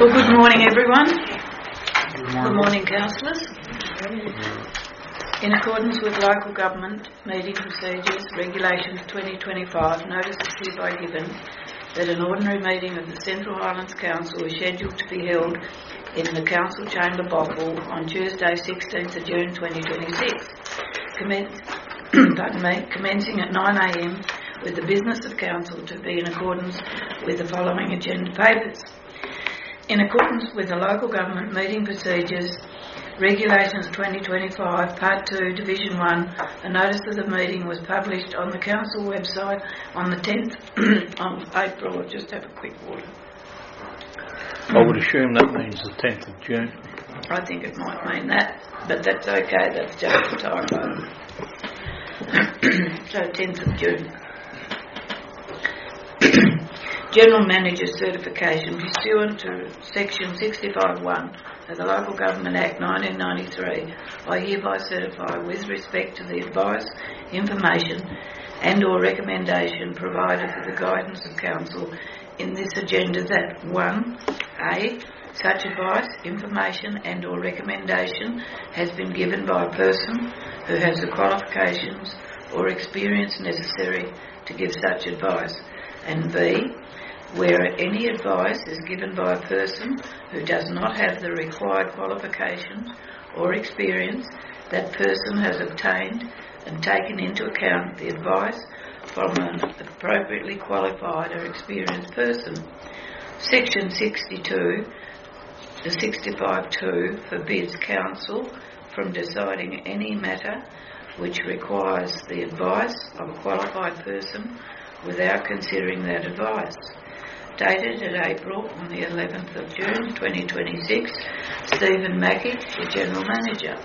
Well, good morning, everyone. Good morning, councillors. In accordance with Local Government Meeting Procedures Regulations 2025, notice is hereby given that an ordinary meeting of the Central Highlands Council is scheduled to be held in the Council Chamber Bothwell on Tuesday 16th of June 2026, commencing at 9 a.m, with the business of Council to be in accordance with the following agenda papers. In accordance with the Local Government Meeting Procedures Regulations 2025, Part 2, Division 1, a notice of the meeting was published on the Council website on the 10th of April. I'll just have a quick water. I would assume that means the 10th of June. I think it might mean that, but that's okay, that's just the time. So 10th of June. General Manager's certification pursuant to Section 65(1) of the Local Government Act 1993, I hereby certify with respect to the advice, information and or recommendation provided for the guidance of Council in this agenda that 1. Such advice, information and or recommendation has been given by a person who has the qualifications or experience necessary to give such advice, and B. Where any advice is given by a person who does not have the required qualifications or experience, that person has obtained and taken into account the advice from an appropriately qualified or experienced person. Section 65(2) forbids Council from deciding any matter which requires the advice of a qualified person without considering that advice. Dated at April on the 11th of June 2026, Stephen Mackey, the General Manager.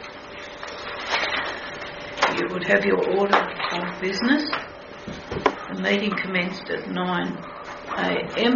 You would have your order of business. The meeting commenced at 9 a.m.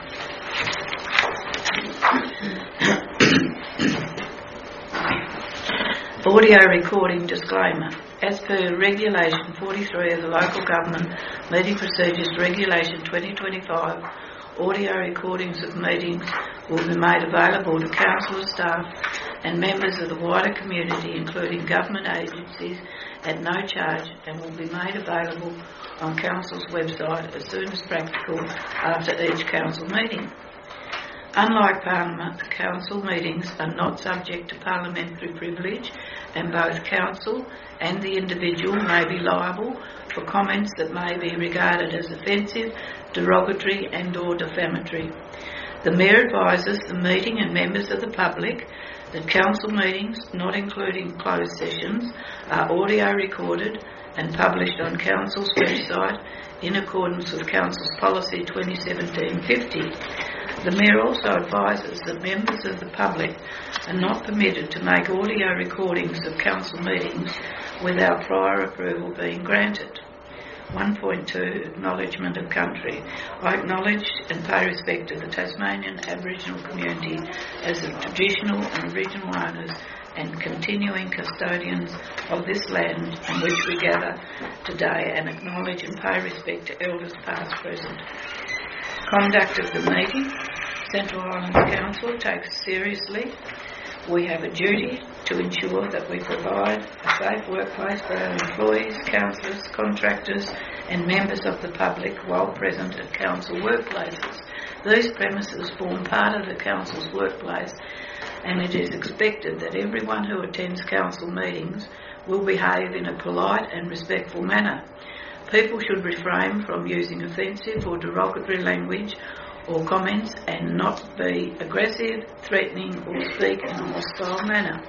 Audio recording disclaimer. As per Regulation 43 of the Local Government Meeting Procedures Regulation 2025, audio recordings of meetings will be made available to council staff and members of the wider community, including government agencies, at no charge, and will be made available on council's website as soon as practical after each council meeting. Unlike Parliament, council meetings are not subject to parliamentary privilege, and both council and the individual may be liable for comments that may be regarded as offensive, derogatory and or defamatory. The Mayor advises the meeting and members of the public that council meetings, not including closed sessions, are audio recorded and published on council's website in accordance with council's policy 2017-50. The Mayor also advises that members of the public are not permitted to make audio recordings of council meetings without prior approval being granted. 1.2 Acknowledgement of Country. I acknowledge and pay respect to the Tasmanian Aboriginal community as the traditional and original owners and continuing custodians of this land on which we gather today, and acknowledge and pay respect to elders past, present. Conduct of the meeting. Central Highlands Council takes seriously. We have a duty to ensure that we provide a safe workplace for our employees, councillors, contractors and members of the public while present at council workplaces. These premises form part of the council's workplace, and it is expected that everyone who attends council meetings will behave in a polite and respectful manner. People should refrain from using offensive or derogatory language or comments and not be aggressive, threatening or speak in a hostile manner.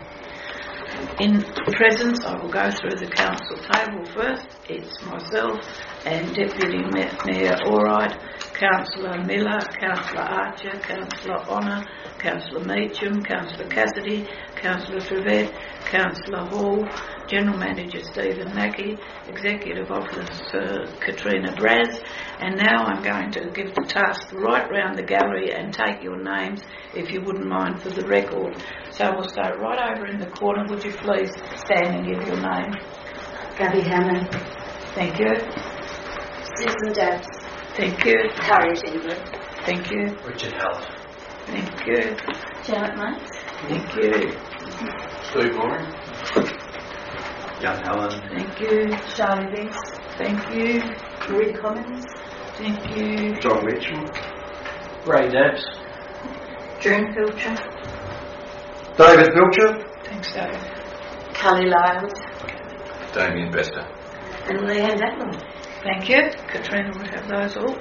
In presence, I will go through the council table first. It's myself and Deputy Mayor Allright, Councillor Miller, Councillor Archer, Councillor Honour, Councillor Meacham, Councillor Cassidy, Councillor Trevette, Councillor Hall, General Manager Stephen Mackey, Executive Officer Katrina Braz, and now I'm going to give the task right round the gallery and take your names, if you wouldn't mind, for the record. So we'll start right over in the corner. Would you please stand and give your name? Gabby Hammond. Thank you. Susan Dabbs. Thank you. Harriet England. Thank you. Richard Hallett. Thank you. Janet Mates. Thank you. Steve Loring. Young Helen. Thank you. Charlie Biggs. Thank you. Marie Commons. Thank you. John Mitchell. Ray Dabbs. June Pilcher. David Pilcher. Thanks, Dave. Kelly Lyles. Damien Bester. And Leanne Atlam. Thank you. Katrina would have those all.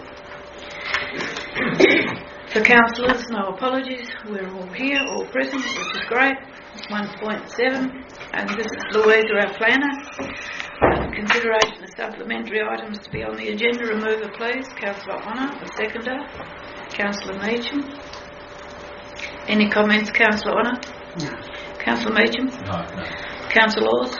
For councillors, no apologies. We're all here, all present, which is great. 1.7. And this is Louisa, our planner. Consideration of supplementary items to be on the agenda. Remover, please. Councillor Honour, the seconder. Councillor Meacham. Any comments, Councillor Honour? No. Councillor Meacham? No. Councillor Laws?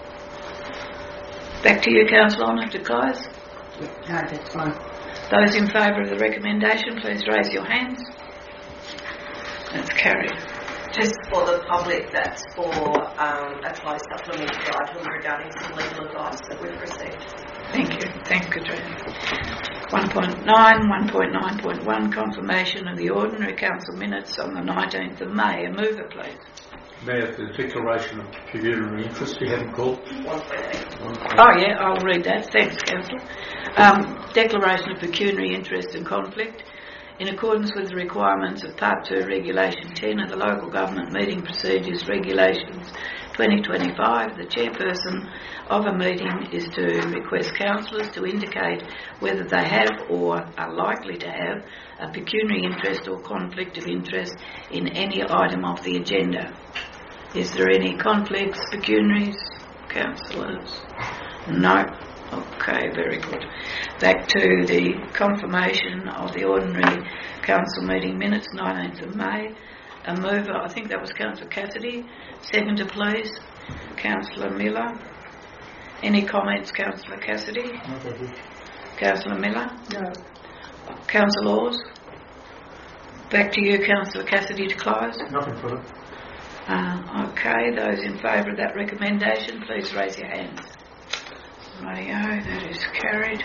Back to you, Councillor Honour, to close. No, that's fine. Those in favour of the recommendation, please raise your hands. That's carried. Just for the public, that's for a closed supplementary item regarding some legal advice that we've received. Thank you. Thanks, Katrina. 1.9, 1.9.1, confirmation of the ordinary council minutes on the 19th of May. A mover, please. Mayor, for the declaration of pecuniary interest, you haven't called. 1.8. Oh, yeah, I'll read that. Thanks, Councillor. Declaration of pecuniary interest and conflict. In accordance with the requirements of Part 2 Regulation 10 of the Local Government Meeting Procedures Regulations 2025, the chairperson of a meeting is to request councillors to indicate whether they have or are likely to have a pecuniary interest or conflict of interest in any item of the agenda. Is there any conflicts, pecuniaries, councillors? No. Okay, very good. Back to the confirmation of the ordinary council meeting minutes, 19th of May. A mover, I think that was Councillor Cassidy. Seconder, please. Councillor Miller. Any comments, Councillor Cassidy? No. Councillor Miller? No. Councillor Laws? Back to you, Councillor Cassidy, to close. Nothing further. Okay, those in favour of that recommendation, please raise your hands. Rightio, that is carried.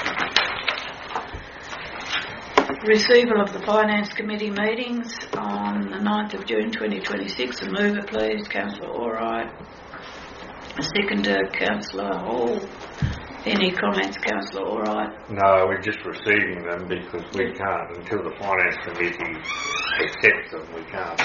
Receival of the Finance Committee meetings on the 9th of June 2026. A mover, please. Councillor Allright. A seconder, Councillor Hall. Any comments, Councillor Allright? No, we're just receiving them because we can't, until the Finance Committee accepts them, we can't.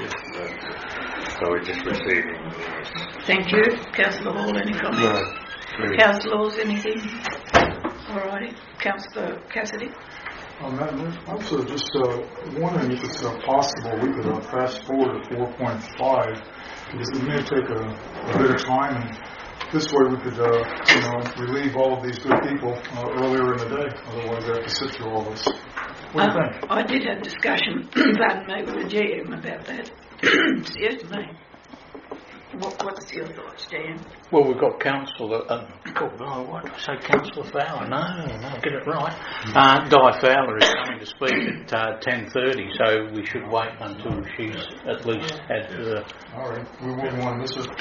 So we're just receiving them. Thank you. Councillor Hall, any comments? No. Councillor Laws, anything? Alrighty. Councillor Cassidy? I'm also just wondering if it's possible we could fast forward to 4.5 because it may take a bit of time, and this way we could, relieve all of these good people earlier in the day. Otherwise, they have to sit through all this. What do you think? I did have discussion, pardon me, with the GM about that. Excuse me. What's your thoughts, GM? Well, we've got Councillor, what did I say, Councillor Fowler? No, get it right. Di Fowler is coming to speak at 10:30, so we should wait until she's at least had the... All right, we wouldn't want to miss it.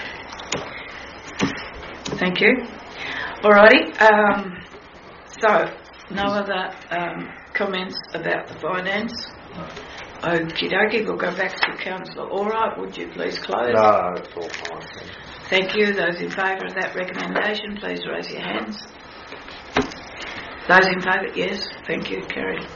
Thank you. Alrighty. So, no other comments about the finance? Okie dokie, we'll go back to Councillor Allright. Would you please close? No, it's all fine. Thank you. Those in favour of that recommendation, please raise your hands. Those in favour, yes. Thank you. Carried.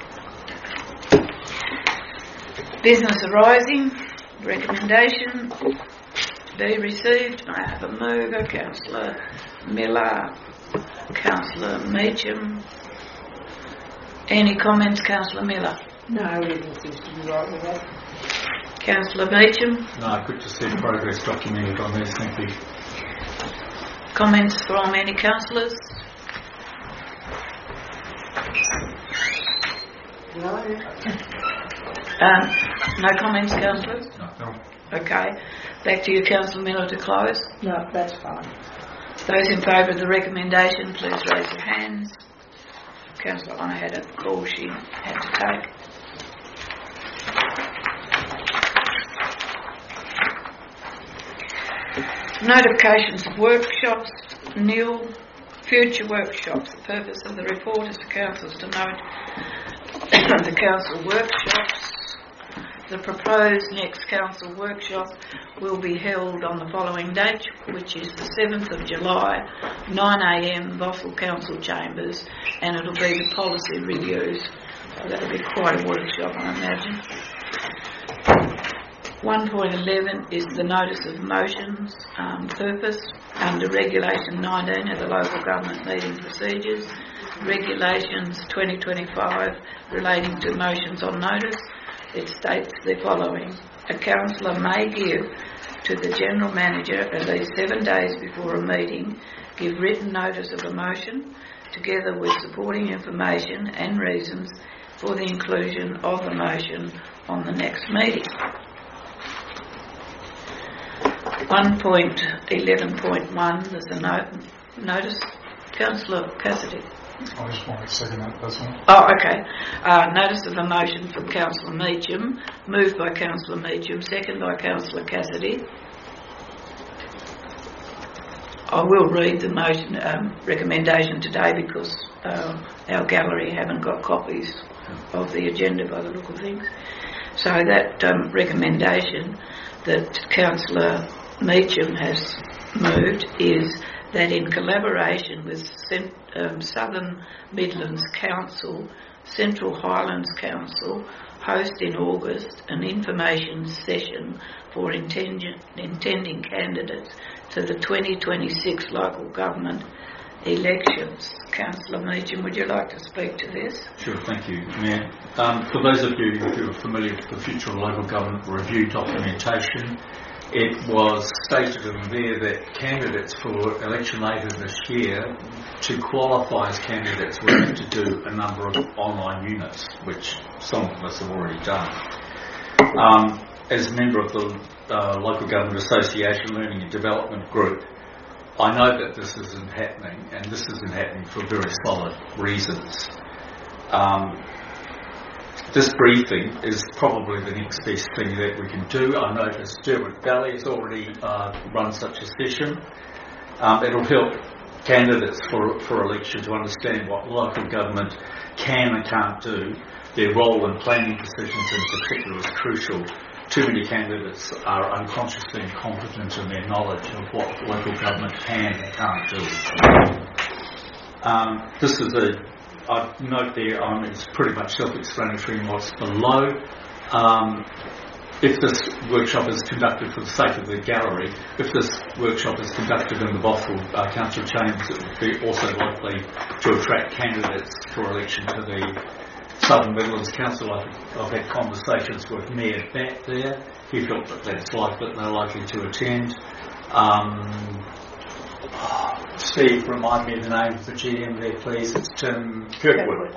Business arising. Recommendation to be received. I have a mover. Councillor Miller. Councillor Meacham. Any comments, Councillor Miller? No, everything seems to be right with that. Councillor Meacham. No, good to see progress documented on this, thank you. Comments from any councillors? No. No comments, councillors? No. Okay. Back to you, Councillor Miller, to close. No, that's fine. Those in favour of the recommendation, please raise your hands. Councillor Honour had a call she had to take. Notifications of workshops, nil. Future workshops. The purpose of the report is for councillors to note the council workshops The proposed next council workshop will be held on the following date, which is the 7th of July, 9 a.m, Bothwell Council Chambers, and it'll be the policy reviews. So that'll be quite a workshop, I imagine. 1.11 is the notice of motions purpose under Regulation 19 of the Local Government Meeting Procedures, Regulations 2025 relating to motions on notice. It states the following: a councillor may give to the General Manager at least 7 days before a meeting, give written notice of a motion, together with supporting information and reasons for the inclusion of the motion on the next meeting. 1.11.1, there's a notice. Councillor Cassidy. I just wanted to second that. That's all. Oh, okay. Notice of a motion from Councillor Meacham, moved by Councillor Meacham, second by Councillor Cassidy. I will read the motion recommendation today because our gallery haven't got copies of the agenda by the look of things. So that recommendation that Councillor Meacham has moved is that in collaboration with Southern Midlands Council, Central Highlands Council host in August an information session for intending candidates to the 2026 local government elections. Councillor Meacham, would you like to speak to this? Sure, thank you, Mayor. For those of you who are familiar with the Future Local Government Review documentation, it was stated in there that candidates for election later this year, to qualify as candidates, will have to do a number of online units, which some of us have already done. As a member of the Local Government Association Learning and Development Group, I know that this isn't happening, and this isn't happening for very solid reasons. This briefing is probably the next best thing that we can do. I noticed Derwent Valley has already run such a session. It'll help candidates for election to understand what local government can and can't do. Their role in planning decisions in particular is crucial. Too many candidates are unconsciously incompetent in their knowledge of what local government can and can't do. This is I note there, it's pretty much self-explanatory in what's below. If this workshop is conducted for the sake of the gallery, if this workshop is conducted in the Bothwell Council Chambers, it would be also likely to attract candidates for election to the Southern Midlands Council. I've had conversations with Mayor Batt there. He felt that that's likely, they're likely to attend. Steve, remind me of the name of the GM there, please. It's Tim Kirkwood.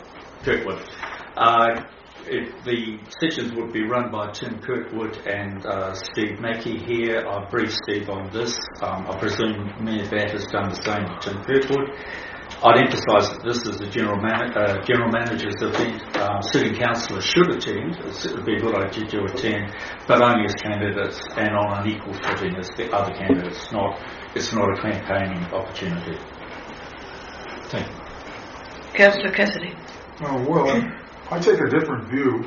The sessions would be run by Tim Kirkwood and Steve Mackey here. I've briefed Steve on this. I presume Mayor Batt has done the same with Tim Kirkwood. I'd emphasise that this is a general manager's event. Sitting councillors should attend. It would be a good idea to attend, but only as candidates and on an equal footing as the other candidates. It's not a campaigning opportunity. Thank you. Councillor Cassidy. Well, I take a different view.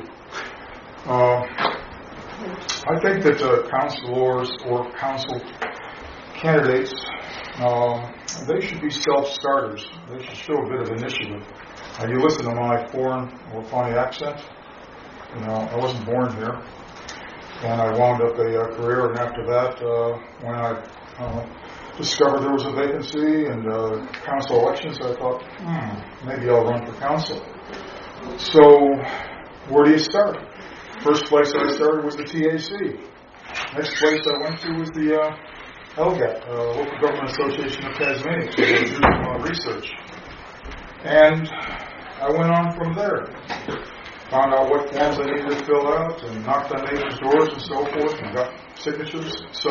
I think that councillors or council candidates, they should be self-starters. They should show a bit of initiative. You listen to my foreign or funny accent. I wasn't born here, and I wound up a career. And after that, when I discovered there was a vacancy in council elections, I thought, maybe I'll run for council. So, where do you start? First place I started was the TAC. Next place I went to was the LGAT, Local Government Association of Tasmania, to do some research. And I went on from there. Found out what forms I needed to fill out and knocked on neighbors' doors and so forth and got signatures. So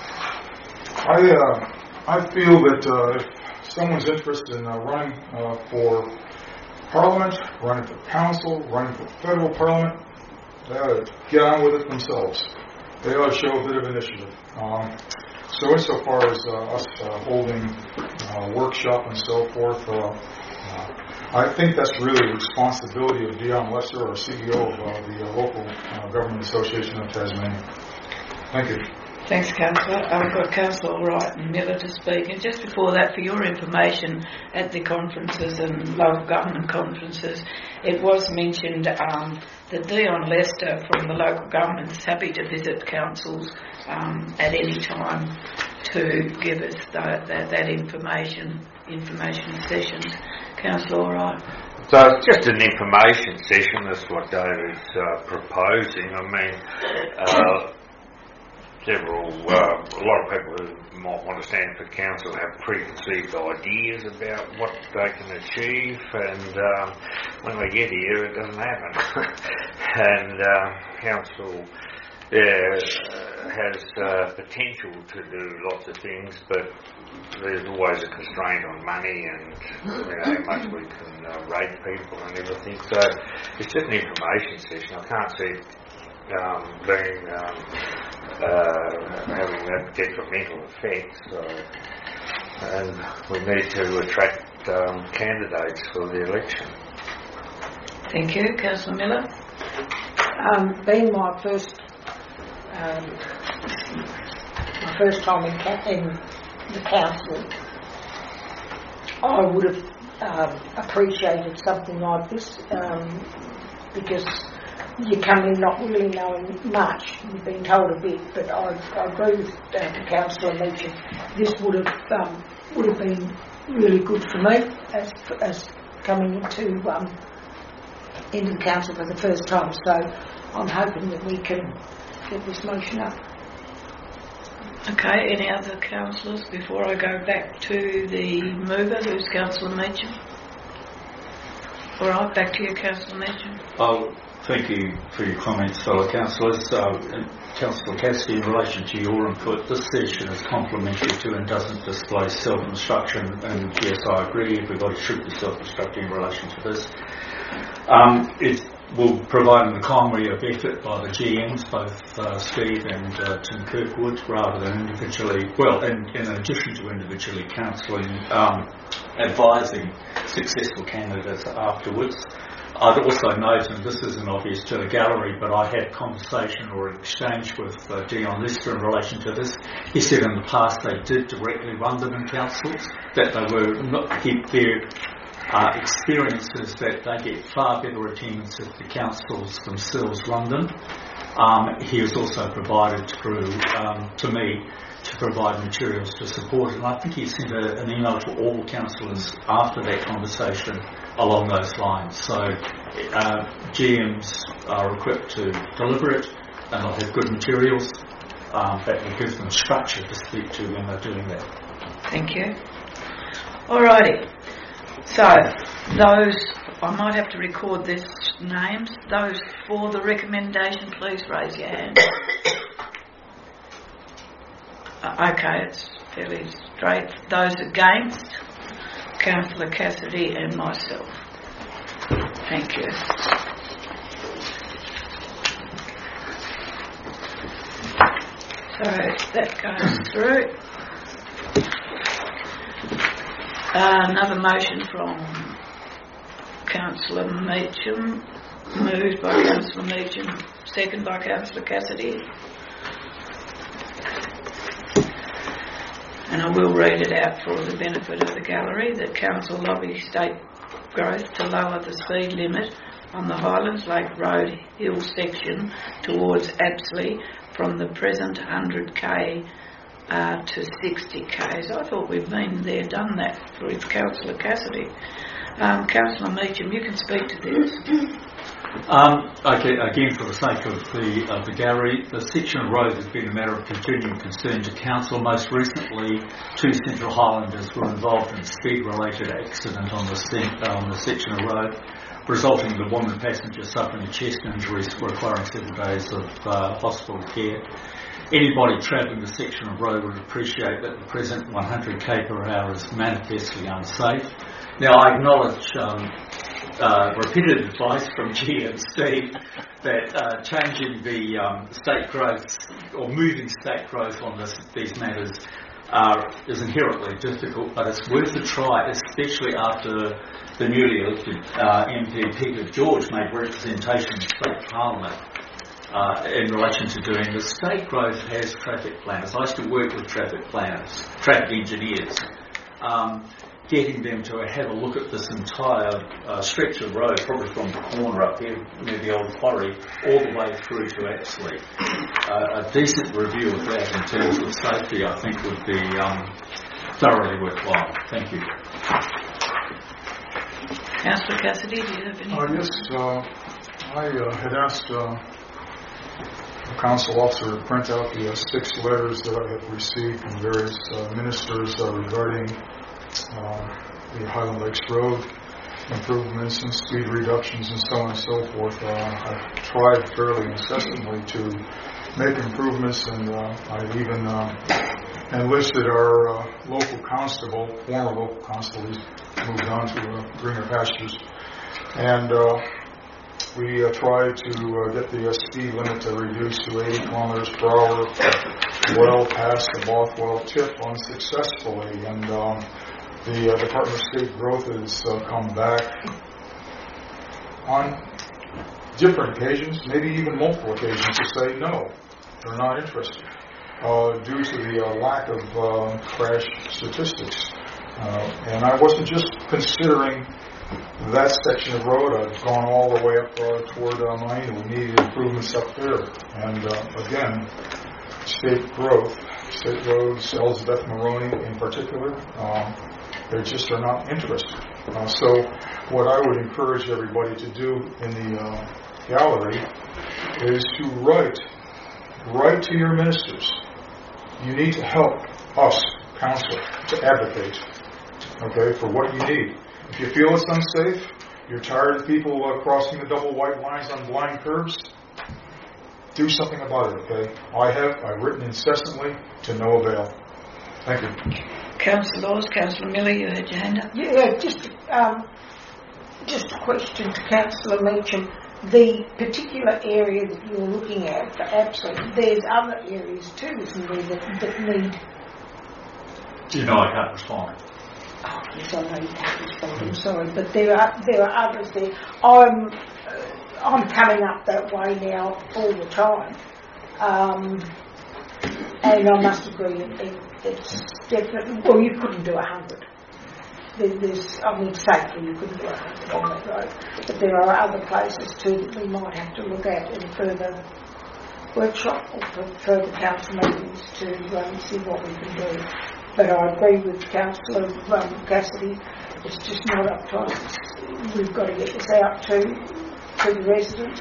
I feel that if someone's interested in running for Parliament, running for council, running for federal Parliament, they ought to get on with it themselves. They ought to show a bit of initiative. So insofar as us holding a workshop and so forth, I think that's really the responsibility of Dion Lester, our CEO of the local Government Association of Tasmania. Thank you. Thanks, Councillor. I've got Councillor Wright and Miller to speak. And just before that, for your information, at the conferences and local government conferences, it was mentioned that Dion Lester from the local government is happy to visit councils at any time to give us that information sessions. Councillor Wright. So it's just an information session. That's what David's proposing. I mean, a lot of people who might want to stand for council have preconceived ideas about what they can achieve, and when they get here, it doesn't happen. And council has potential to do lots of things, but there's always a constraint on money and how much we can rate people and everything. So it's just an information session. I can't see having that detrimental effect. So, and we need to attract candidates for the election. Thank you, Councillor Miller. Being my first time in the council, I would have appreciated something like this because you come in not really knowing much. You've been told a bit, but I agree with Councillor Meacham. This would have been really good for me as coming into the council for the first time. So I'm hoping that we can get this motion up. Okay, any other councillors before I go back to the mover, who's Councillor Meacham? All right, back to you, Councillor Meacham. Oh, thank you for your comments, fellow councillors. Councillor Cassidy, in relation to your input, this session is complementary to and doesn't display self-instruction, and yes, I agree, everybody should be self-instructing in relation to this. It will provide an economy of effort by the GMs, both Steve and Tim Kirkwood, rather than individually, well, in addition to individually counselling, advising successful candidates afterwards. I'd also note, and this isn't obvious to the gallery, but I had conversation or exchange with Dion Lester in relation to this. He said in the past they did directly run them in councils, that they were not, their experiences that they get far better attendance if the councils themselves run them. He has also provided through to me to provide materials to support it, and I think he sent an email to all councillors after that conversation along those lines. So GMs are equipped to deliver it, and they'll have good materials that will give them structure to speak to when they're doing that. Thank you. Alrighty. So, those, I might have to record these names. Those for the recommendation, please raise your hand. Okay, it's fairly straight. Those against, Councillor Cassidy and myself. Thank you. So that goes through. Another motion from Councillor Meacham, moved by Councillor Meacham, second by Councillor Cassidy. And I will read it out for the benefit of the gallery, that Council lobby state growth to lower the speed limit on the Highlands Lake Road Hill section towards Apsley from the present 100k to 60k. So I thought we'd been there, done that with Councillor Cassidy. Councillor Meacham, you can speak to this. Okay, again, for the sake of the gallery, the section of road has been a matter of continuing concern to council. Most recently, 2 Central Highlanders were involved in a speed-related accident on the section of road, resulting in the woman passenger suffering a chest injury requiring 7 days of hospital care. Anybody travelling the section of road would appreciate that the present 100k per hour is manifestly unsafe. Now, I acknowledge repeated advice from G and Steve that changing the state growth or moving state growth on these matters is inherently difficult, but it's worth a try, especially after the newly elected MP Peter George made representation in State Parliament in relation to doing this. State Growth has traffic planners. I used to work with traffic planners, traffic engineers, getting them to have a look at this entire stretch of road, probably from the corner up here near the old quarry, all the way through to Apsley. A decent review of that in terms of safety, I think, would be thoroughly worthwhile. Thank you. Councillor Cassidy, do you have any? Yes, I had asked the council officer to print out the 6 letters that I have received from various ministers regarding the Highland Lakes Road improvements and speed reductions and so on and so forth. I've tried fairly incessantly to make improvements, and I've even enlisted our local constable, former local constable. He's moved on to greener pastures, and we tried to get the speed limit reduced to 80 kilometers per hour well past the Bothwell tip unsuccessfully, and the Department of State Growth has come back on different occasions, maybe even multiple occasions, to say no, they're not interested, due to the lack of crash statistics. And I wasn't just considering that section of road. I've gone all the way up toward Maine. We needed improvements up there. And again, State Growth, State Roads, Elizabeth Maroney in particular, they just are not interested. So what I would encourage everybody to do in the gallery is to write to your ministers. You need to help us, council, to advocate, okay, for what you need. If you feel it's unsafe, you're tired of people crossing the double white lines on blind curbs, do something about it, okay? I've written incessantly to no avail. Thank you. Councillor Laws, Councillor Miller, you had your hand up. Yeah, just a question to Councillor Meacham. The particular area that you're looking at for Apsley, there's other areas too, isn't there, that need... Do you know I can't respond? Oh, yes, I know you can't respond, I'm sorry, but there are others there. I'm coming up that way now all the time, and I must agree it's definitely, well, you couldn't do 100. Safely you couldn't do 100 on that road, but there are other places too that we might have to look at in further workshop or further council meetings to see what we can do. But I agree with Councillor Cassidy, it's just not up to us. We've got to get this out to the residents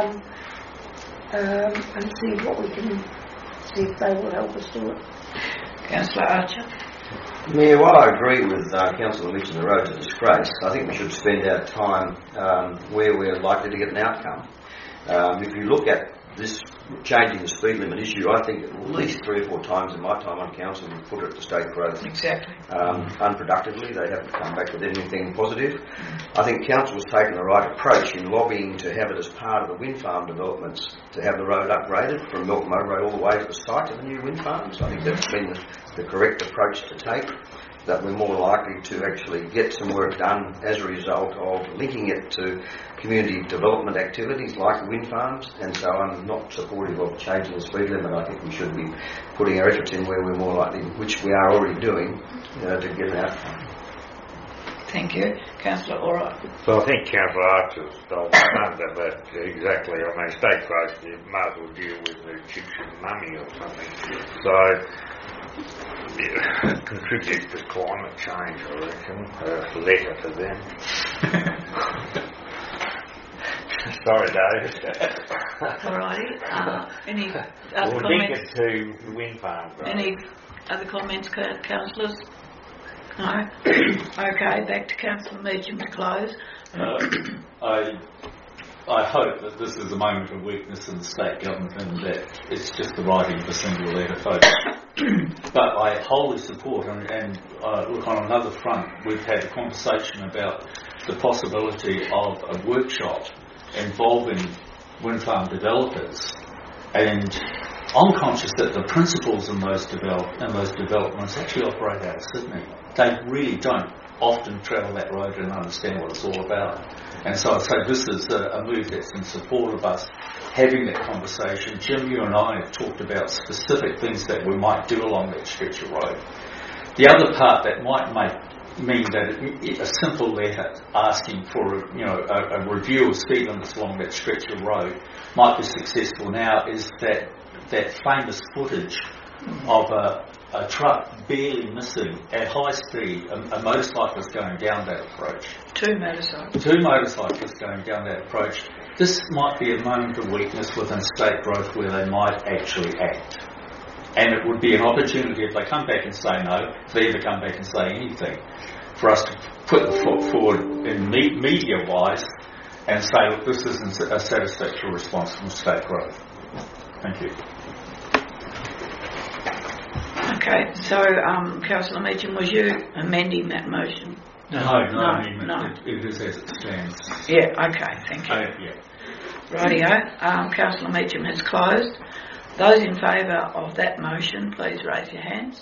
and see what we can, see if they will help us do it. Councillor Archer. Mayor, while I agree with Councillor Mitchell, the road's a disgrace, I think we should spend our time where we're likely to get an outcome. If you look at this changing the speed limit issue, I think at least 3 or 4 times in my time on council we've put it to State Growth. Exactly. Unproductively, they haven't come back with anything positive. I think council has taken the right approach in lobbying to have it as part of the wind farm developments, to have the road upgraded from Milk Mud Road all the way to the site of the new wind farms. I think that's been the correct approach to take, that we're more likely to actually get some work done as a result of linking it to community development activities like wind farms, and so I'm not supportive of changing the speed limit. I think we should be putting our efforts in where we're more likely, which we are already doing, to get an outcome. Thank you. Councillor Ora. So I think Councillor Archer's told under that exactly. I mean, State Growth, you might as well deal with the Egyptian mummy or something. So it contributes to climate change, I reckon. A letter to them. Sorry, Dave. All righty. Any other We'll link comments? it to the wind farm. Right? Any other comments, councillors? No? Okay, back to Councillor Meacham to close. I hope that this is a moment of weakness in the state government and that it's just the writing of a single letter, folks. But I wholly support, and look, on another front, we've had a conversation about the possibility of a workshop involving wind farm developers, and I'm conscious that the principals in those developments actually operate out of Sydney. They really don't often travel that road and understand what it's all about. And so I'd say this is a move that's in support of us having that conversation. Jim, you and I have talked about specific things that we might do along that stretch of road. The other part that might mean that a simple letter asking for a review of speed limits along that stretch of road might be successful now is that famous footage of a truck barely missing at high speed, a motorcyclist going down that approach. Two motorcycles going down that approach. This might be a moment of weakness within state growth where they might actually act. And it would be an opportunity if they come back and say no, if they ever come back and say anything, for us to put the foot forward in media-wise and say, look, this isn't a satisfactory response from state growth. Thank you. Okay, so Councillor Meacham, was you amending that motion? No. It is as it stands. Yeah, okay, thank you. Yeah. Rightio, Councillor Meacham has closed. Those in favour of that motion, please raise your hands.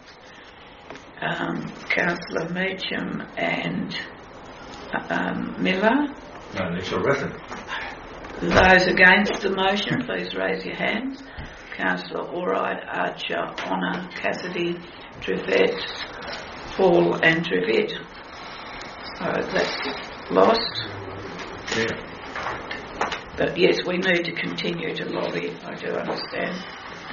Councillor Meacham and Miller. No, that's your record. Those against the motion, please raise your hands. Councillor Allright, Archer, Honour, Cassidy, Trivett, Hall and Trivett. So that's lost. Yeah. But yes, we need to continue to lobby, I do understand.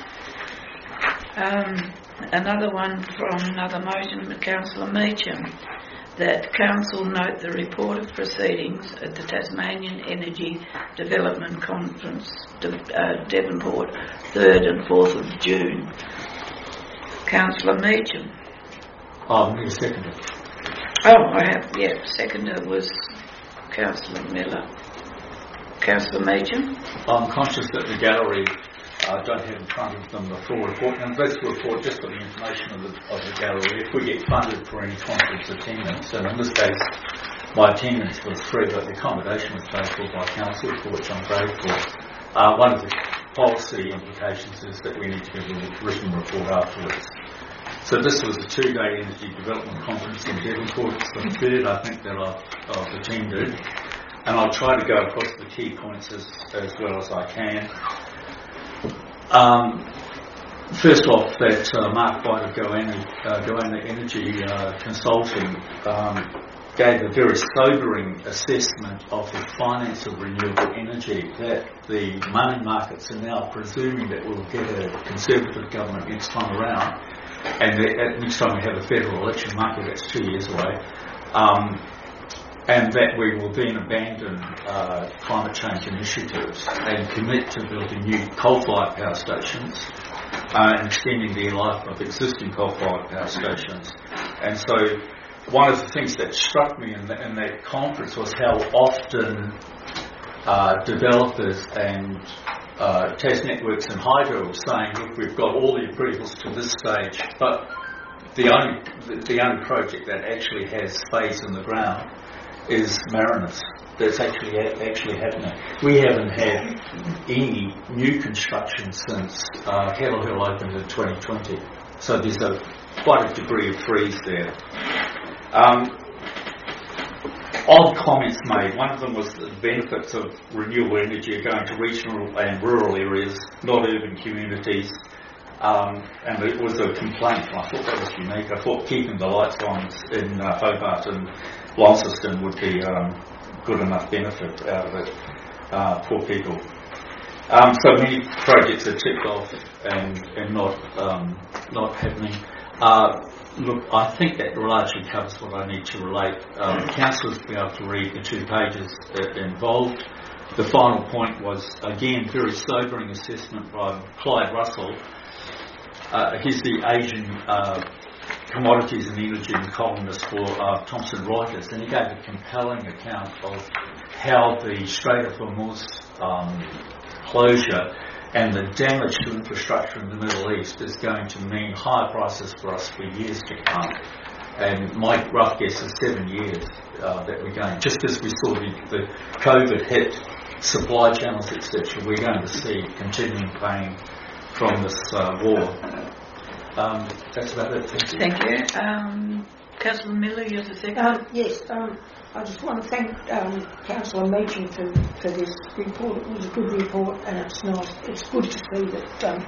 Another one from another motion, Councillor Meacham, that Council note the report of proceedings at the Tasmanian Energy Development Conference, Devonport, 3rd and 4th of June. Councillor Meacham. I'm going to second it. Oh, I have, yeah, seconder was Councillor Miller. Councillor Meacham. I'm conscious that the gallery don't have in front of them the full report, and this report just got the information of the gallery. If we get funded for any conference attendance, and in this case my attendance was free, but the accommodation was paid for by council, for which I'm grateful. One of the policy implications is that we need to give a written report afterwards. So this was a 2-day energy development conference in Devonport. It's the third, I think, that I've attended. And I'll try to go across the key points as well as I can. First off, that Mark White of Goanna Energy Consulting gave a very sobering assessment of the finance of renewable energy, that the money markets are now presuming that we'll get a Conservative government next time around, and that next time we have a federal election, market that's 2 years away, and that we will then abandon climate change initiatives and commit to building new coal-fired power stations and extending the life of existing coal-fired power stations. And so one of the things that struck me in that conference was how often developers and TasNetworks and Hydro were saying, look, we've got all the approvals to this stage, but the only project that actually has spades in the ground is Marinus. That's actually happening. We haven't had any new construction since Kettle Hill opened in 2020. So there's quite a degree of freeze there. Odd comments made. One of them was the benefits of renewable energy are going to regional and rural areas, not urban communities. And it was a complaint, and I thought that was unique. I thought keeping the lights on in Hobart and Launceston would be good enough benefit out of it for people. So many projects are ticked off and not happening. Look, I think that largely covers what I need to relate. Councillors will be able to read the 2 pages involved. The final point was, again, very sobering assessment by Clyde Russell. He's the Asian commodities and energy columnist for Thomson Reuters, and he gave a compelling account of how the Strait of Hormuz closure and the damage to infrastructure in the Middle East is going to mean higher prices for us for years to come. And my rough guess is 7 years that we're going, just as we saw the COVID hit supply channels, etc., we're going to see continuing pain from this war. That's about it. Thank you. Thank you. Councillor Miller, you're the second. Yes, I just want to thank Councillor Meacham for this report. It was a good report, and it's nice. It's good to see that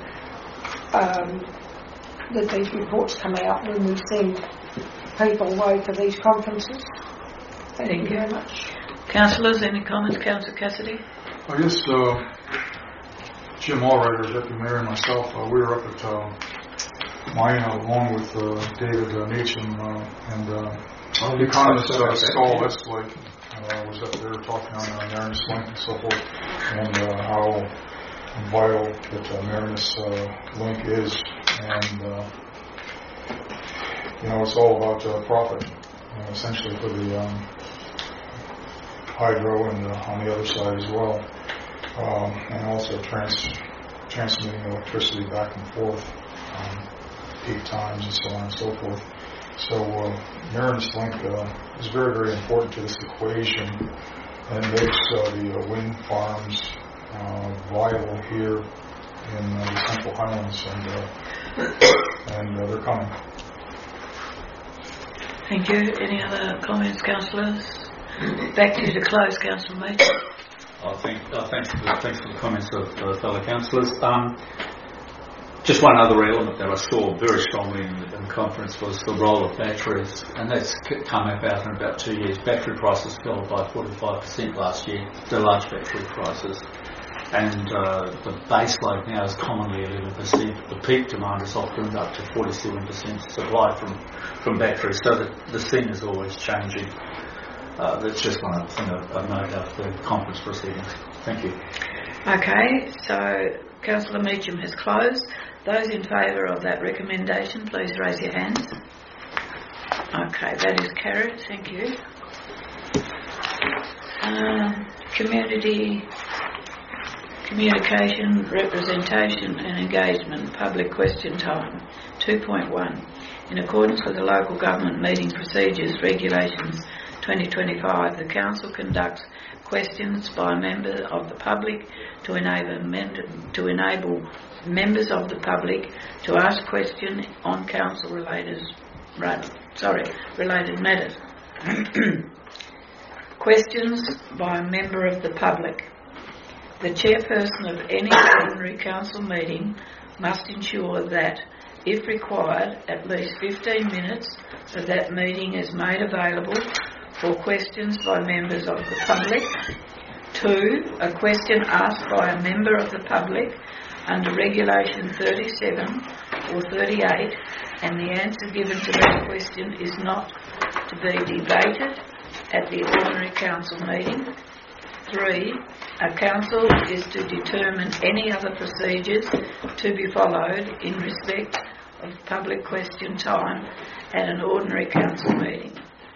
that these reports come out when we send people away for these conferences. Thank you very much. Councillors, any comments? Councillor Cassidy? I guess Jim Allwright, Deputy Mayor, and myself, we were up at Mine along with David Meacham and economist Skull Westlake was up there talking on Marinus Link and so forth, and how vital that Marinus Link is, and it's all about profit, essentially for the hydro and on the other side as well, and also transmitting electricity back and forth, peak times and so on and so forth. So Marinus Link is very, very important to this equation, and makes the wind farms viable here in the Central Highlands, and they're coming. Thank you. Any other comments, councillors? Back to you to close, Councillor Meacham. Thanks for the comments of fellow councillors. Just one other element that I saw very strongly in the conference was the role of batteries, and that's come about in about 2 years. Battery prices fell by 45% last year, the large battery prices, and the base load now is commonly 11%. The peak demand is often up to 47% supply from batteries, so that the scene is always changing. That's just one other thing I've noted out the conference proceedings. Thank you. Okay, so Councillor Meacham has closed. Those in favour of that recommendation, please raise your hands. Okay, that is carried. Thank you. Community communication, representation and engagement, public question time. 2.1. In accordance with the Local Government Meeting Procedures Regulations 2025, the Council conducts questions by members of the public to enable members of the public to ask questions on council related matters. Questions by a member of the public. The chairperson of any ordinary council meeting must ensure that, if required, at least 15 minutes of that meeting is made available for questions by members of the public. 2. A question asked by a member of the public under Regulation 37 or 38, and the answer given to that question is not to be debated at the ordinary council meeting. 3. A council is to determine any other procedures to be followed in respect of public question time at an ordinary council meeting.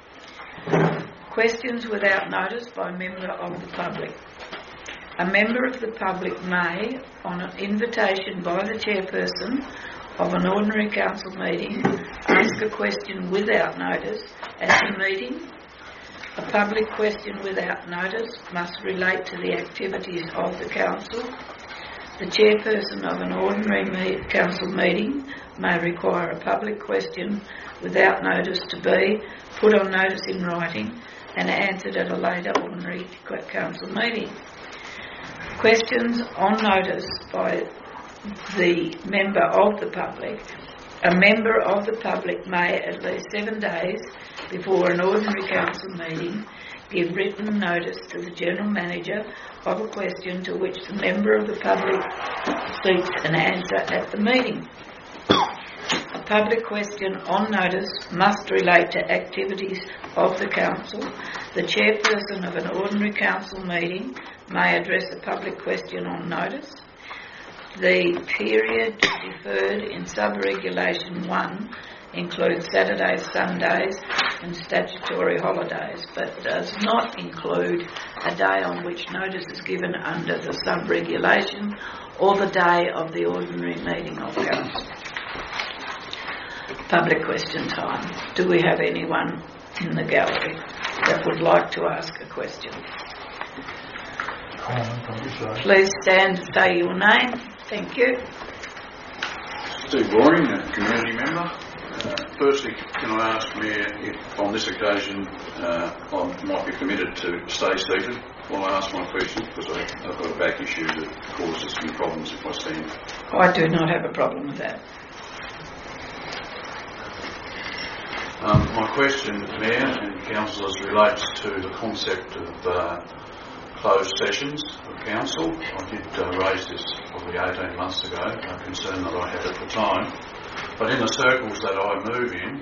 Questions without notice by a member of the public. A member of the public may, on an invitation by the chairperson of an ordinary council meeting, ask a question without notice at the meeting. A public question without notice must relate to the activities of the council. The chairperson of an ordinary council meeting may require a public question without notice to be put on notice in writing and answered at a later ordinary council meeting. Questions on notice by the member of the public. A member of the public may, at least 7 days before an ordinary council meeting, give written notice to the general manager of a question to which the member of the public seeks an answer at the meeting. A public question on notice must relate to activities of the council. The chairperson of an ordinary council meeting may address a public question on notice. The period deferred in sub-regulation 1 includes Saturdays, Sundays and statutory holidays, but does not include a day on which notice is given under the sub-regulation or the day of the ordinary meeting of council. Public question time. Do we have anyone in the gallery that would like to ask a question? Please stand and say your name. Thank you. Steve Loring, a community member. Firstly, can I ask Mayor if on this occasion I might be permitted to stay seated while I ask my question, because I've got a back issue that causes some problems if I stand. I do not have a problem with that. My question, Mayor and councillors, relates to the concept of closed sessions of council. I did raise this probably 18 months ago, a concern that I had at the time. But in the circles that I move in,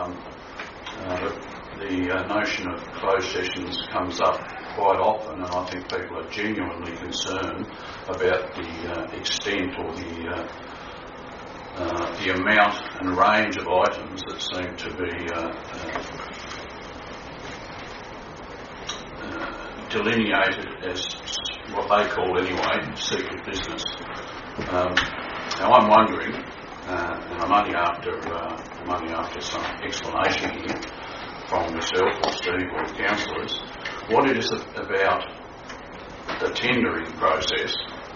the notion of closed sessions comes up quite often, and I think people are genuinely concerned about the extent or the amount and range of items that seem to be delineated as what they call anyway secret business. Now I'm wondering, and I'm only after some explanation here from yourself or Steve or the councillors, what it is about the tendering process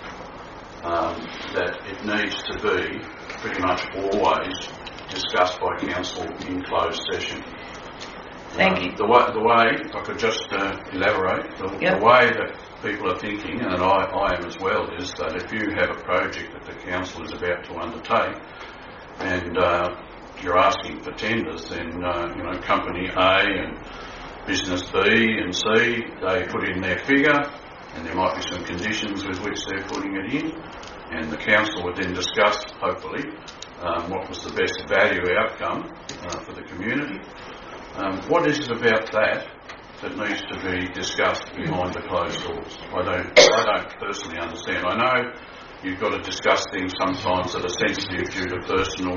that it needs to be pretty much always discussed by council in closed session. Thank you. The way, if I could just elaborate, the way that people are thinking, and I am as well, is that if you have a project that the council is about to undertake and you're asking for tenders, then company A and business B and C, they put in their figure, and there might be some conditions with which they're putting it in, and the council would then discuss, hopefully, what was the best value outcome for the community. What is it about that needs to be discussed behind the closed doors? I don't personally understand. I know you've got to discuss things sometimes that are sensitive due to personal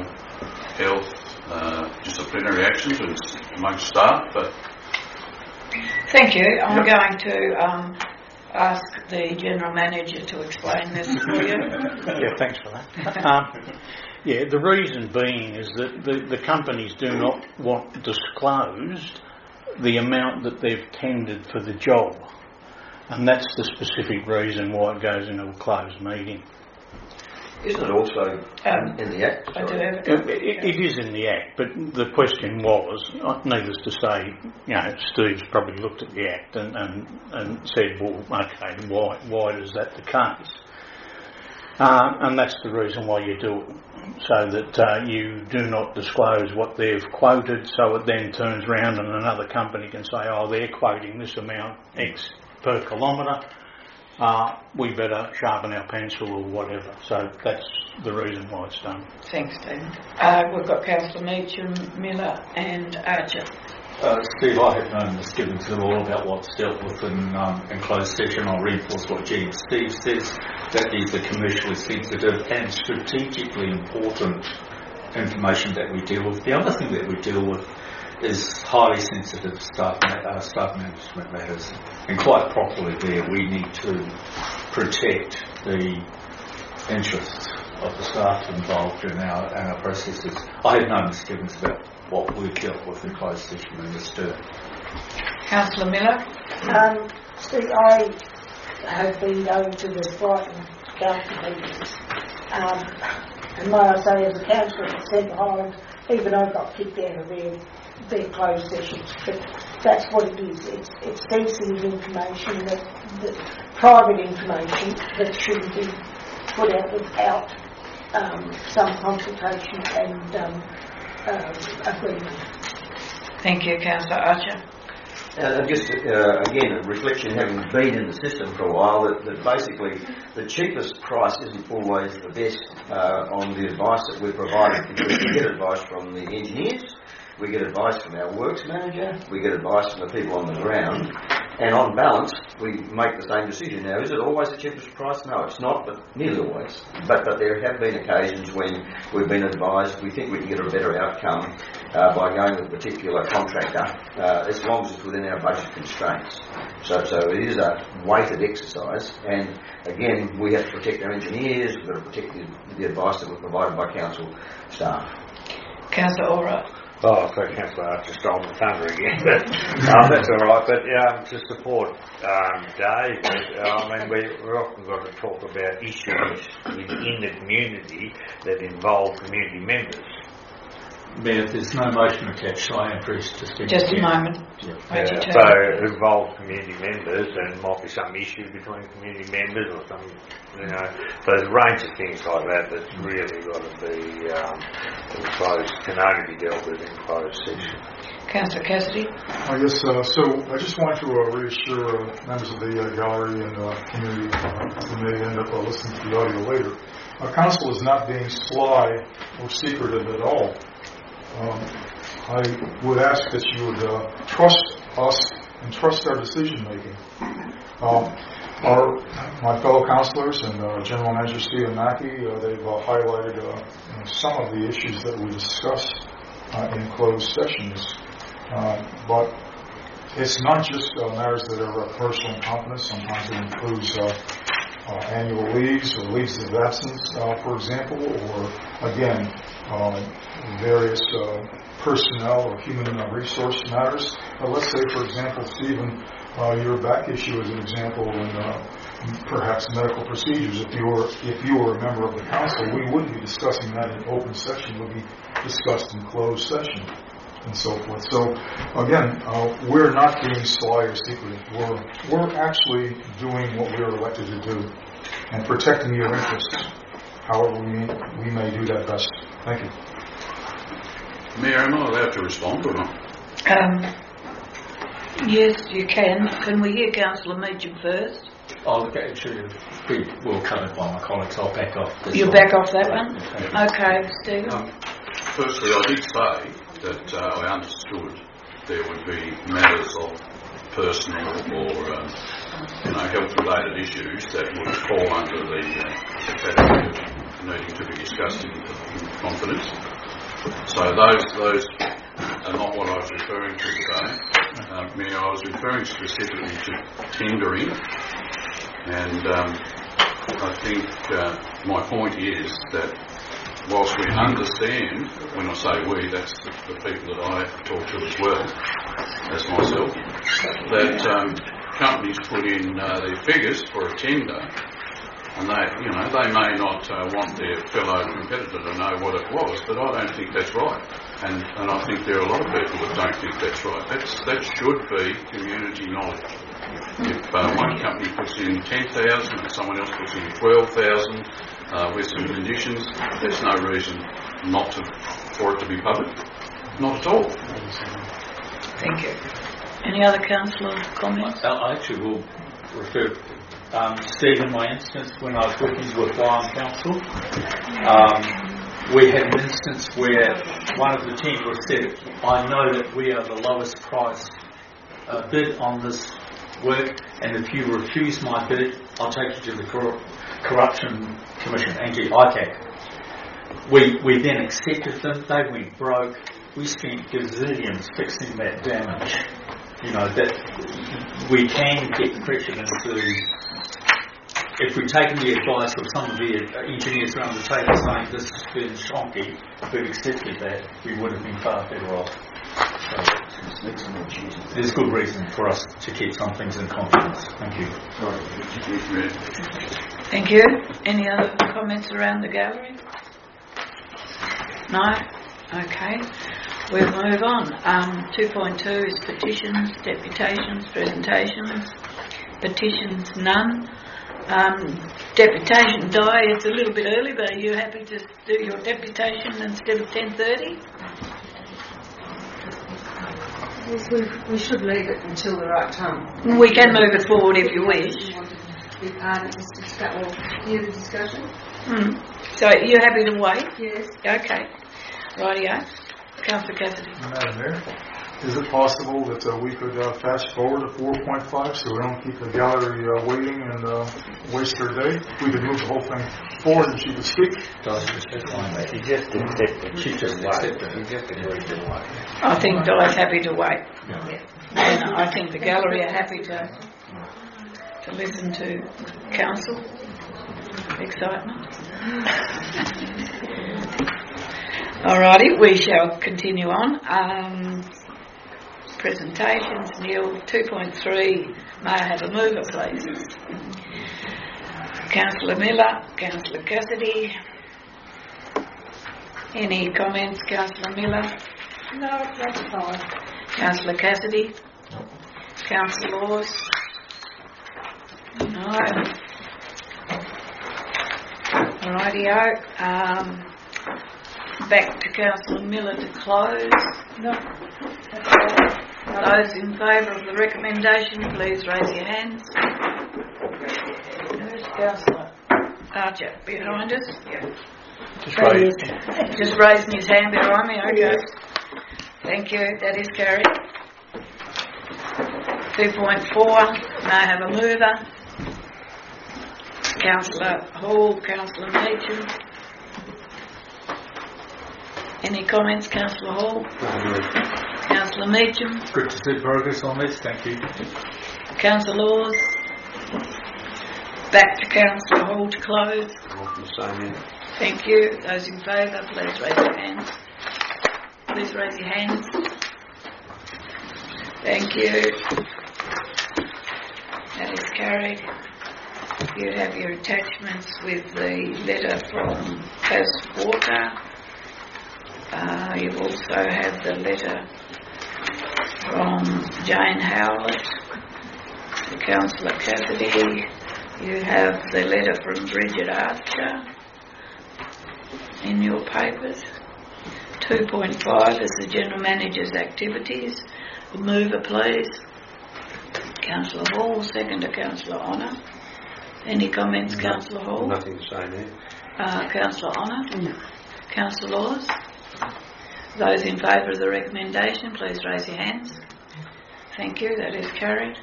health, disciplinary actions amongst staff, but... Thank you. I'm going to ask the General Manager to explain this for you. Yeah, thanks for that. The reason being is that the companies do not want disclosed the amount that they've tendered for the job, and that's the specific reason why it goes into a closed meeting. Isn't it also in the Act? I do have it. It is in the Act, but the question was, needless to say, Steve's probably looked at the Act and said, well, okay, why is that the case? And that's the reason why you do it, so that you do not disclose what they've quoted, so it then turns round and another company can say, oh, they're quoting this amount X per kilometre, we better sharpen our pencil or whatever. So that's the reason why it's done. Thanks, Stephen. We've got Councillor Meacham, Miller and Archer. Steve, I have no misgivings at all about what's dealt with in closed session. I'll reinforce what Steve says, that these are commercially sensitive and strategically important information that we deal with. The other thing that we deal with is highly sensitive staff management matters, and quite properly there we need to protect the interests of the staff involved in our processes. I have no misgivings about what we've dealt with in closed session in this term. Councillor Miller? Steve, I have been going to the Brighton council meetings, and may I say, as a councillor at St Highlands, even I got kicked out of their closed sessions, but that's what it is. It's sensitive information, that private information that shouldn't be put out without some consultation and agreement. Thank you, Councillor Archer. And just, again, a reflection, having been in the system for a while, that basically the cheapest price isn't always the best on the advice that we're provided, because we get advice from the engineers, we get advice from our works manager, we get advice from the people on the ground, and on balance, we make the same decision. Now, is it always the cheapest price? No, it's not, but nearly always. But there have been occasions when we've been advised we think we can get a better outcome by going with a particular contractor, as long as it's within our budget constraints. So it is a weighted exercise, and again, we have to protect our engineers, we've got to protect the advice that we're provided by council staff. Councillor Ora. Oh, so Councillor Archer stole my thunder again. That's all right. But to support Dave, we've often got to talk about issues in the community that involve community members. Mayor, if there's no motion attached, I am pleased to speak. Just a moment. So it involves community members, and it might be some issue between community members or some, there's a range of things like that that's really got to be can only be dealt with in closed session. Councillor Cassidy. Yes, so I just want to reassure members of the gallery and community who may end up listening to the audio later. Council is not being sly or secretive at all. I would ask that you would trust us and trust our decision making. My fellow councillors and General Manager Stephen Mackey, they've highlighted some of the issues that we discussed in closed sessions. But it's not just matters that are personal incompetence. Sometimes it includes annual leaves or leaves of absence, for example, or again, various personnel or human resource matters. Let's say, for example, Stephen, your back issue is an example, and perhaps medical procedures. If you were a member of the council, we wouldn't be discussing that in open session. It would be discussed in closed session, and so forth. So, again, we're not being sly or secretive. We're actually doing what we are elected to do and protecting your interests. However, we may do that best. Thank you. Mayor, am I allowed to respond or not? Yes, you can. Can we hear Councillor Meacham first? I'll actually be well covered by my colleagues. I'll back off this You'll one. back off that one? Okay, Stephen. Firstly, I did say that I understood there would be matters of personal or health-related issues that would fall under the category of needing to be discussed in confidence. So those are not what I was referring to today. Mayor, I was referring specifically to tendering, and I think my point is that whilst we understand, when I say we, that's the people that I talk to as well as myself, that companies put in their figures for a tender, and they may not want their fellow competitor to know what it was, but I don't think that's right. And I think there are a lot of people that don't think that's right. That should be community knowledge. If one company puts in 10,000 and someone else puts in 12,000 with some conditions, there's no reason for it to be public. Not at all. Thank you. Any other councillor comments? I actually will refer Steve, in my instance, when I was working with Wyong Council, we had an instance where one of the tenderers said, I know that we are the lowest price bid on this work, and if you refuse my bid, I'll take you to the Corruption Commission, anti-ICAC. We then accepted them, they went broke, we spent gazillions fixing that damage. That we can get pressure into. If we'd taken the advice of some of the engineers around the table saying this has been shonky, if we'd accepted that, we would have been far better off. So there's good reason for us to keep some things in confidence. Thank you. Thank you. Any other comments around the gallery? No? Okay. We'll move on. 2.2 is petitions, deputations, presentations. Petitions, none. Deputation, Di, it's a little bit early, but are you happy to do your deputation instead of 10:30? Yes, we should leave it until the right time. We can move it forward if you wish. If you want to be part of this discussion or hear the discussion. So you're happy to wait? Yes. Okay. Rightio. Councillor Cassidy. Madam Mayor, is it possible that we could fast forward to 4.5 so we don't keep the gallery waiting and waste their day? We could move the whole thing forward and she could speak. She just accepted. She just accepted. She just agreed to wait. I think Di's happy to wait. Yeah. And I think the gallery are happy to listen to council. Excitement. Alrighty, we shall continue on. Presentations, Neil. 2.3, may I have a mover, please? Councillor Miller, Councillor Cassidy. Any comments, Councillor Miller? No, that's fine. Councillor Cassidy? Councillor Laws? No. Rightio. Back to Councillor Miller to close. No, that's fine. Those in favour of the recommendation, please raise your hands. Where's Councillor? Archer, behind us? Just Just raising his hand behind me, okay. Thank you, that is carried. 2.4, may I have a mover? Councillor Hall, Councillor Meacham. Any comments, Councillor Hall? Councillor Meacham? Good to see progress on this, thank you. Councillor Laws? Back to Councillor Hall to close. Thank you. Those in favour, please raise your hands. Please raise your hands. Thank you. That is carried. You have your attachments with the letter from Coast Water. You also have the letter from Jane Howlett, Councillor Cassidy. You have the letter from Bridget Archer in your papers. 2.5 is the General Manager's activities. The mover, please. Councillor Hall, second to Councillor Honour. Any comments, Councillor Hall? Nothing to say there. Councillor Honour? No. Councillor Laws? Those in favour of the recommendation, please raise your hands. Thank you, that is carried.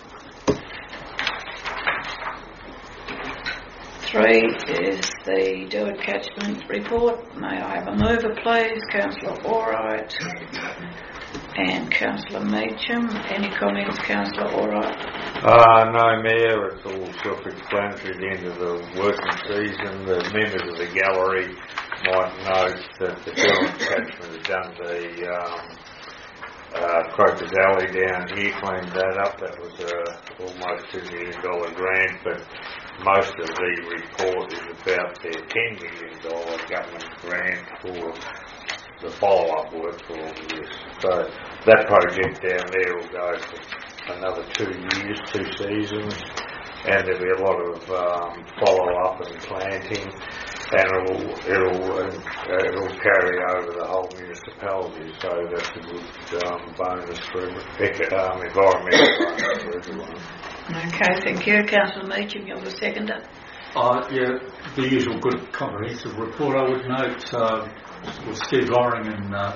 3 is the Dewar Catchment Report. May I have a mover, please? Councillor Allwright and Councillor Meacham. Any comments, Councillor Allwright? No, Mayor, it's all self-explanatory. At the end of the working season, the members of the gallery might note that the Dewar Catchment has done the Crocus Alley down here, cleaned that up. That was almost $2 million grant, but most of the report is about their $10 million government grant for the follow-up work for all of this. So that project down there will go for another 2 years, 2 seasons, and there'll be a lot of follow-up and planting, and it'll carry over the whole municipality. So that's a good bonus for environmental bonus for everyone. Okay, thank you. Councillor Meacham, you're the seconder. Yeah, the usual good comprehensive report. I would note with Steve Loring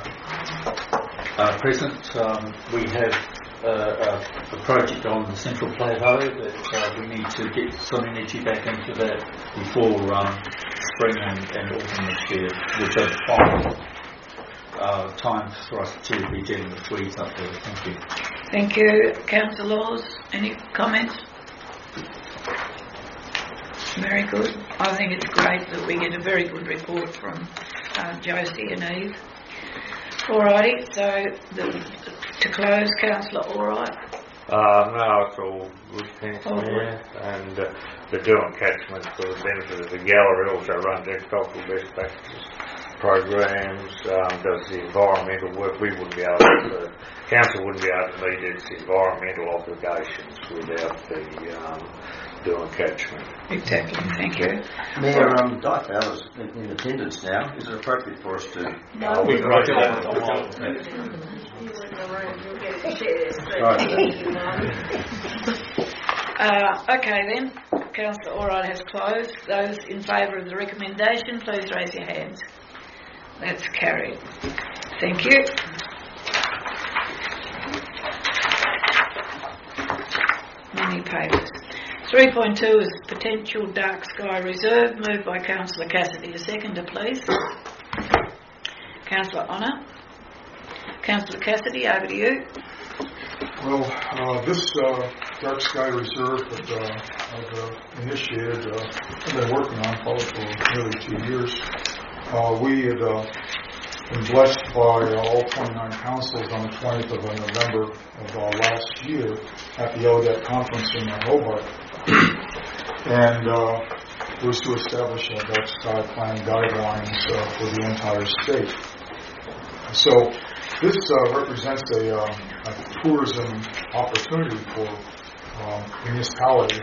present, we have a project on the Central Plateau that we need to get some energy back into that before spring and autumn next year, which are final time for us to be dealing with weeds up there. Thank you. Thank you. Councillor Laws, any comments? Very good. I think it's great that we get a very good report from Josie and Eve. Alrighty, so to close, Councillor Allwright. No, it's all good, thanks, Mayor. And the Dewar Catchment, for the benefit of the gallery, also runs agricultural best practices programs, does the environmental work. We wouldn't be able to, the council wouldn't be able to meet its environmental obligations without the Dewar Catchment. Exactly, thank you. Mayor, Di Fowler's in attendance now. Is it appropriate for us to... No, we can write that on. Okay then, Councillor Allwright has closed. Those in favour of the recommendation, please raise your hands. That's carried. Thank you. Many papers. 3.2 is potential dark sky reserve, moved by Councillor Cassidy. A seconder, please. Councillor Honour. Councillor Cassidy, over to you. Well, this dark sky reserve that I've initiated, I've been working on probably for nearly 2 years. We had been blessed by all 29 councils on the 20th of November of last year at the LDAC conference in Hobart. And was to establish dark sky plan guidelines for the entire state. So this represents a tourism opportunity for municipality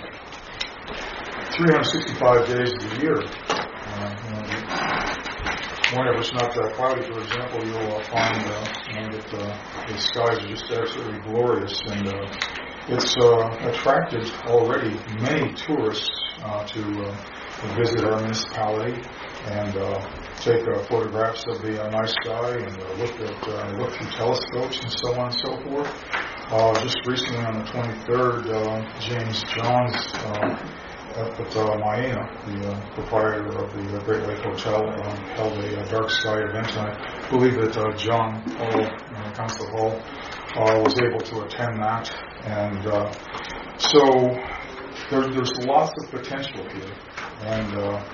365 days of the year. Whenever it's not cloudy, for example, you'll find that the skies are just absolutely glorious, and it's attracted already many tourists to visit our municipality and take photographs of the night sky and look through telescopes and so on and so forth. Just recently on the 23rd, James Johns at Maena, the proprietor of the Great Lake Hotel, held a dark sky event, and I believe that John Hall, Councillor Hall, was able to attend that. And so there's lots of potential here, and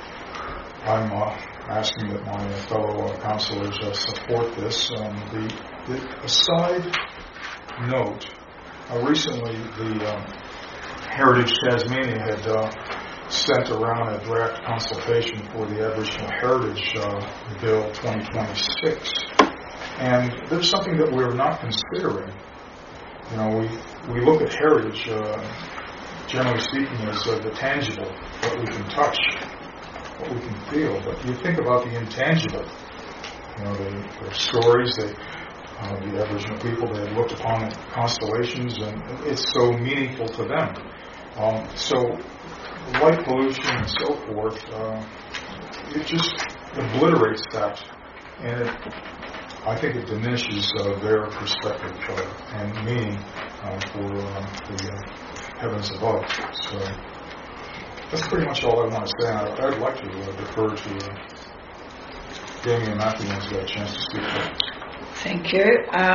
I'm asking that my fellow councillors support this. The aside note, recently the Heritage Tasmania had sent around a draft consultation for the Aboriginal Heritage Bill 2026, and there's something that we're not considering. You know, we look at heritage, generally speaking, as the tangible, what we can touch, what we can feel. But you think about the intangible. You know, their stories. The Aboriginal people, they had looked upon constellations, and it's so meaningful to them. So light pollution and so forth, it just obliterates that, and I think it diminishes their perspective and meaning for the heavens above. So that's pretty much all I want to say. I'd like to defer to Damien Matthews who's got a chance to speak to. Thank you.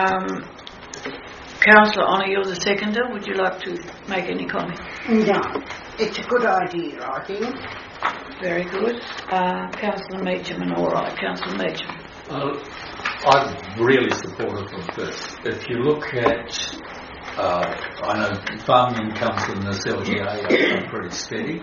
Councillor Honour, you're the seconder. Would you like to make any comment? No. It's a good idea, I think. Very good. Councillor Meacham, and all right. Councillor Meacham. I'm really supportive of this. If you look at, I know farming incomes in this LGA are pretty steady,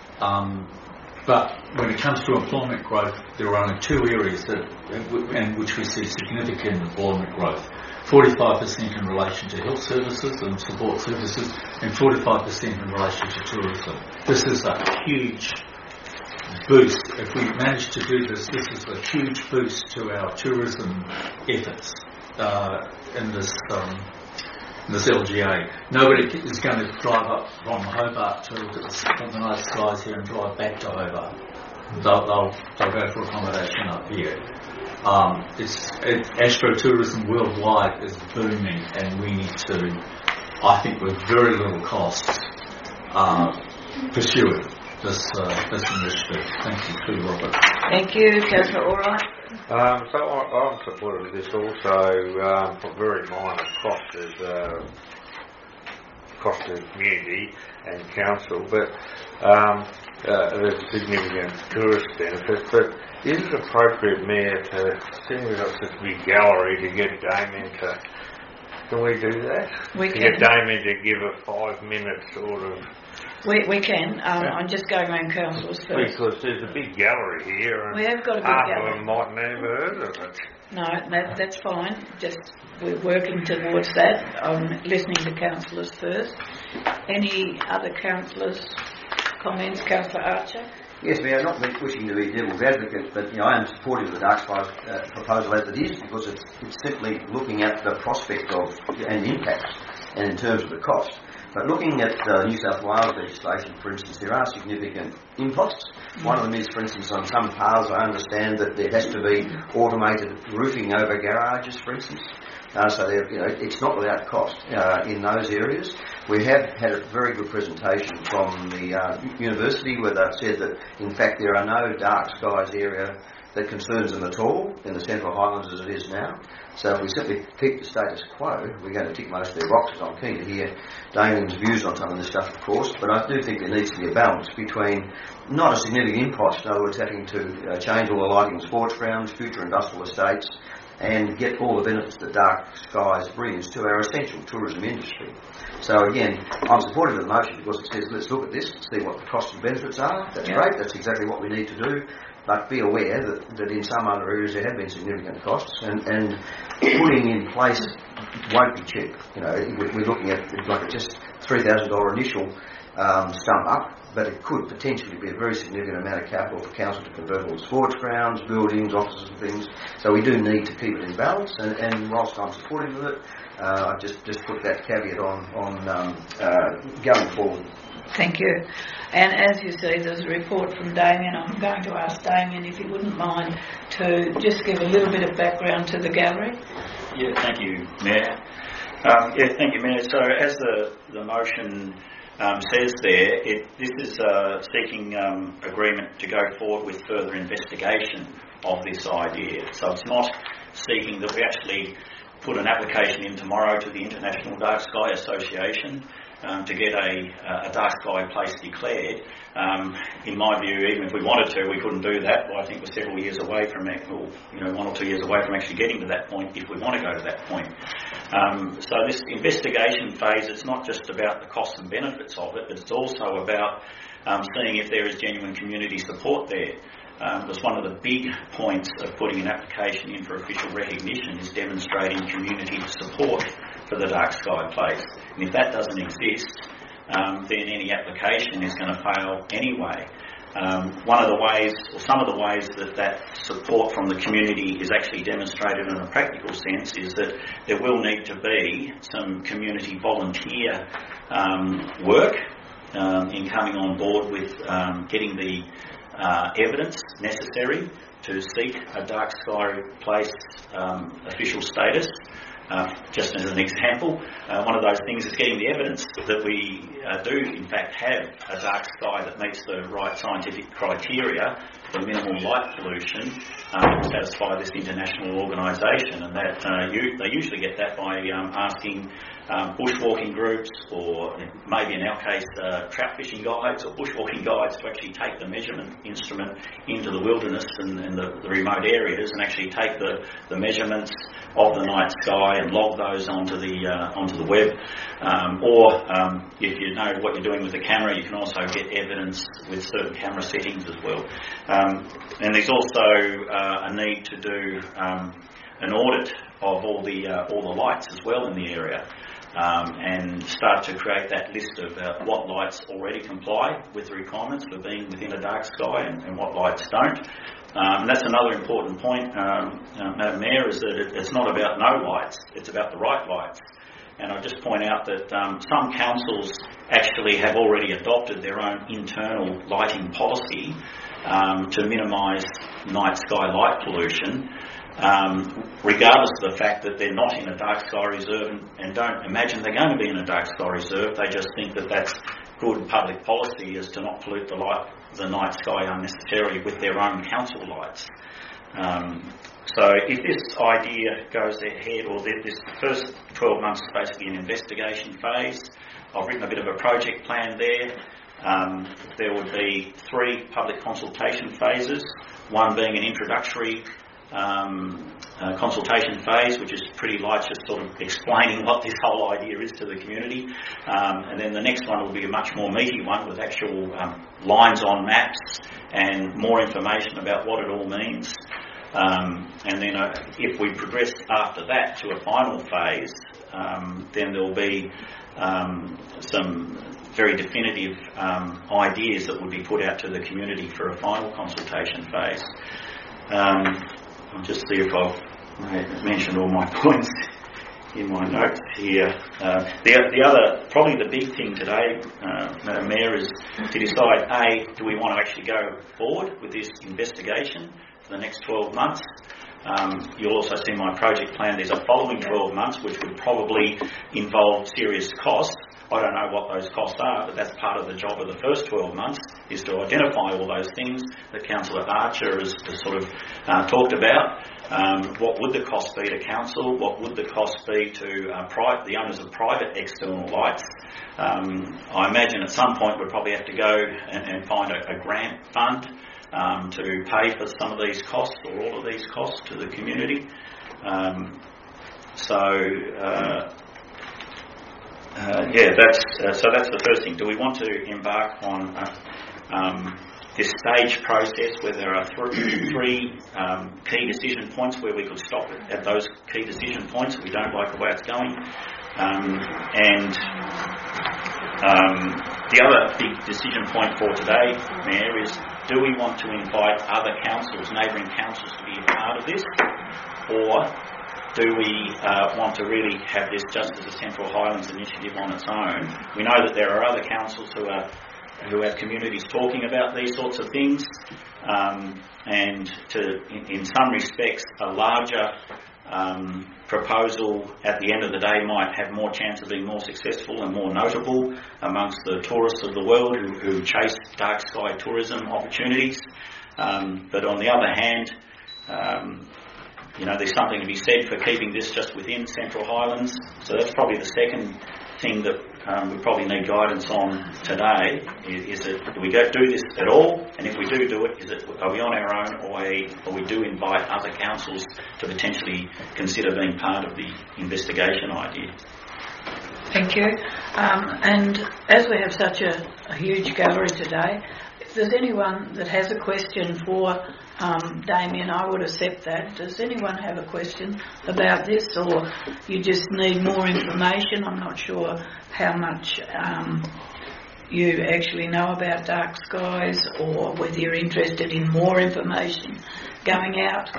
but when it comes to employment growth, there are only two areas in which we see significant employment growth. 45% in relation to health services and support services, and 45% in relation to tourism. This is a huge boost. If we manage to do this, this is a huge boost to our tourism efforts in this LGA. Nobody is going to drive up from Hobart to look at the nice skies here and drive back to Hobart. They'll go for accommodation up here. Astrotourism worldwide is booming, and we need to, I think with very little cost, pursue it. This initiative. Thank you too, Robert. Thank you, Councillor Allwright. So I'm supportive of this also, for very minor cost to the community and council, but there's significant tourist benefits. But is it appropriate, Mayor, seeing we've got this big gallery, to get Damien to, can we do that? We to can. get Damien to give a 5-minute sort of... We can. I'm just going around councillors first. Because there's a big gallery here, and we have got a big half gallery. of them might never heard of it. No, that's fine. Just we're working towards that. I'm listening to councillors first. Any other councillors' comments? Councillor Archer? Yes, we are not wishing to be devil's advocate, but I am supportive of the dark skies proposal as it is, because it's simply looking at the prospect of and impacts, and in terms of the cost. But looking at New South Wales legislation, for instance, there are significant imposts. One of them is, for instance, on some paths, I understand that there has to be automated roofing over garages, for instance. So it's not without cost in those areas. We have had a very good presentation from the university, where they've said that, in fact, there are no dark skies area that concerns them at all in the Central Highlands as it is now. So if we simply keep the status quo, we're going to tick most of their boxes. I'm keen to hear Damien's views on some of this stuff, of course, but I do think there needs to be a balance between not a significant impost, in other words, having to change all the lighting sports grounds, future industrial estates, and get all the benefits that dark skies brings to our essential tourism industry. So again, I'm supportive of the motion because it says let's look at this, see what the costs and benefits are. That's great, that's exactly what we need to do. But be aware that in some other areas there have been significant costs, and putting in place won't be cheap. You know, we're looking at like just $3,000 initial stump up, but it could potentially be a very significant amount of capital for council to convert all the sports grounds, buildings, offices and things. So we do need to keep it in balance, and whilst I'm supportive of it, I just put that caveat on going forward. Thank you. And as you see, there's a report from Damien. I'm going to ask Damien if he wouldn't mind to just give a little bit of background to the gallery. Yeah, thank you, Mayor. Thank you, Mayor. So as the motion says there, this is seeking agreement to go forward with further investigation of this idea. So it's not seeking that we actually put an application in tomorrow to the International Dark Sky Association to get a dark sky place declared. In my view, even if we wanted to, we couldn't do that. Well, I think we're several years away from it, or 1 or 2 years away from actually getting to that point, if we want to go to that point. So this investigation phase, it's not just about the costs and benefits of it, but it's also about seeing if there is genuine community support there. Because one of the big points of putting an application in for official recognition is demonstrating community support for the dark sky place. And if that doesn't exist, then any application is going to fail anyway. One of the ways, or some of the ways that support from the community is actually demonstrated in a practical sense is that there will need to be some community volunteer work in coming on board with getting the evidence necessary to seek a dark sky place official status. Just as an example, one of those things is getting the evidence that we do in fact have a dark sky that meets the right scientific criteria for minimal light pollution to satisfy this international organisation, and that they usually get that by asking bushwalking groups, or maybe in our case trout fishing guides or bushwalking guides, to actually take the measurement instrument into the wilderness and the remote areas and actually take the measurements of the night sky and log those onto the web. Or if you know what you're doing with the camera, you can also get evidence with certain camera settings as well. And there's also a need to do an audit of all the lights as well in the area. And start to create that list of what lights already comply with the requirements for being within a dark sky and what lights don't. And that's another important point, Madam Mayor, is that it's not about no lights, it's about the right lights. And I'll just point out that some councils actually have already adopted their own internal lighting policy to minimise night sky light pollution. Regardless of the fact that they're not in a dark sky reserve and don't imagine they're going to be in a dark sky reserve, they just think that that's good public policy, is to not pollute the night sky unnecessarily with their own council lights. So if this idea goes ahead, or this first 12 months is basically an investigation phase, I've written a bit of a project plan there. There would be 3 public consultation phases, one being an introductory consultation phase, which is pretty light, just sort of explaining what this whole idea is to the community, and then the next one will be a much more meaty one with actual lines on maps and more information about what it all means. And then if we progress after that to a final phase, then there'll be some very definitive ideas that would be put out to the community for a final consultation phase. I'll just see if I've mentioned all my points in my notes here. The other, probably the big thing today, Madam Mayor, is to decide, A, do we want to actually go forward with this investigation for the next 12 months? You'll also see my project plan. There's a following 12 months which would probably involve serious costs. I don't know what those costs are, but that's part of the job of the first 12 months, is to identify all those things that Councillor Archer has sort of talked about. What would the cost be to council? What would the cost be to the owners of private external lights? I imagine at some point we'd probably have to go and find a grant fund to pay for some of these costs, or all of these costs, to the community. That's the first thing. Do we want to embark on this stage process where there are three key decision points where we could stop at those key decision points if we don't like the way it's going? The other big decision point for today, Mayor, is do we want to invite other councils, neighbouring councils, to be a part of this, or do we want to really have this just as a Central Highlands initiative on its own? We know that there are other councils who have communities talking about these sorts of things, and in some respects a larger proposal at the end of the day might have more chance of being more successful and more notable amongst the tourists of the world who chase dark sky tourism opportunities. But on the other hand, there's something to be said for keeping this just within Central Highlands. So that's probably the second thing that we probably need guidance on today. Is it, do we do this at all? And if we do it, are we on our own, or we do invite other councils to potentially consider being part of the investigation idea? Thank you. And as we have such a huge gallery today, if there's anyone that has a question for Damien, I would accept that. Does anyone have a question about this, or you just need more information? I'm not sure how much you actually know about dark skies, or whether you're interested in more information going out.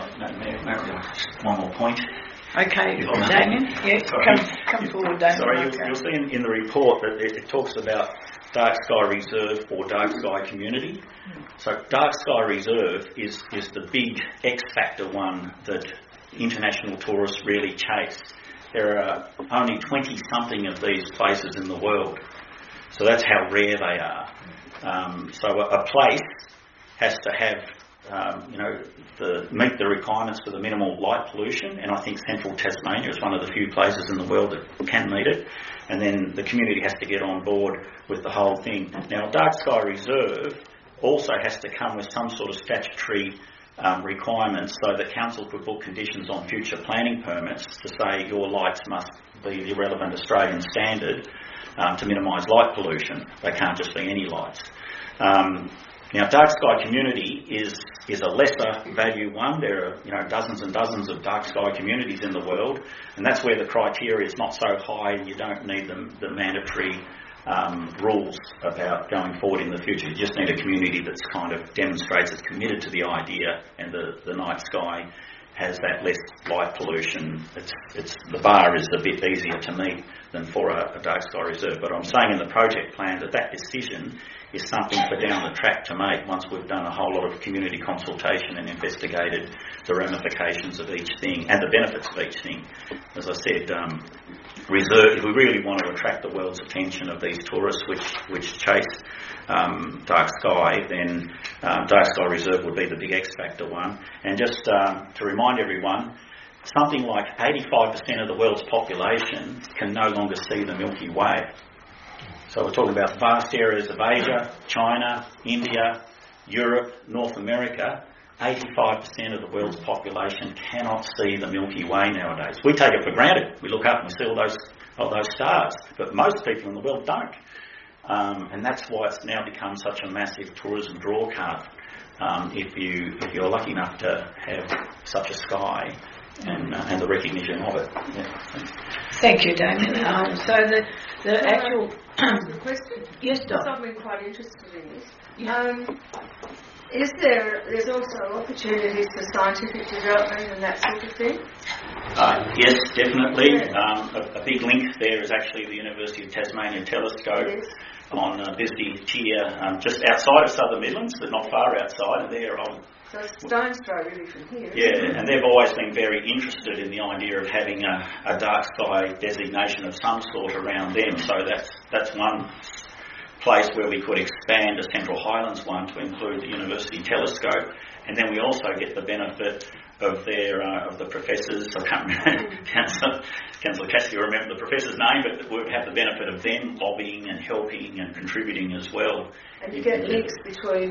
One more point. Okay, Damien. Yes, come forward, Damien. Sorry, you'll see in the report that it talks about Dark Sky Reserve or Dark Sky Community. So Dark Sky Reserve is the big X factor one that international tourists really chase. There are only 20-something of these places in the world. So that's how rare they are. So a place has to have, meet the requirements for the minimal light pollution, and I think Central Tasmania is one of the few places in the world that can meet it. And then the community has to get on board with the whole thing. Now, Dark Sky Reserve also has to come with some sort of statutory requirements, so that council could put conditions on future planning permits to say your lights must be the relevant Australian standard to minimise light pollution. They can't just be any lights. Now, Dark Sky Community is a lesser value one. There are dozens and dozens of dark sky communities in the world, and that's where the criteria is not so high, and you don't need the mandatory rules about going forward in the future. You just need a community that's kind of demonstrates it's committed to the idea, and the night sky has that less light pollution. The bar is a bit easier to meet than for a dark sky reserve. But I'm saying in the project plan that decision is something for down the track to make once we've done a whole lot of community consultation and investigated the ramifications of each thing and the benefits of each thing. As I said, reserve, if we really want to attract the world's attention of these tourists which chase dark sky, then Dark Sky Reserve would be the big X factor one. And just to remind everyone, something like 85% of the world's population can no longer see the Milky Way. So we're talking about vast areas of Asia, China, India, Europe, North America. 85% of the world's population cannot see the Milky Way nowadays. We take it for granted. We look up and we see all those stars, but most people in the world don't. And that's why it's now become such a massive tourism draw card. If you're lucky enough to have such a sky and the recognition of it. Yeah. Thank you, Damien. So the actual question. Yes, Doc. I'm quite interested in this. There's also opportunities for scientific development and that sort of thing? Yes, definitely. A big link there is actually the University of Tasmania telescope on Bisbee Tier, just outside of Southern Midlands, but not far outside. So it's stone's throw really from here. Yeah, and they've always been very interested in the idea of having a dark sky designation of some sort around them. So that's one place where we could expand a Central Highlands one to include the University telescope, and then we also get the benefit of of the professors. I can't remember, Councillor Cassidy will remember the professor's name, but we would have the benefit of them lobbying and helping and contributing as well. And you get links between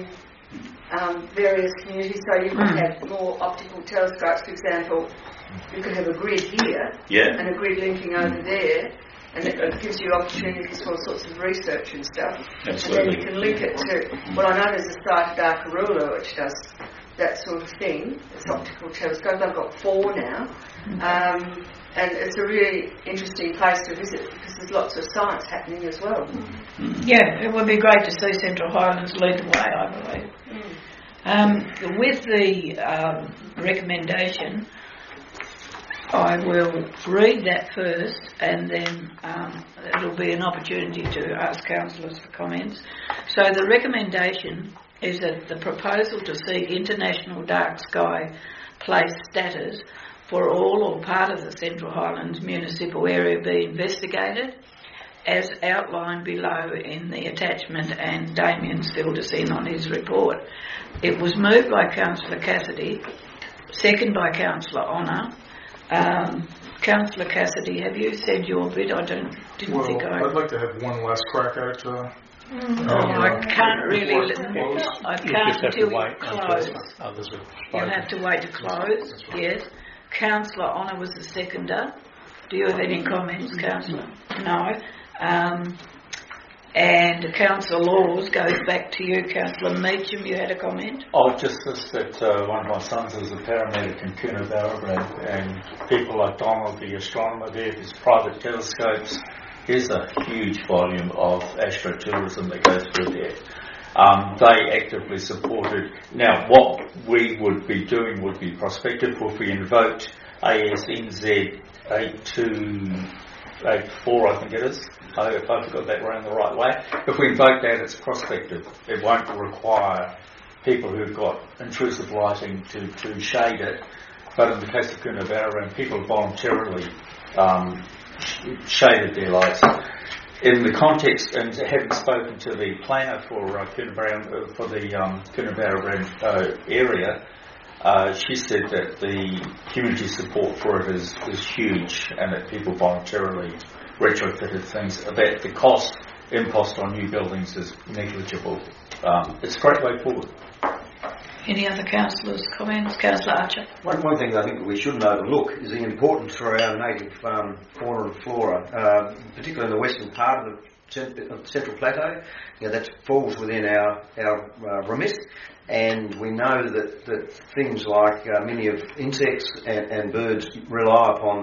various communities. So you could have more optical telescopes, for example. You could have a grid here and a grid linking over there, and it gives you opportunities for all sorts of research and stuff. Absolutely. And then you can link it to, well, I know there's a site at Arkarula which does that sort of thing. It's optical telescope. I've got 4 now. And it's a really interesting place to visit because there's lots of science happening as well. Yeah, it would be great to see Central Highlands lead the way, I believe. With the recommendation, I will read that first and then it'll be an opportunity to ask councillors for comments. So the recommendation is that the proposal to seek international dark sky place status for all or part of the Central Highlands municipal area be investigated as outlined below in the attachment, and Damien's filled us in on his report. It was moved by Councillor Cassidy, second by Councillor Honour. Councillor Cassidy, have you said your bit? I'd like to have one last crack at it. I can't really. I can't until you close. You'll have to wait to close. Yes. Councillor Honour was the seconder. Do you have any comments, Councillor? No. And Councillor Laws goes back to you, Councillor Meacham. You had a comment? I'll just list that one of my sons is a paramedic in Coonabarabran, and people like Donald, the astronomer there, his private telescopes. There's a huge volume of astrotourism that goes through there. They actively supported. Now, what we would be doing would be prospective. If we invoked ASNZ 8284, I think it is, if I've got that around the right way. If we invoke that, it's prospective. It won't require people who've got intrusive lighting to shade it. But in the case of Coonabarabran, people voluntarily shaded their lights. In the context, and having spoken to the planner for Coonabarabran, for the Coonabarabran area, she said that the community support for it is huge, and that people voluntarily retrofitted things. That the cost impost on new buildings is negligible. It's a great way forward. Any other councillors' comments? Councillor Archer. One thing I think we shouldn't overlook is the importance for our native fauna and flora, particularly in the western part of the Central Plateau. That falls within our remit, and we know that things like many of insects and birds rely upon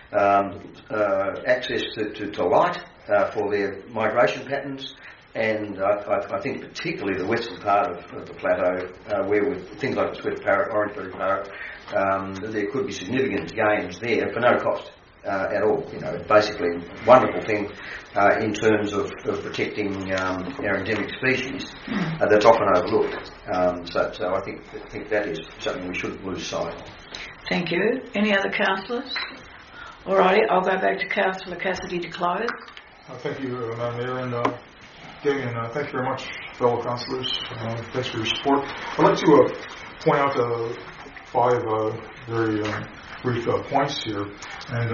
access to light for their migration patterns. And I think particularly the western part of the plateau, where with things like the swift parrot, orange-bellied parrot, there could be significant gains there for no cost at all. Basically a wonderful thing in terms of protecting our endemic species that's often overlooked. So I think that is something we shouldn't lose sight of. Thank you. Any other councillors? All righty, I'll go back to Councillor Cassidy to close. Thank you, Madam Mayor, and Damien, thank you very much, fellow councillors. Thanks for your support. I'd like to point out 5 very brief points here. And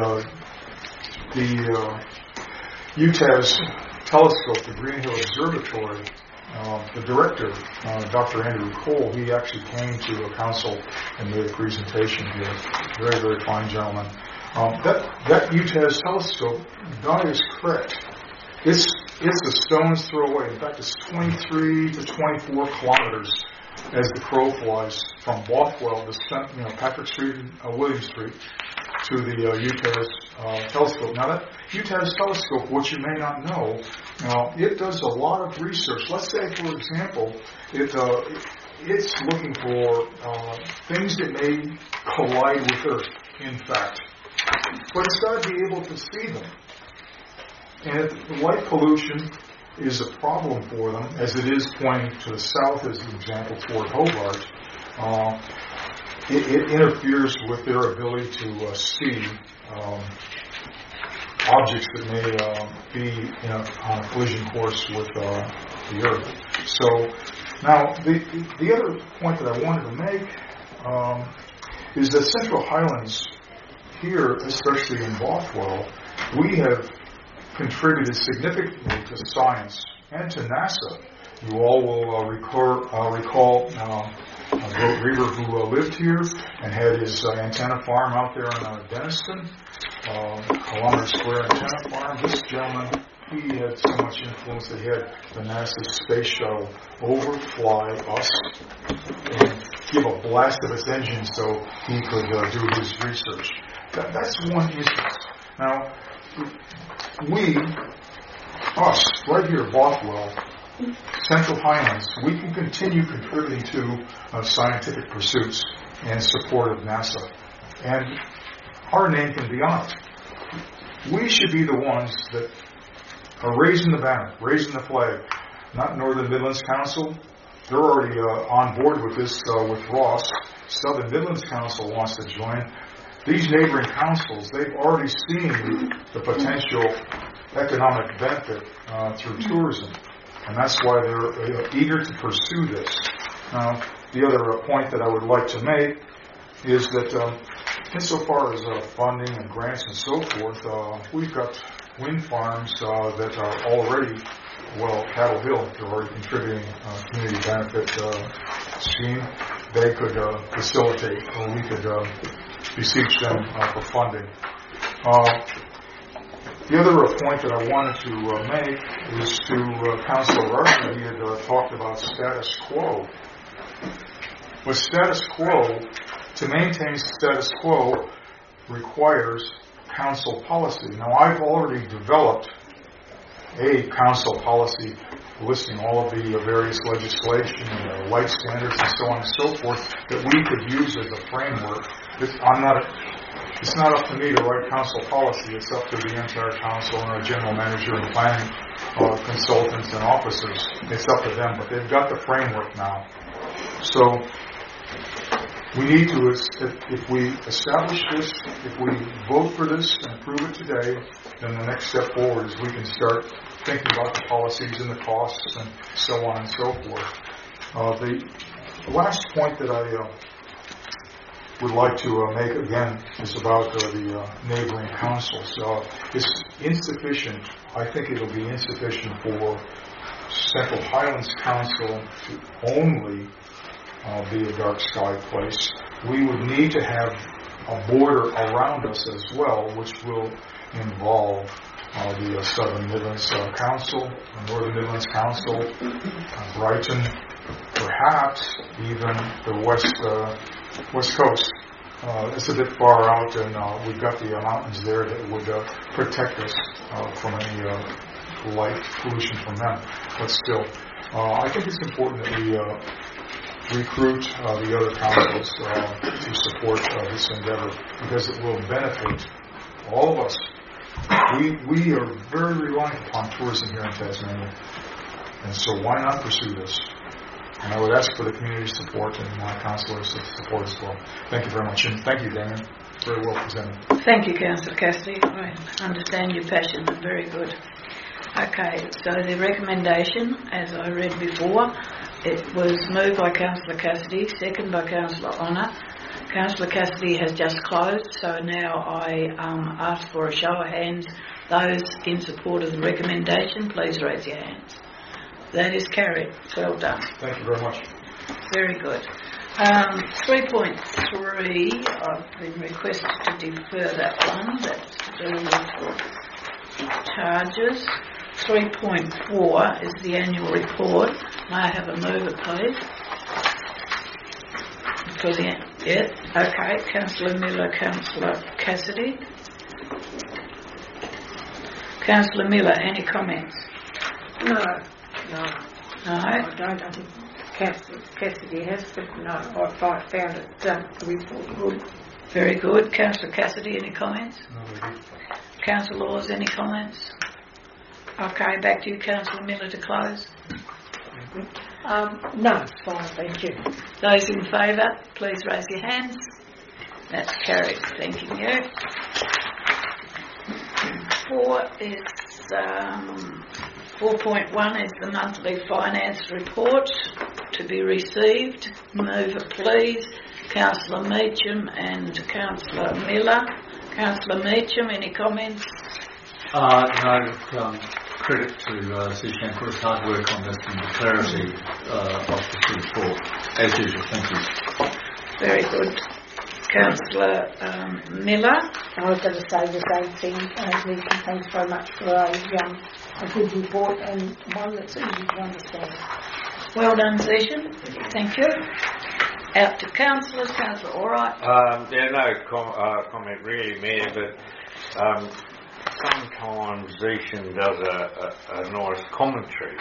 the UTAS telescope, the Green Hill Observatory, the director, Dr. Andrew Cole, he actually came to a council and made a presentation here. Very, very fine gentleman. That UTAS telescope, Guy is correct. It's a stone's throw away. In fact, it's 23 to 24 kilometers as the crow flies from Bothwell to Patrick Street and William Street to the UTAS telescope. Now that UTAS telescope, what you may not know, it does a lot of research. Let's say, for example, it's looking for things that may collide with Earth, in fact. But it's got to be able to see them. And light pollution is a problem for them, as it is pointing to the south as an example toward Hobart. It interferes with their ability to see objects that may be on a collision course with the Earth. So now the other point that I wanted to make is that Central Highlands here, especially in Bothwell, we have contributed significantly to science and to NASA You all will recall Bill Reaver, who lived here and had his antenna farm out there in Denniston, Kilometer Square Antenna Farm. This gentleman, he had so much influence that he had the NASA space shuttle overfly us and give a blast of its engine so he could do his research. That's one instance. Now, us, right here at Bothwell, Central Highlands, we can continue contributing to scientific pursuits in support of NASA. And our name can be on it. We should be the ones that are raising the banner, raising the flag, not Northern Midlands Council. They're already on board with this with Ross. Southern Midlands Council wants to join. These neighboring councils, they've already seen the potential economic benefit through tourism. And that's why they're eager to pursue this. Now, the other point that I would like to make is that insofar as funding and grants and so forth, we've got wind farms that are already, Cattle Hill, they're already contributing community benefit scheme. They could facilitate, or we could beseech them for funding. The other point that I wanted to make is to Councillor Rushton. He had talked about status quo. With status quo, to maintain status quo requires council policy. Now, I've already developed a council policy listing all of the various legislation, light standards, and so on and so forth that we could use as a framework. It's not up to me to write council policy. It's up to the entire council and our general manager and planning consultants and officers. It's up to them, but they've got the framework now. So we need to, if we establish this, if we vote for this and approve it today, then the next step forward is we can start thinking about the policies and the costs and so on and so forth. The last point that I would like to make again is about the neighboring councils. It's insufficient. I think it'll be insufficient for Central Highlands Council to only be a dark sky place. We would need to have a border around us as well, which will involve the Southern Midlands Council, the Northern Midlands Council, Brighton, perhaps even the West Coast. It's a bit far out, and we've got the mountains there that would protect us from any light pollution from them. But still, I think it's important that we recruit the other councils to support this endeavor, because it will benefit all of us. We are very reliant upon tourism here in Tasmania, and so why not pursue this? And I would ask for the community support and councillors' support as well. Thank you very much, and thank you, Damien. Very well presented. Thank you, Councillor Cassidy. I understand your passion. Very good. Okay, so the recommendation, as I read before, it was moved by Councillor Cassidy, second by Councillor Honour. Councillor Cassidy has just closed, so now I ask for a show of hands. Those in support of the recommendation, please raise your hands. That is carried. Well done. Thank you very much. Very good. 3.3, I've been requested to defer that one. That's to do with charges. 3.4 is the annual report. May I have a mover, please? For the okay. Councillor Miller, Councillor Cassidy. Councillor Miller, any comments? No. I don't. I think Cassidy has, but no, I found it the report good. Very good. Councillor Cassidy, any comments? No. Councillor Laws, any comments? Okay, back to you, Councillor Miller, to close. No, it's fine, thank you. Those in favour, please raise your hands. That's carried. Thank you. 4.1 is the monthly finance report to be received. Mover, please. Councillor Meacham and Councillor Miller. Councillor Meacham, any comments? No, credit to Zishan for his hard work on this and the clarity of the report. As usual, thank you. Very good. Councillor Miller. I was going to say the same thing. Lisa, thanks very much for a good report and one that's easy to understand. Well done, Zishan. Thank you. Out to councillors. Councillor, all right. No comment really, Mayor, but sometimes Zishan does a nice commentary.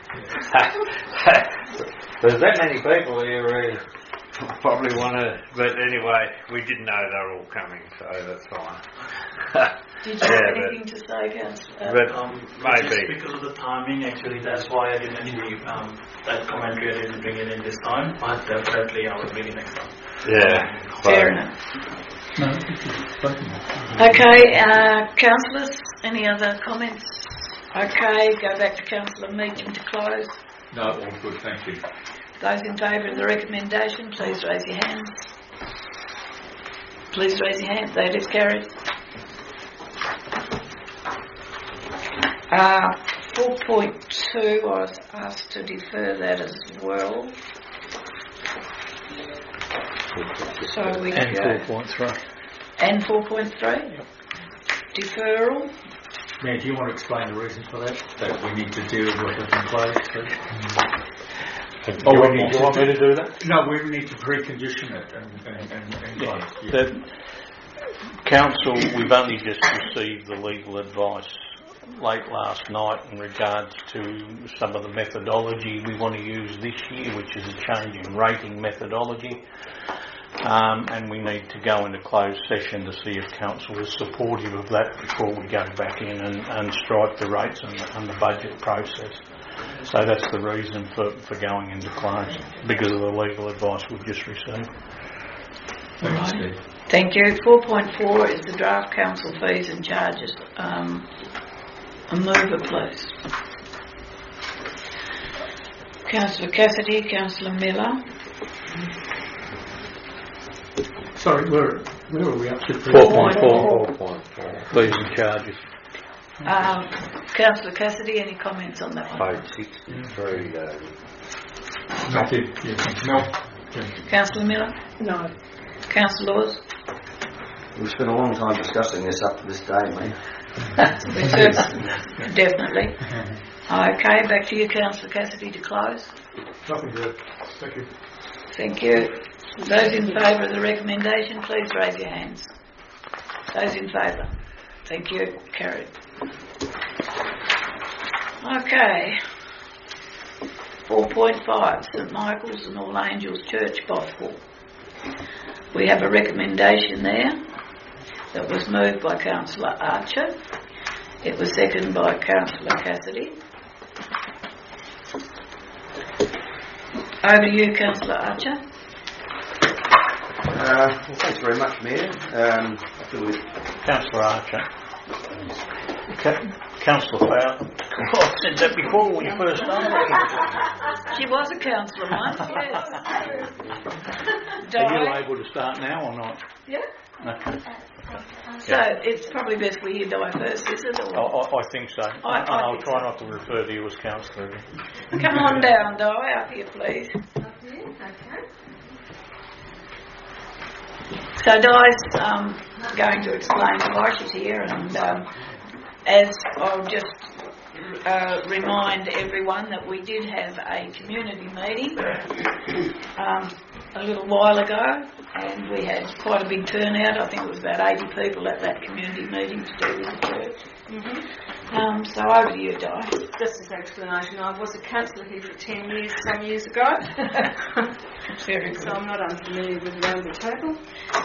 There's that many people here who probably want to, but anyway, we didn't know they were all coming, so that's fine. Did you have anything to say, Councillor? Maybe. Just because of the timing, actually, that's why I didn't actually, that commentary I didn't bring it in this time, but definitely I will bring it next time. Yeah. Fair enough. Okay, councillors, any other comments? Okay, go back to Councillor Meacham to close. No, all good, thank you. Those in favour of the recommendation, please raise your hands. Please raise your hands. That is carried. 4.2, I was asked to defer that as well. So we and go. 4.3. And 4.3? Yep. Deferral. Mayor, do you want to explain the reason for that? That we need to deal with it and close, please? Do you want me to do that? No, we need to precondition it and close. The council, we've only just received the legal advice late last night in regards to some of the methodology we want to use this year, which is a change in rating methodology. And we need to go into closed session to see if council is supportive of that before we go back in and strike the rates and the budget process. So that's the reason for going into close, because of the legal advice we've just received. Right. Thank you. 4.4 is the draft council fees and charges. A mover, please. Councillor Cassidy, Councillor Miller. Sorry, where are we up to? 4.4. Fees and charges. Councillor Cassidy, any comments on that one? Page 63, Nothing. No. Councillor Miller? No. Councillor Laws? We've spent a long time discussing this up to this day, mate. Definitely. Okay, back to you, Councillor Cassidy, to close. Nothing good. Thank you. Thank you. Those in favour of the recommendation, please raise your hands. Those in favour. Thank you. Carried. Okay. 4.5, St Michael's and All Angels Church, Bothwell. We have a recommendation there that was moved by Councillor Archer. It was seconded by Councillor Cassidy. Over to you, Councillor Archer. Well, thanks very much, Mayor. Councillor Archer. Councillor Fowler. I said that before when you first started. She was a councillor once, yes. Are you able to start now or not? Yeah. Okay. So it's probably best we hear Di first, is it? Or? I think so. I'll try not to refer to you as councillor again. Come on down, Di, up here, please. Okay. So Di's going to explain why she's here, and as I'll just remind everyone that we did have a community meeting a little while ago, and we had quite a big turnout. I think it was about 80 people at that community meeting to do with the church. So over to you, Di. Just as an explanation, I was a councillor here for 10 years, some years ago. Very good. So I'm not unfamiliar with around the table.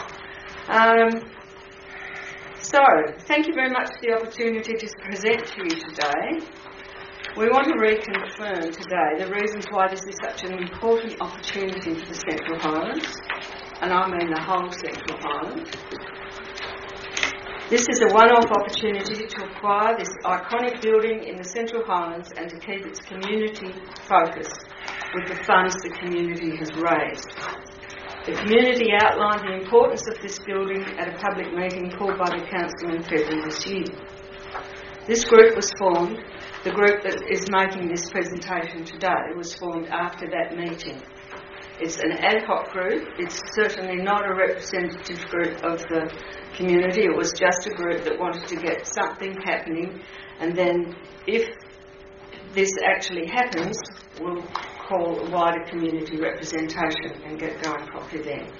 So, thank you very much for the opportunity to present to you today. We want to reconfirm today the reasons why this is such an important opportunity for the Central Highlands, and I mean the whole Central Highlands. This is a one-off opportunity to acquire this iconic building in the Central Highlands and to keep its community focused with the funds the community has raised. The community outlined the importance of this building at a public meeting called by the Council in February this year. This group was formed The group that is making this presentation today was formed after that meeting. It's an ad hoc group. It's certainly not a representative group of the community. It was just a group that wanted to get something happening, and then if this actually happens, we'll call a wider community representation and get going properly then.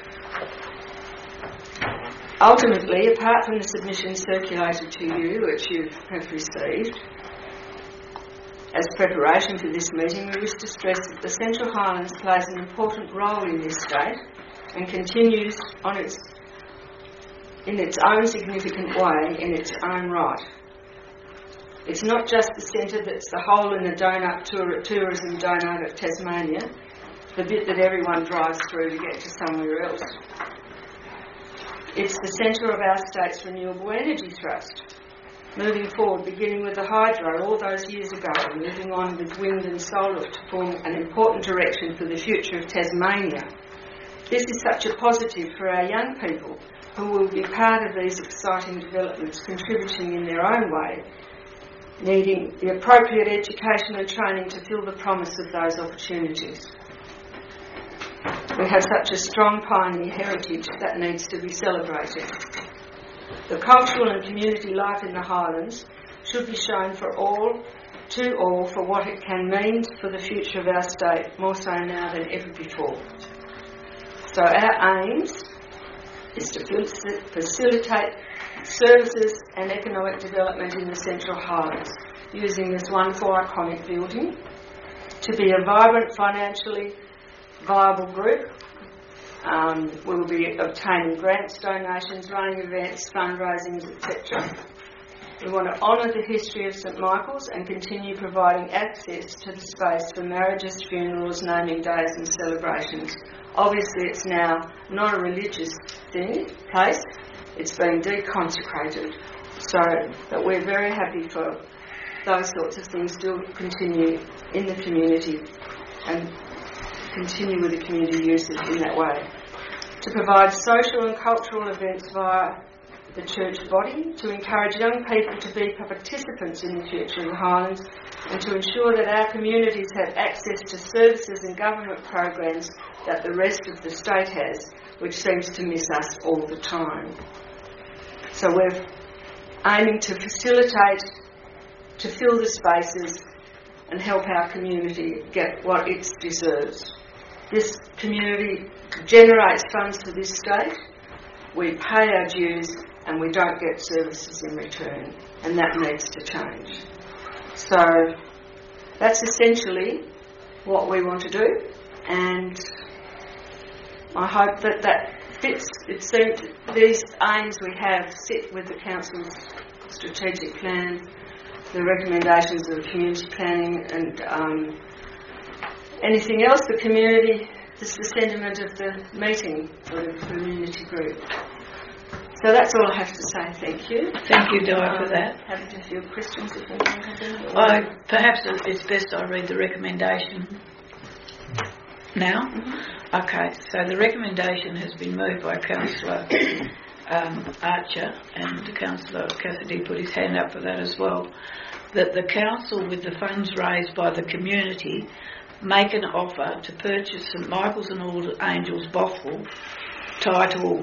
Ultimately, apart from the submission circulated to you, which you have received, as preparation for this meeting, we wish to stress that the Central Highlands plays an important role in this state and continues in its own significant way, in its own right. It's not just the centre that's the hole in the donut tourism donut of Tasmania, the bit that everyone drives through to get to somewhere else. It's the centre of our state's renewable energy thrust. Moving forward, beginning with the hydro all those years ago, and moving on with wind and solar to form an important direction for the future of Tasmania. This is such a positive for our young people who will be part of these exciting developments, contributing in their own way, needing the appropriate education and training to fill the promise of those opportunities. We have such a strong pioneer heritage that needs to be celebrated. The cultural and community life in the Highlands should be shown to all for what it can mean for the future of our state, more so now than ever before. So our aims is to facilitate services and economic development in the Central Highlands, using this wonderful iconic building, to be a vibrant, financially viable group. We'll be obtaining grants, donations, running events, fundraisings, etc. We want to honour the history of St Michael's and continue providing access to the space for marriages, funerals, naming days and celebrations. Obviously it's now not a religious place, it's been deconsecrated, but we're very happy for those sorts of things to continue in the community and continue with the community usage in that way. To provide social and cultural events via the church body, to encourage young people to be participants in the future of the Highlands, and to ensure that our communities have access to services and government programs that the rest of the state has, which seems to miss us all the time. So we're aiming to facilitate, to fill the spaces and help our community get what it deserves. This community generates funds for this state, we pay our dues and we don't get services in return, and that needs to change. So that's essentially what we want to do, and I hope that fits. It seems these aims we have sit with the Council's strategic plan, the recommendations of the community planning, and anything else the community, this is the sentiment of the meeting for the community group. So that's all I have to say. Thank you. Thank you, Di, for that. Happy to field questions if anyone has any. Perhaps it's best I read the recommendation now. Mm-hmm. Okay, so the recommendation has been moved by Councillor Archer, and Councillor Cassidy put his hand up for that as well, that the Council, with the funds raised by the community, make an offer to purchase St Michael's and All Angels Bothwell, title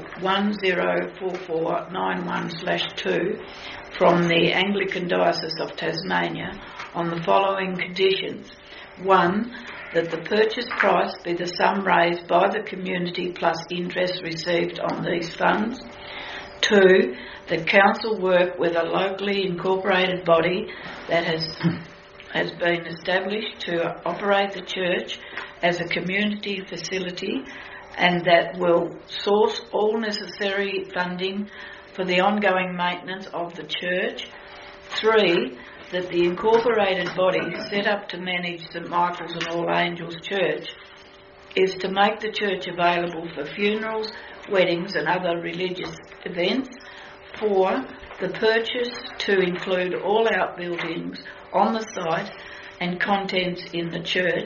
104491/2, from the Anglican Diocese of Tasmania on the following conditions. 1, that the purchase price be the sum raised by the community plus interest received on these funds. 2, that Council work with a locally incorporated body that has been established to operate the church as a community facility, and that will source all necessary funding for the ongoing maintenance of the church. 3, that the incorporated body set up to manage St Michael's and All Angels Church is to make the church available for funerals, weddings and other religious events. 4, the purchase to include all outbuildings on the site and contents in the church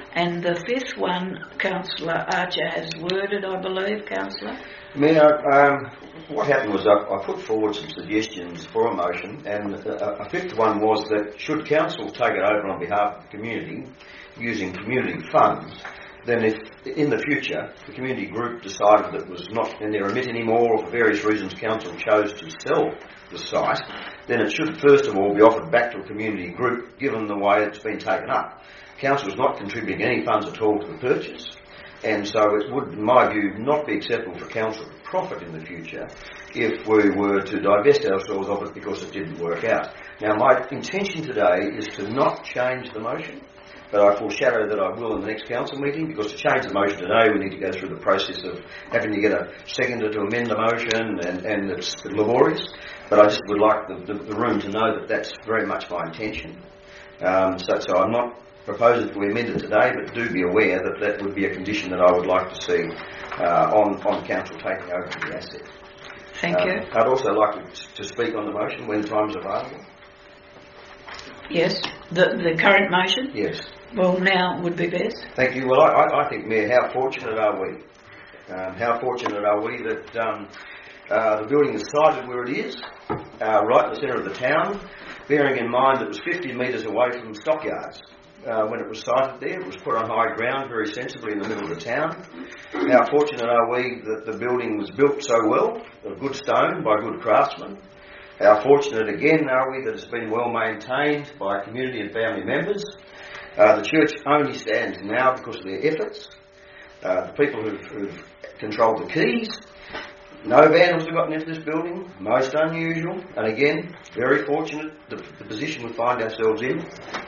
And the fifth one, Councillor Archer has worded, I believe, Councillor. Mayor, what happened was I put forward some suggestions for a motion, and a fifth one was that should council take it over on behalf of the community using community funds, then if in the future the community group decided that it was not in their remit anymore, or for various reasons council chose to sell the site, then it should first of all be offered back to a community group given the way it's been taken up. Council is not contributing any funds at all to the purchase, and so it would, in my view, not be acceptable for council to profit in the future if we were to divest ourselves of it because it didn't work out. Now, my intention today is to not change the motion, but I foreshadow that I will in the next council meeting, because to change the motion today we need to go through the process of having to get a seconder to amend the motion, and it's laborious. But I just would like the room to know that that's very much my intention. So I'm not proposing that we amend it today, but do be aware that that would be a condition that I would like to see on council taking over the asset. Thank you. I'd also like to speak on the motion when time is available. Yes, the current motion? Yes. Well, now would be best. Thank you. Well, I think, Mayor, how fortunate are we? How fortunate are we that the building is sited where it is, right in the centre of the town, bearing in mind it was 50 metres away from stockyards. When it was sited there, it was put on high ground very sensibly in the middle of the town. How fortunate are we that the building was built so well, of good stone, by good craftsmen. How fortunate again are we that it's been well maintained by community and family members. The church only stands now because of their efforts. The people who've controlled the keys. No vandals have gotten into this building, most unusual, and again, very fortunate the position we find ourselves in.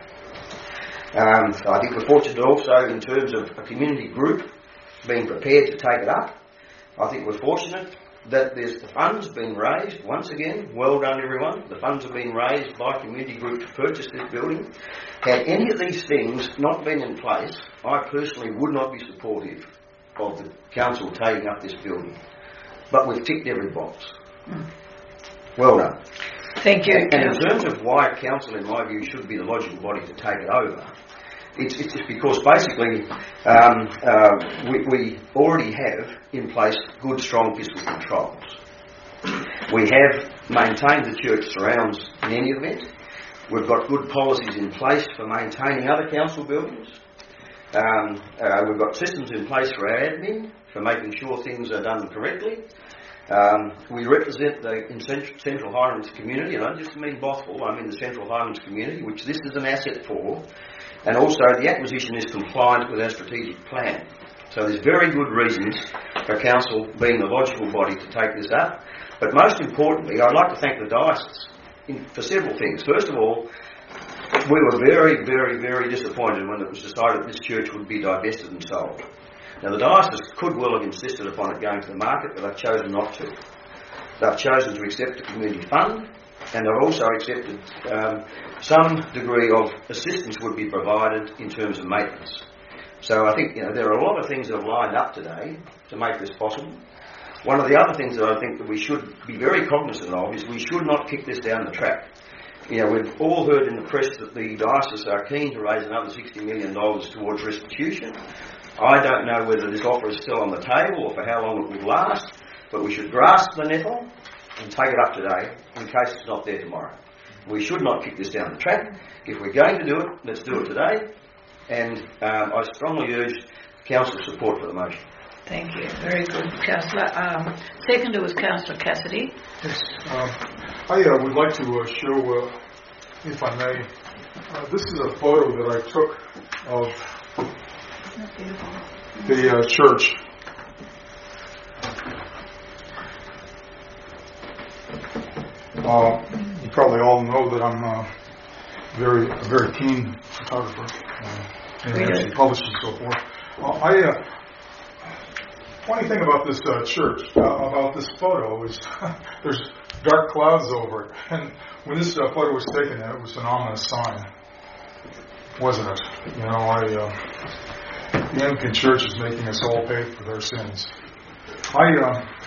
I think we're fortunate also in terms of a community group being prepared to take it up. I think we're fortunate that the funds been raised, once again, well done everyone, the funds have been raised by community group to purchase this building. Had any of these things not been in place, I personally would not be supportive of the council taking up this building. But we've ticked every box. Well done. Thank you. And in terms of why council, in my view, should be the logical body to take it over, it's because basically we already have in place good, strong fiscal controls. We have maintained the church surrounds in any event. We've got good policies in place for maintaining other council buildings. We've got systems in place for our admin, for making sure things are done correctly. We represent the Central Highlands community, and I don't just mean Bothwell, I mean the Central Highlands community, which this is an asset for, and also the acquisition is compliant with our strategic plan. So there's very good reasons for council being the logical body to take this up. But most importantly, I'd like to thank the diocese for several things. First of all, we were very, very, very disappointed when it was decided this church would be divested and sold. Now, the diocese could well have insisted upon it going to the market, but they've chosen not to. They've chosen to accept a community fund, and they've also accepted some degree of assistance would be provided in terms of maintenance. So I think there are a lot of things that have lined up today to make this possible. One of the other things that I think that we should be very cognizant of is we should not kick this down the track. We've all heard in the press that the diocese are keen to raise another $60 million towards restitution. I don't know whether this offer is still on the table or for how long it will last, but we should grasp the nettle and take it up today in case it's not there tomorrow. We should not kick this down the track. If we're going to do it, let's do it today. And I strongly urge Council's support for the motion. Thank you. Very good, Councillor. Seconder was Councillor Cassidy. Yes. I would like to show, if I may, this is a photo that I took of the church. You probably all know that I'm a very keen photographer, and published and so forth. Funny thing about this church, about this photo, is there's dark clouds over it. And when this photo was taken, it was an ominous sign, wasn't it? The Anglican Church is making us all pay for their sins.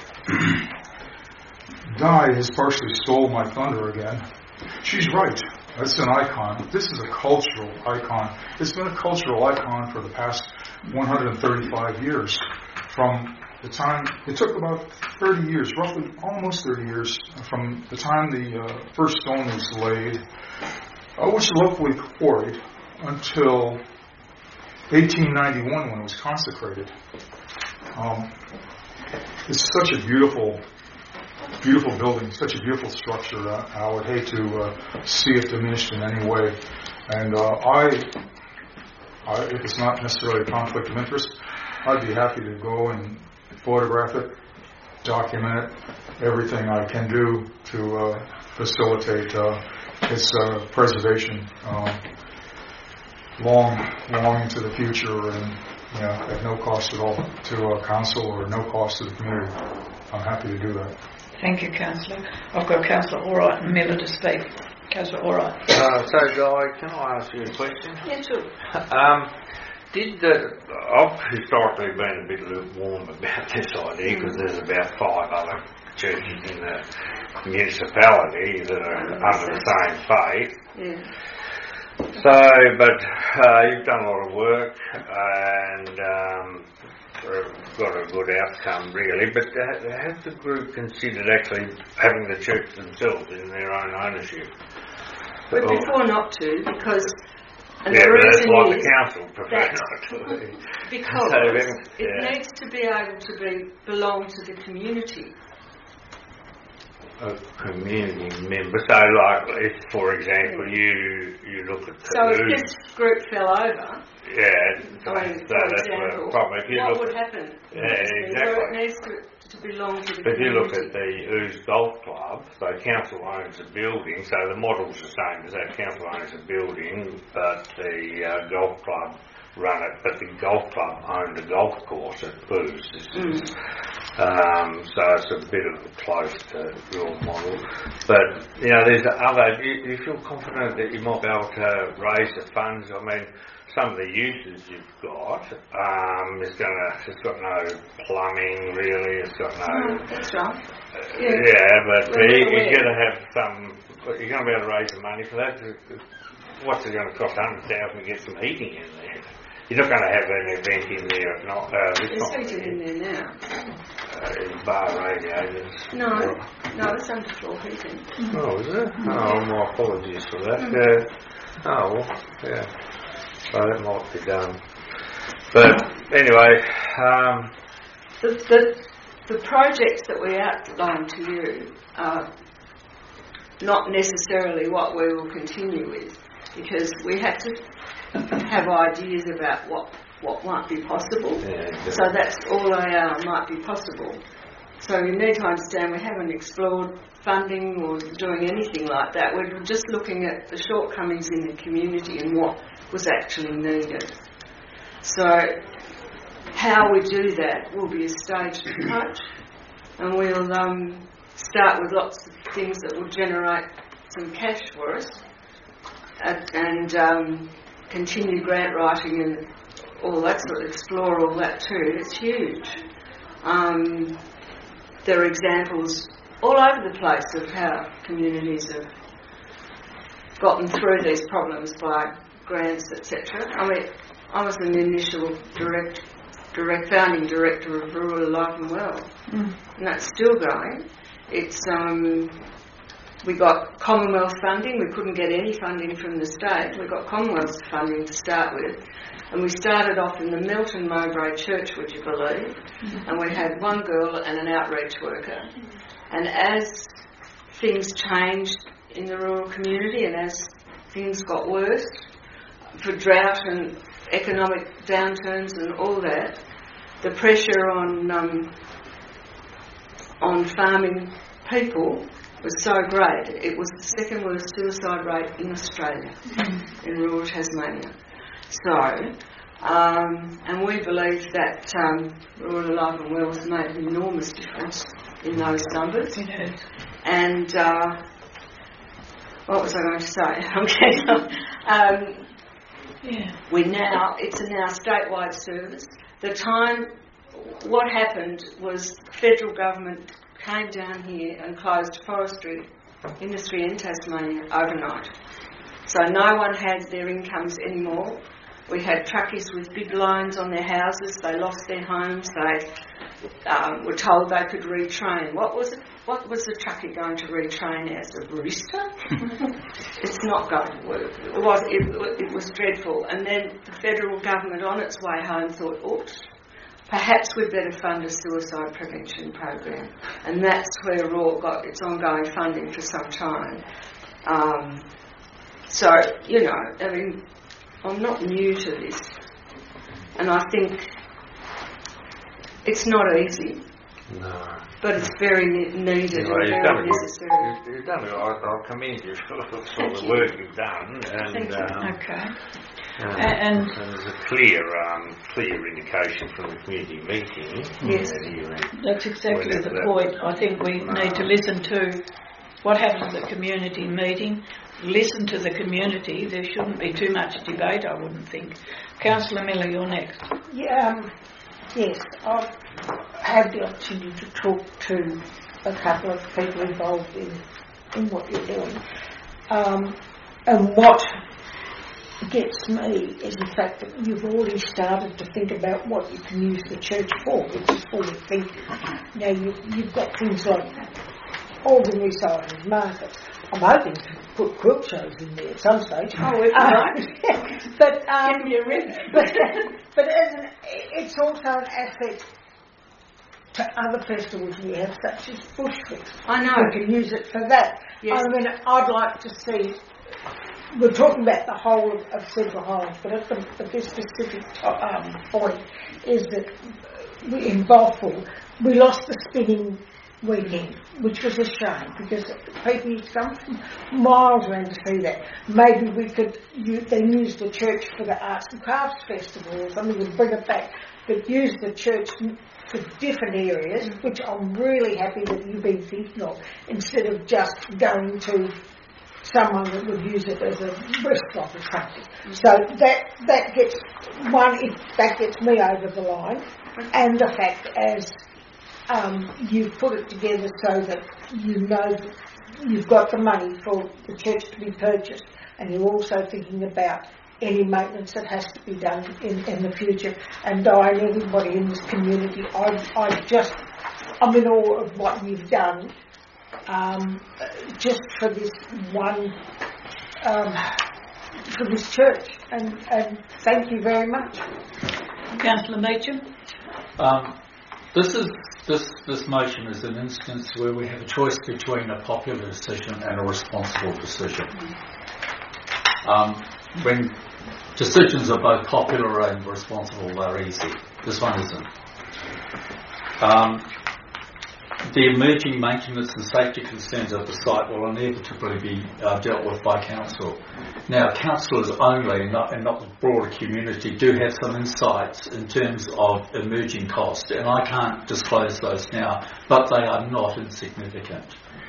Di has partially stole my thunder again. She's right. It's an icon. This is a cultural icon. It's been a cultural icon for the past 135 years. From the time, it took about 30 years, roughly almost 30 years, from the time the first stone was laid, which locally quarried, until 1891 when it was consecrated. It's such a beautiful building, such a beautiful structure. I would hate to see it diminished in any way. And if it's not necessarily a conflict of interest, I'd be happy to go and photograph it, document it, everything I can do to facilitate its preservation long into the future, and at no cost at all to council or no cost to the community. I'm happy to do that. Thank you, Councillor. I've got Councillor Allwright and Miller to speak. Councillor Allwright. So, Guy, can I ask you a question? Yeah, sure. I've historically been a bit lukewarm about this idea because there's about 5 other churches in the municipality that are under the same faith. Yeah. So, but you've done a lot of work and got a good outcome really, but has the group considered actually having the church themselves in their own ownership? We prefer not to, because the reason that's the council prefer not to. Because it needs to be able to belong to the community. A community member. So, like, if, for example, you look at so if this group fell over, so that's the problem. What would happen? Exactly. It needs to belong to the But if community. you look at the Ouse Golf Club, so council owns the building, so the model's the same as that. Council owns the building, but the golf club run it, but the golf club owned the golf course at Ouse. So it's a bit of close to your model. But, there's other, you feel confident that you might be able to raise the funds? I mean, some of the uses you've got, it's got no plumbing really, it's got no... That's right. But you're going to have you're going to be able to raise the money for that. What's it going to cost? 100,000 to get some heating in there. You're not going to have an event in there if not... There's heating in there now. Bar radiators. No, it's underfloor heating. Oh, is it? Oh, my apologies for that. So that might be done. But anyway... The projects that we outlined to you are not necessarily what we will continue with, because we had to have ideas about what might be possible. So that's all might be possible. So you need to understand we haven't explored funding or doing anything like that. We're just looking at the shortcomings in the community and what was actually needed. So how we do that will be a staged approach, and we'll start with lots of things that will generate some cash for us, and continue grant writing and all that sort of, explore all that too. It's huge. There are examples all over the place of how communities have gotten through these problems by grants, etc. I mean, I was an initial founding director of Rural Life and Well, and that's still going. It's we got Commonwealth funding. We couldn't get any funding from the state. We got Commonwealth funding to start with, and we started off in the Milton Mowbray Church, would you believe? And we had one girl and an outreach worker. And as things changed in the rural community, and as things got worse for drought and economic downturns and all that, the pressure on farming people was so great. It was the second worst suicide rate in Australia, in rural Tasmania. So, and we believe that Rural Life and Well has made an enormous difference in those numbers. And what was I going to say? It's a now statewide service. What happened was the federal government came down here and closed forestry industry in Tasmania overnight. So no one had their incomes anymore. We had truckies with big loans on their houses. They lost their homes. They were told they could retrain. What was the truckie going to retrain as? A barista? It's not going to work. It was dreadful. And then the federal government, on its way home, thought, oops, perhaps we'd better fund a suicide prevention program. And that's where Raw got its ongoing funding for some time. So, you know, I mean, I'm not new to this. And I think it's not easy. No. But it's very needed and very necessary. You've done it. I'll commend you for the work you've done. And, okay. And there's a clear indication from the community meeting. Yes, that's exactly the point. I think we need to listen to what happens at the community meeting, listen to the community. There shouldn't be too much debate, I wouldn't think. Councillor Miller, you're next. Yeah, yes, I've had the opportunity to talk to a couple of people involved in what you're doing. And what gets me is the fact that you've already started to think about what you can use the church for, which is forward thinking. Now, you've got things like organ recycling markets. I'm hoping to put quilt shows in there at some stage. Oh, it's right. But give me a ring. But it's also an asset to other festivals we have, such as Bushfest. I know. We can use it for that. Yes. I mean, I'd like to see. We're talking about the whole of Central Highlands, but at this specific point is that in Bothwell we lost the spinning weekend, which was a shame because people used to come from miles around to see that. Maybe we could then use the church for the Arts and Crafts Festival or something and bring it back, but use the church for different areas, which I'm really happy that you've been thinking of, instead of just going to someone that would use it as a restaurant or something. So that gets me over the line, and the fact as you've put it together so that you know that you've got the money for the church to be purchased, and you're also thinking about any maintenance that has to be done in the future. And Diane, everybody in this community, I'm in awe of what you've done just for this one, for this church, and thank you very much. Councillor Meacham. This motion is an instance where we have a choice between a popular decision and a responsible decision. When decisions are both popular and responsible, they're easy. This one isn't. The emerging maintenance and safety concerns of the site will inevitably be dealt with by council. Now, councillors only, and not the broader community, do have some insights in terms of emerging costs, and I can't disclose those now, but they are not insignificant.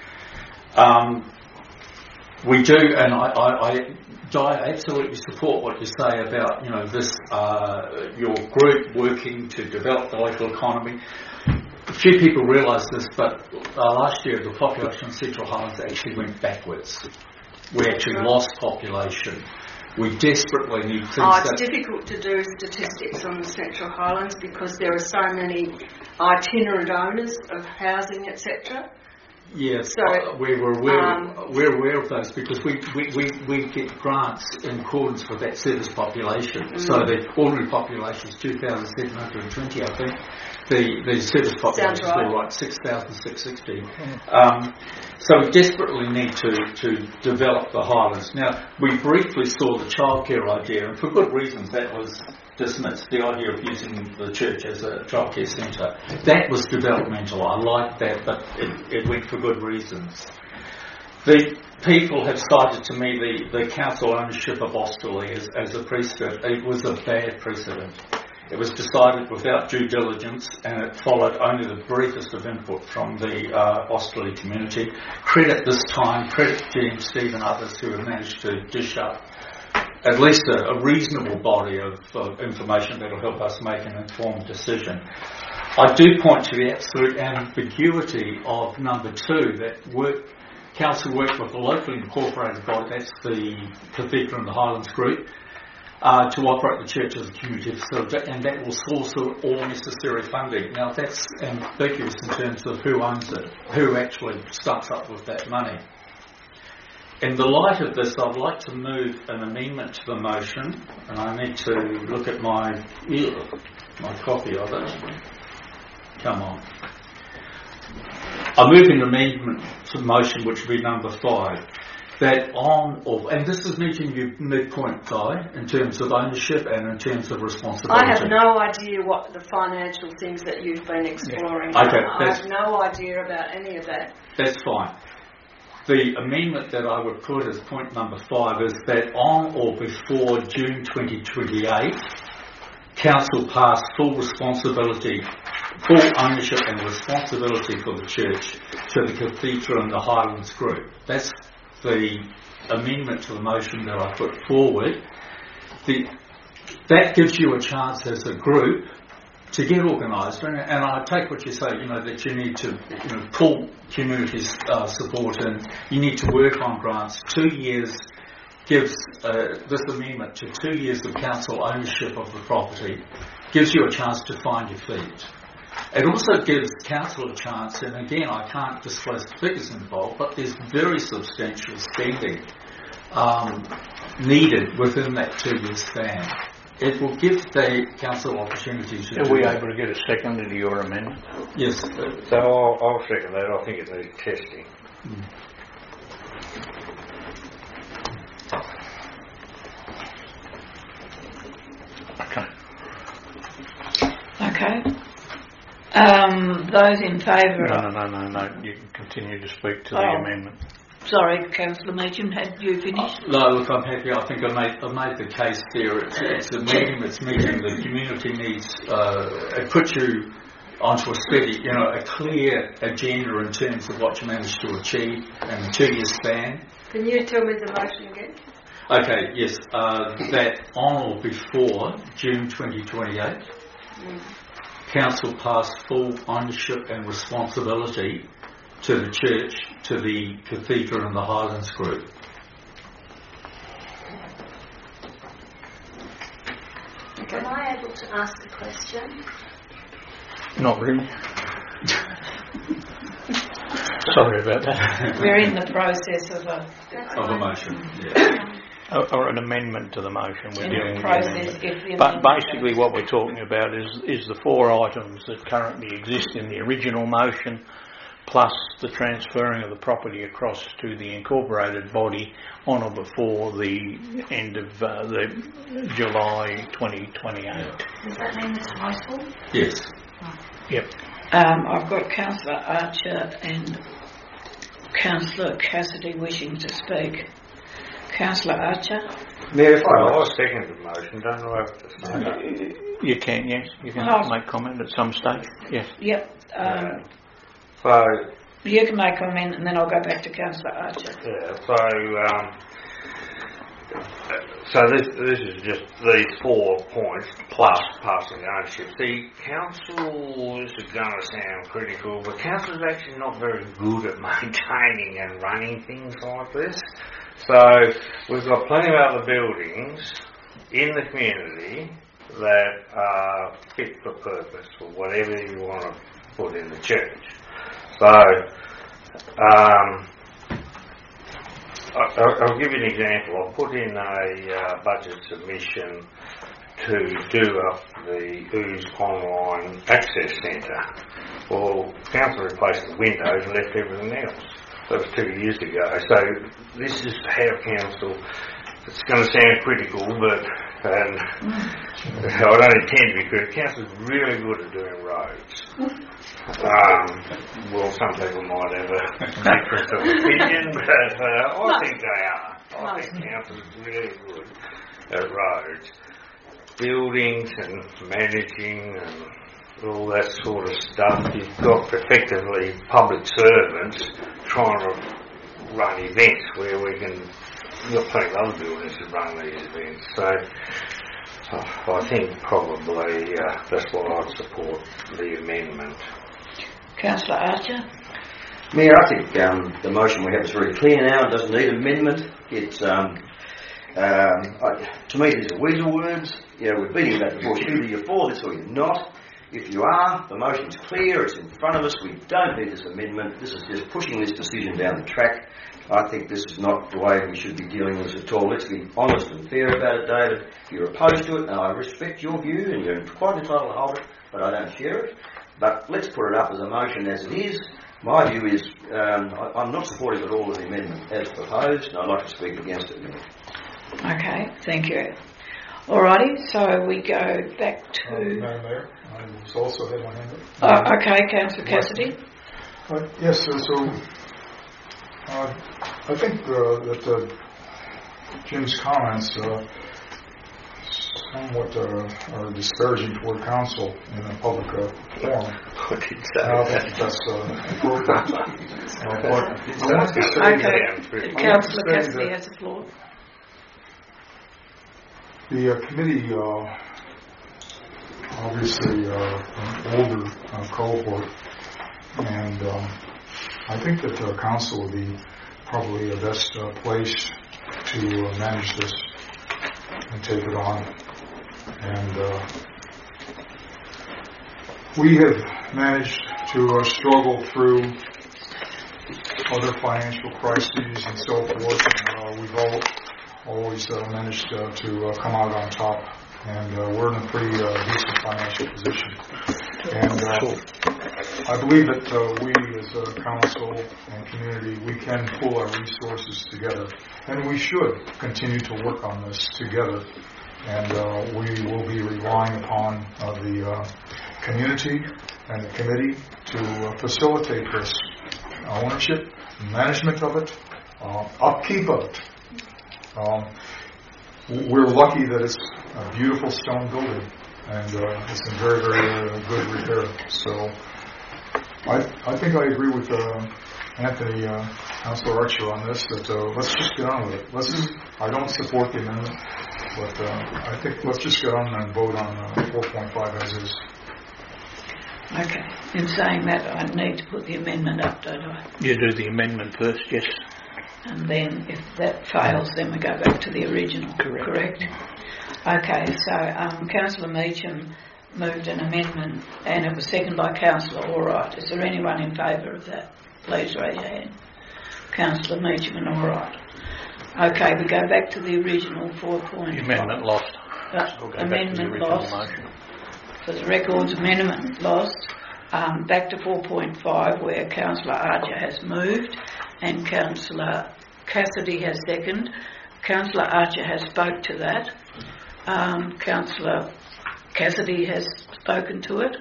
We do, and I absolutely support what you say about, you know, this your group working to develop the local economy. Few people realise this, but last year the population of Central Highlands actually went backwards. We actually lost population. We desperately need things. It's difficult to do statistics on the Central Highlands because there are so many itinerant owners of housing, etc. Yes, we're aware of those because we get grants in accordance with that service population. So the ordinary population is 2,720, I think. The service population is all right, 6,660. So we desperately need to develop the Highlands. Now, we briefly saw the childcare idea, and for good reasons that was dismissed, the idea of using the church as a childcare centre. That was developmental. I liked that, but it went for good reasons. The people have cited to me the council ownership of Austerley as a precedent. It was a bad precedent. It was decided without due diligence, and it followed only the briefest of input from the Austerley community. Credit GM Steve and others who have managed to dish up at least a reasonable body of information that will help us make an informed decision. I do point to the absolute ambiguity of number 2, that work Council worked with the locally incorporated body, that's the Cathedral and the Highlands Group, to operate the church as a community facility, and that will source all necessary funding. Now that's ambiguous in terms of who owns it, who actually starts up with that money. In the light of this, I'd like to move an amendment to the motion, and I need to look at my copy of it. Come on. I move an amendment to the motion, which would be number 5, that and this is meeting your midpoint, Guy, in terms of ownership and in terms of responsibility. I have no idea what the financial things that you've been exploring. Yeah. Okay, I have no idea about any of that. That's fine. The amendment that I would put as point number 5 is that on or before June 2028, Council pass full ownership and responsibility for the church to the Cathedral and the Highlands Group. That's the amendment to the motion that I put forward. That gives you a chance as a group to get organised, and I take what you say, that you need to pull community support in, you need to work on grants. 2 years gives this amendment to 2 years of council ownership of the property, gives you a chance to find your feet. It also gives council a chance, and again I can't disclose the figures involved, but there's very substantial spending needed within that 2-year span. It will give the council opportunities to Are we able to get a second to your amendment? Yes. So I'll second that. I think it needs testing. Okay. Those in favour of... No. You can continue to speak to the amendment. Sorry, Councillor Meacham, had you finished? No, look, I'm happy. I think I've made the case there. It's a medium, it's meeting the community needs. It puts you onto a steady, a clear agenda in terms of what you managed to achieve in a 2-year span. Can you tell me the motion again? Okay, yes. That on or before June 2028, Council pass full ownership and responsibility to the church, to the Cathedral and the Highlands Group. Am I able to ask a question? Not really. Sorry about that. We're in the process of a motion. Yeah. Or an amendment to the motion. We're dealing with process. But basically what we're talking about is the 4 items that currently exist in the original motion, plus the transferring of the property across to the incorporated body on or before the end of the July 2028. Does that mean it's high school? Yes. Yep. I've got Councillor Archer and Councillor Cassidy wishing to speak. Councillor Archer? Mayor, if I second the motion, don't I have to say that? You can, yes. You can make comment at some stage. Yes. Yep. So you can make comment and then I'll go back to Councillor Archer. Yeah, so this is just these 4 points plus passing ownership. The council, this is going to sound critical, but council is actually not very good at maintaining and running things like this. So we've got plenty of other buildings in the community that are fit for purpose for whatever you want to put in the church. So I'll give you an example. I put in a budget submission to do up the Ooze Online Access Centre. Well, council replaced the windows and left everything else. That was 2 years ago. So this is how council, it's going to sound critical, but I don't intend to be critical. Council's really good at doing roads. Well, some people might have a difference of opinion, but I think they are. I think council's really good at roads. Buildings and managing and all that sort of stuff. You've got effectively public servants trying to run events where we've got plenty of other buildings to run these events. So I think probably that's what I'd support the amendment. Councillor Archer? Mayor, I think the motion we have is very clear now. It doesn't need amendment. It's to me these are weasel words. You know, we're beating about the bush. Either you're for this or you're not. If you are, the motion's clear. It's in front of us. We don't need this amendment. This is just pushing this decision down the track. I think this is not the way we should be dealing with this at all. Let's be honest and fair about it, David. You're opposed to it, and I respect your view, and you're quite entitled to hold it, but I don't share it. But let's put it up as a motion as it is. My view is I'm not supportive at all of the amendment as proposed, and I'd like to speak against it. Okay, thank you. Alrighty, so we go back to... Madam Mayor, I also had my hand up. Okay, Councillor Cassidy. Yes, so I think that Jim's comments somewhat are disparaging toward council in a public forum. I think that's appropriate. Okay, Councillor Cassidy has the floor. The committee, obviously, an older cohort, and I think that council would be probably the best place to manage this and take it on. And we have managed to struggle through other financial crises and so forth, and we've always managed to come out on top, and we're in a pretty decent financial position. And I believe that we as a council and community, we can pull our resources together, and we should continue to work on this together. And we will be relying upon the community and the committee to facilitate this ownership, management of it, upkeep of it. We're lucky that it's a beautiful stone building, and it's in very, very good repair. So I think I agree with Anthony, Councillor Archer on this, that let's just get on with it. I don't support the amendment, but I think let's just get on and vote on 4.5 as is. Okay. In saying that, I need to put the amendment up, don't I? You do the amendment first, yes. And then if that fails, then we go back to the original. Correct? Okay, so Councillor Meacham moved an amendment and it was seconded by Councillor Allwright. Is there anyone in favour of that? Please raise your hand. Councillor Meacham and Allwright. Okay, we go back to the original 4.5. The amendment lost. Amendment lost. For the records, amendment lost. Back to 4.5 where Councillor Archer has moved and Councillor Cassidy has seconded. Councillor Archer has spoke to that. Councillor Cassidy has spoken to it.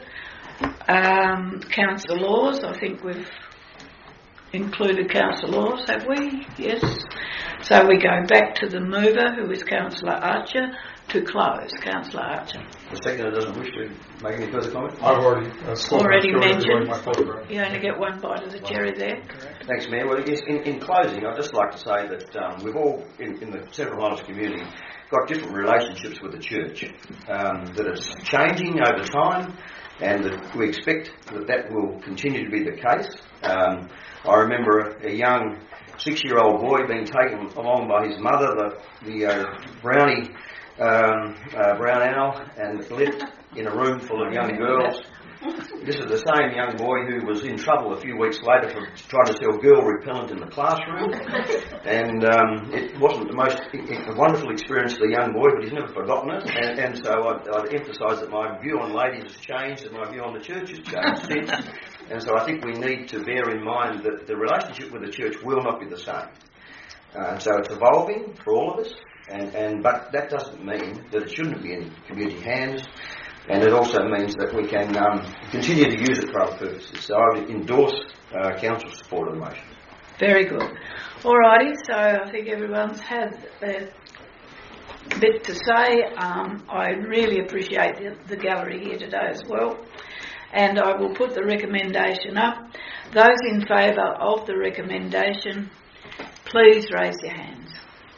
Councillor Laws, I think we've included Councillor Laws, have we? Yes. So we go back to the mover, who is Councillor Archer, to close. Councillor Archer. The seconder doesn't wish to make any further comment? I've already mentioned. You only get one bite of the cherry there. Correct. Thanks, Mayor. Well, yes, in closing, I'd just like to say that we've all, in the Central Highlands community, got different relationships with the church, that it's changing over time, and that we expect that will continue to be the case. I remember a young 6-year-old boy being taken along by his mother, the brownie brown owl, and left in a room full of young girls. This is the same young boy who was in trouble a few weeks later for trying to sell girl repellent in the classroom. And it wasn't the most wonderful experience for the young boy, but he's never forgotten it. And so I'd emphasise that my view on ladies has changed and my view on the church has changed since. And so I think we need to bear in mind that the relationship with the church will not be the same. So it's evolving for all of us, but that doesn't mean that it shouldn't be in community hands. And it also means that we can continue to use it for other purposes. So I would endorse council's support of the motion. Very good. Alrighty, so I think everyone's had their bit to say. I really appreciate the gallery here today as well. And I will put the recommendation up. Those in favour of the recommendation, please raise your hands.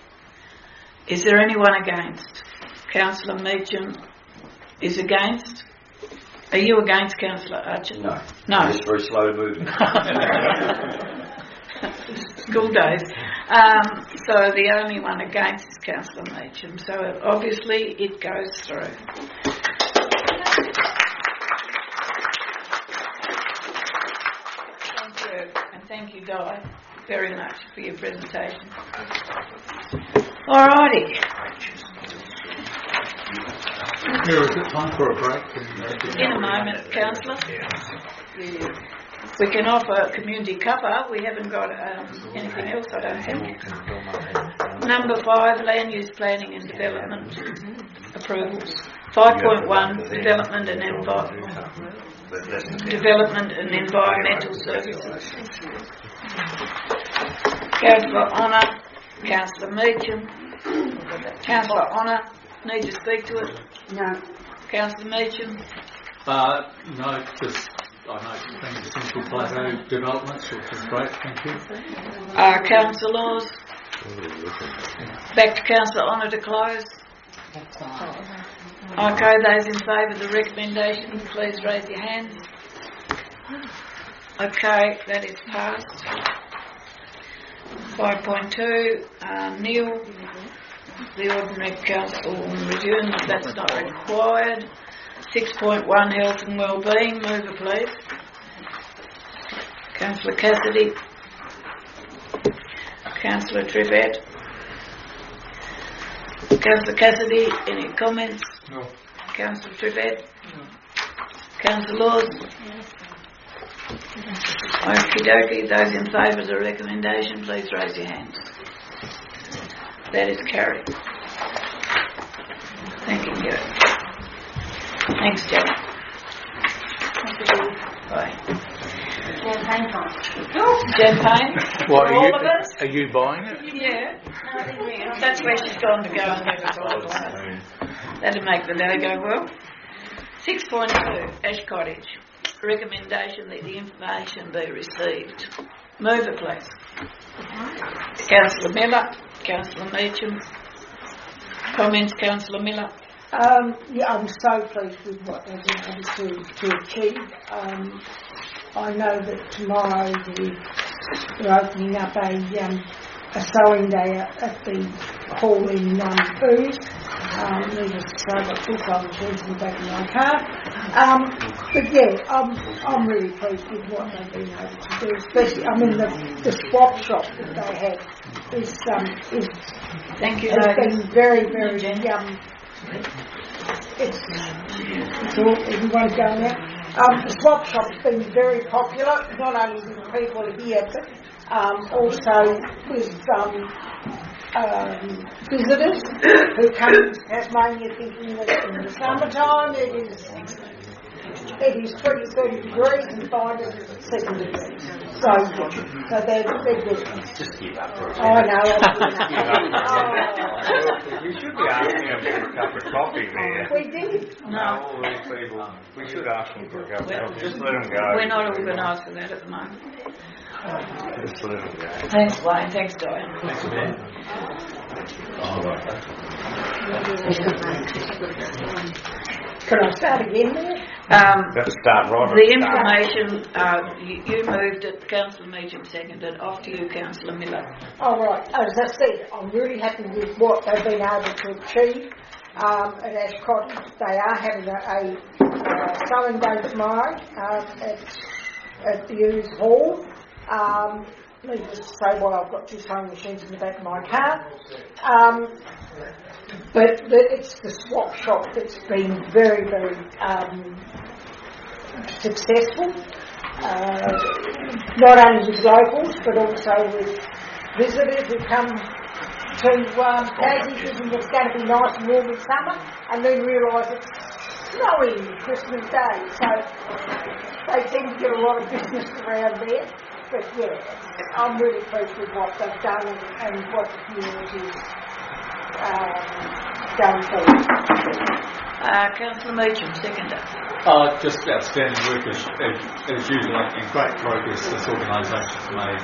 Is there anyone against? Councillor Meacham is against. Are you against, Councillor Archer? No. No. It's very slow moving. school days. So the only one against is Councillor Meacham. So obviously it goes through. Thank you, and thank you, Di, very much for your presentation. Alrighty. Here, is it time for a break? In a moment, Councillor. We can offer community cover. We haven't got anything else, I don't think. Number 5, land use planning and development approvals. 5.1, development and environmental services. Councillor Honour, Councillor Meacham. Councillor Honour, need to speak to it? No. Councillor Meacham? No, just I know thank you, Central Plateau Developments, which is great, thank you. Councillors? Back to Councillor Honour to close. Okay, those in favour of the recommendation, please raise your hands. Okay, that is passed. 5.2, Neil, the ordinary council resume, that's not required. 6.1, health and wellbeing, mover please. Councillor Cassidy. Councillor Trivett. Councillor Cassidy, any comments? No. Councillor Trivett? No. Councillor Laws? Okie dokie, those in favour of the recommendation, please raise your hands. That is carried. Thank you, Gary. Thanks, Jack. Bye. Champagne time. Champagne? What, all of us? are you buying it? Yeah. That's where she's gone to go and get a bottle. That'll make the day go well. 6.2, Ash Cottage. Recommendation that the information be received. Move it, please. Councillor Miller, Councillor Meacham. Comments, Councillor Miller? Yeah, I'm so pleased with what they've been able to achieve. I know that tomorrow they're opening up a sewing day at the hall in Booth. Needless to say, I've got full-time machines in the back of my car. But yeah, I'm really pleased with what they've been able to do. Especially, I mean, the swap shop that they have is thank you, has been very, very it's all, everyone's going out. The swap shop's been very popular, not only with people here, but also with visitors who come to Tasmania thinking that in the summertime it is 20, 30 degrees and find it 7 degrees. So they're good. Just give up for a I know. We should be asking them for a cup of coffee there. We did. No, all these people. We should ask them for a cup of coffee. Just let them go. We're not organised for that at the moment. Just let them go. Thanks, Wayne. Thanks, Diane. Thanks, Ben. Can I start again there? Let's start right. The information, you moved it, Councillor Meacham seconded. Off to you, Councillor Miller. All right. As I said, I'm really happy with what they've been able to achieve at Ash Cottage. They are having a sewing day tomorrow at the Hughes Hall. Needless to say, well, I've got 2 sewing machines in the back of my car. But it's the swap shop that's been very, very successful. Not only with locals, but also with visitors who come to Tassie thinking it's going to be nice and warm in summer, and then realise it's snowing Christmas Day. So they seem to get a lot of business around there. But yeah, I'm really pleased with what they've done and what the community is going forward. Councillor Meacham, seconder. Just outstanding work as usual, and great progress this organisation's made.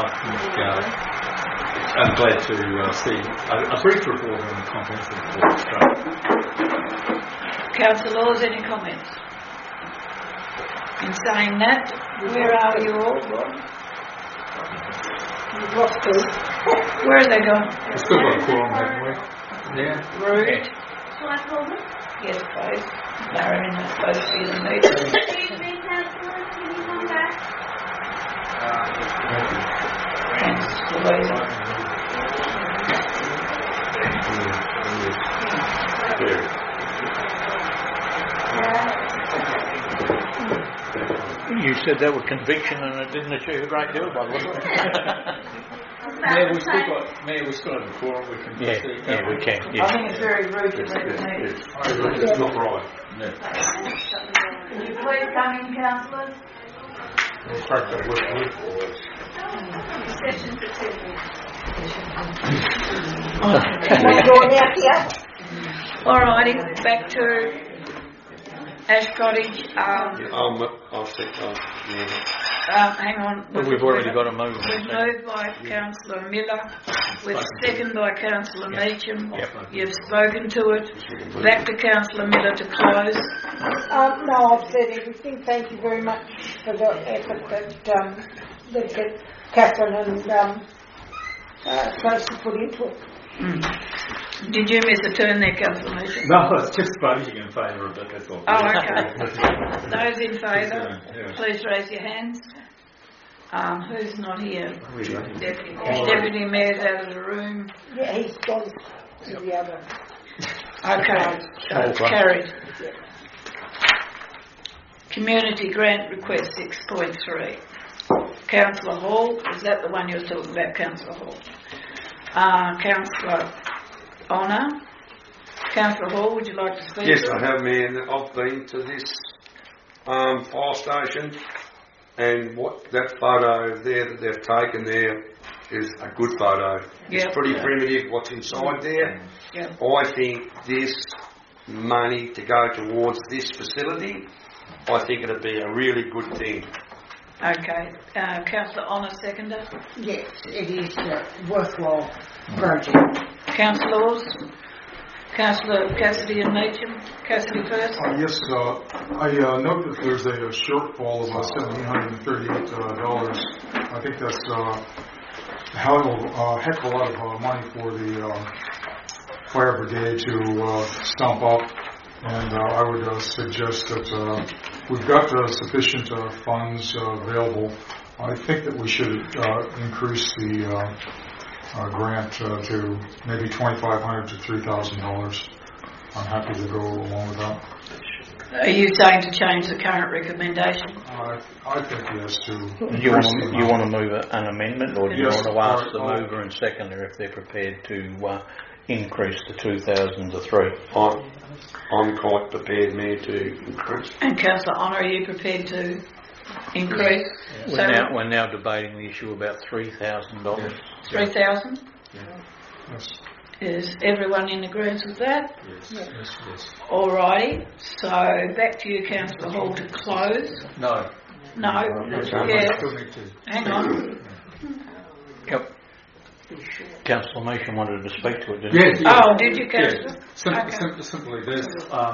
I'm glad to see a brief report and a comprehensive report. It's great. Councillor Laws, any comments? In saying that, where are you all, Rob? We've lost two. Where are they gone? We've still got a quorum, haven't we? Yeah. Rude. Shall I call them? Yes, please. Marion is supposed to be in the meeting. Excuse me, councillor, can you come back? Thanks, Louisa. You said that was conviction and it didn't achieve a great deal, by the way. Mayor, we've still have a quorum. We can proceed. Yeah, we can. I Yeah. think it's very rude to leave the meeting. It's not right. No. Would you please come in, councillors? Session for 2 weeks. Alrighty, back to Ash Cottage. Hang on. Well, we've already got a move. We've moved by Councillor Miller. We've seconded by Councillor Meacham. Yep. You've spoken to it. Back to Councillor Miller to close. No, I've said everything. Thank you very much for the effort that Catherine and Tracy put into it. Did you miss a turn there, Councillor Meacham? No, it's just voting in favour of it, that's all. Oh, okay. Those in favour, please raise your hands. Who's not here? Deputy Mayor's out of the room. Yeah, he's gone to the other. Okay, so it's carried. Community grant request 6.3. Councillor Hall, is that the one you're talking about, Councillor Hall? Councillor Honour. Councillor Hall, would you like to speak? Yes, I have, Mayor. I've been to this fire station, and what that photo there that they've taken there is a good photo. Yep. It's pretty primitive what's inside there. Yep. I think this money to go towards this facility, I think it'd be a really good thing. Okay. Councillor Honour, seconder. Yes, it is a worthwhile project. Councillors. Councillor Cassidy and Meacham. Cassidy first. Yes, I note that there's a shortfall of $1,738. I think that's a heck of a lot of money for the fire brigade to stump up, and I would suggest that we've got sufficient funds available. I think that we should increase the grant to maybe $2,500 to $3,000. I'm happy to go along with that. Are you saying to change the current recommendation? I think yes. You want to move an amendment, or do you want to ask the mover and seconder if they're prepared to increase the 2,000 to 3,000? I'm quite prepared, Mayor, to increase. And Councillor Honour, are you prepared to increase? We're now debating the issue about $3,000. 3,000? Yes. Is everyone in agreement with that? Yes. Alrighty. So back to you, Councillor Hall, to close. No. No. Yeah. Hang on. Yep. Councillor Meacham wanted to speak to it, didn't Yes. he? Oh, did you, Councillor? Simply this.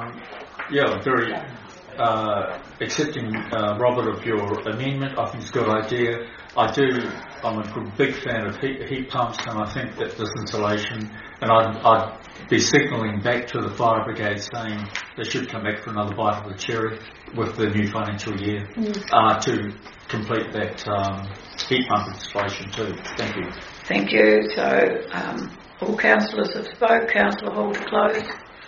Very accepting, Robert, of your amendment. I think it's a good idea. I'm a big fan of heat pumps, and I think that this insulation, and I'd be signalling back to the fire brigade saying they should come back for another bite of the cherry with the new financial year to complete that heat pump installation too. Thank you. Thank you. So all councillors have spoke. Councillor Hall to close.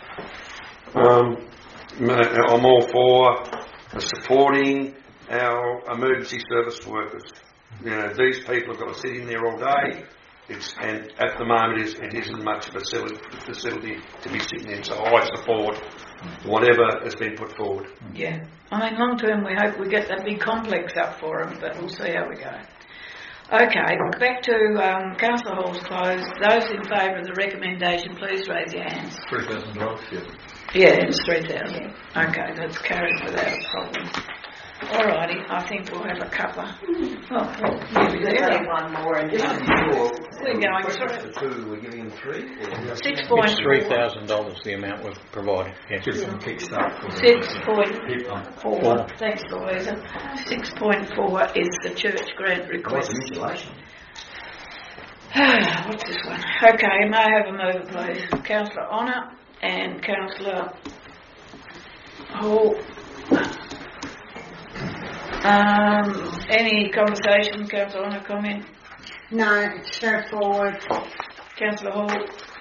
I'm all for supporting our emergency service workers. You know, these people have got to sit in there all day, and at the moment it isn't much of a facility to be sitting in, so I support whatever has been put forward. Yeah. I mean, long term we hope we get that big complex up for them, but we'll see how we go. Okay, back to Councillor Hall's closed. Those in favour of the recommendation, please raise your hands. $3,000, Yeah, it's 3,000. Okay, that's carried without a problem. Alrighty, I think we'll have a cuppa. Oh, nearly there. One more and We're going through. We're giving them 3? It's $6.4. $3,000 the amount we've provided. Yeah. Give them a kickstart. 6.4. Thanks, Louisa. 6.4 is the church grant request. What's this one? Okay, may I have a mover, please? Councillor Honour and Councillor Hall. Any conversation, Councillor Honour, comment? No, it's straightforward. Councillor Hall?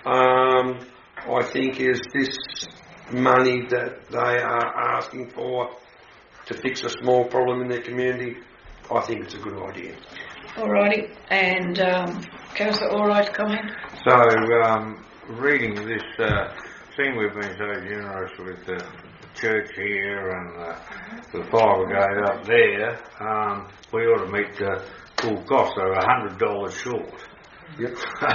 I think is this money that they are asking for to fix a small problem in their community, I think it's a good idea. Alrighty, and Councillor Allright, comment? So, reading this, seeing we've been so generous with the church here and the fire brigade up there, we ought to meet the full cost, so $100 short. Yep.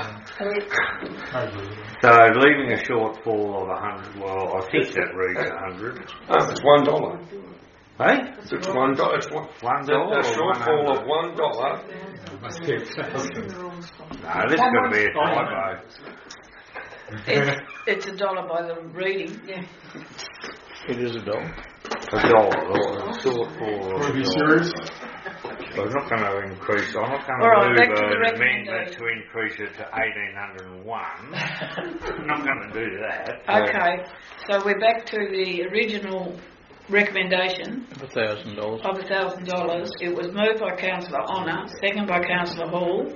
So leaving a shortfall of 100, well, I think that reads 100. It's $1. Hey? It's $1. It's $1. A shortfall of $1. No, this is going to be a typo. It's $1 by the reading. Yeah. It is $1. $1. Shortfall. Are you serious? I'm not going to increase. I'm not going Right, to back move to the an amendment recommendation. to increase it to 1801. I'm not going to do that. Okay, so we're back to the original recommendation Of $1,000. of $1,000. It was moved by Councillor Honour, second by Councillor Hall.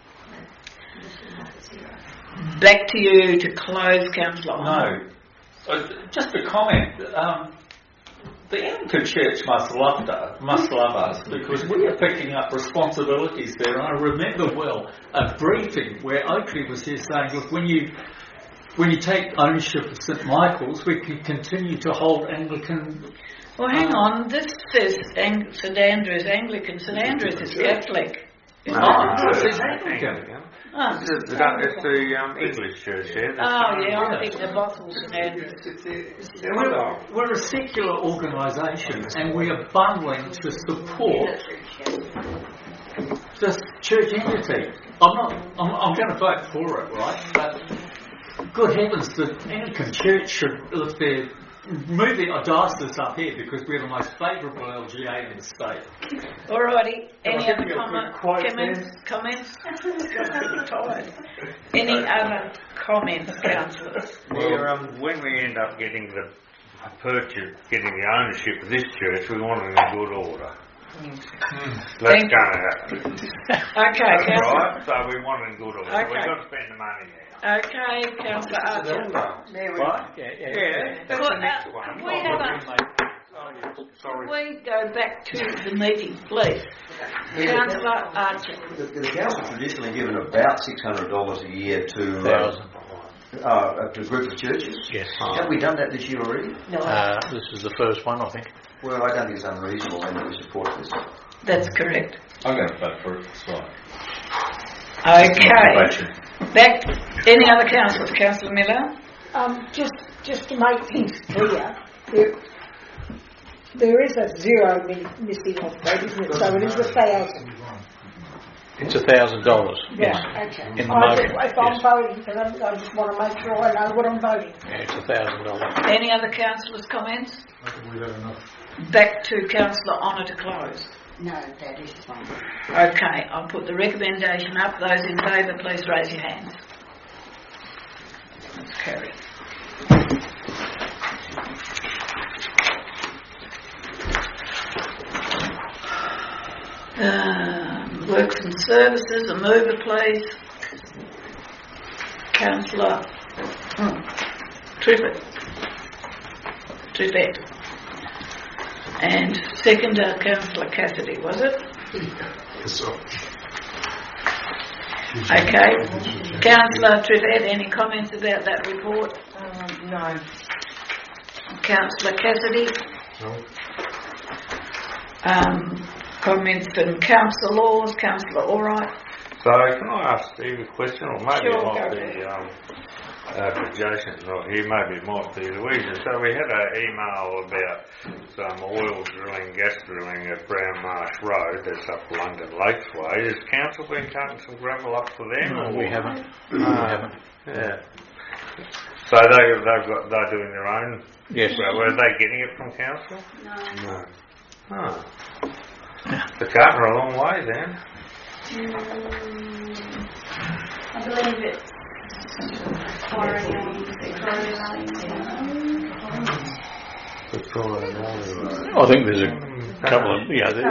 Back to you to close, Councillor Honour. No. Just a comment. The Anglican Church must love us because we are picking up responsibilities there. And I remember well a briefing where Oakley was here saying, look, when you take ownership of St Michael's, we can continue to hold Anglican. Well, hang on. This says St Andrews Anglican. St Andrews is Catholic. It's Anglican. It's the English church here. Oh, yeah, I think the Bothell St Andrews. We're a secular organisation and we are bundling to support this church entity. I'm going to vote for it, right? But good heavens, the Anglican Church should, if they're moving our diocese up here because we're the most favourable LGA in the state. Alrighty, any Can I other give you a quick comments? Tired. Any other comments, councillors? Well, when we end up getting the ownership of this church, we want it in good order. That's going to happen. Okay, councillor. Right? So we want it in good order. Okay. So we've got to spend the money there. Okay, Councillor Archer. Right? Yeah. That's the next one. We go back to the meeting, please. Councillor Archer. The council traditionally given about $600 a year to groups of churches. Yes. Have we done that this year already? No. This is the first one, I think. Well, I don't think it's unreasonable and that we support this. That's correct. I'm going to vote for it as well. Okay. Back. Any other councillors? Councillor Miller? Just to make things clear, there is a zero missing off that, isn't it? So it is 1,000. It's $1,000. Yes. Right, okay. In the motion. If I'm voting for them, I just want to make sure I know what I'm voting. Yeah, it's $1,000. Any other councillors' comments? I think we had enough. Back to Councillor Honour to close. No, that is fine. Okay, I'll put the recommendation up. Those in favour, please raise your hands. That's carried. Works and Services, a mover, please. Councillor Triffett. And seconder, Councillor Cassidy, was it? Yes, sir. Okay. Councillor Triffett, any comments about that report? No. Councillor Cassidy? No. Comments from Councillor Laws, Councillor Allright? So can I ask Steve a question, or maybe Sure, it might go be Jason's not here, maybe it might be Louisa. So we had an email about some oil drilling, gas drilling at Brown Marsh Road, that's up London Lakes Way. Has council been cutting some gravel up for them? No, or we haven't. We haven't. Yeah. So they're doing their own. Yes. Well, were they getting it from council? No. Oh. They're cutting a long way then. I believe it's Victoria I think there's a couple of,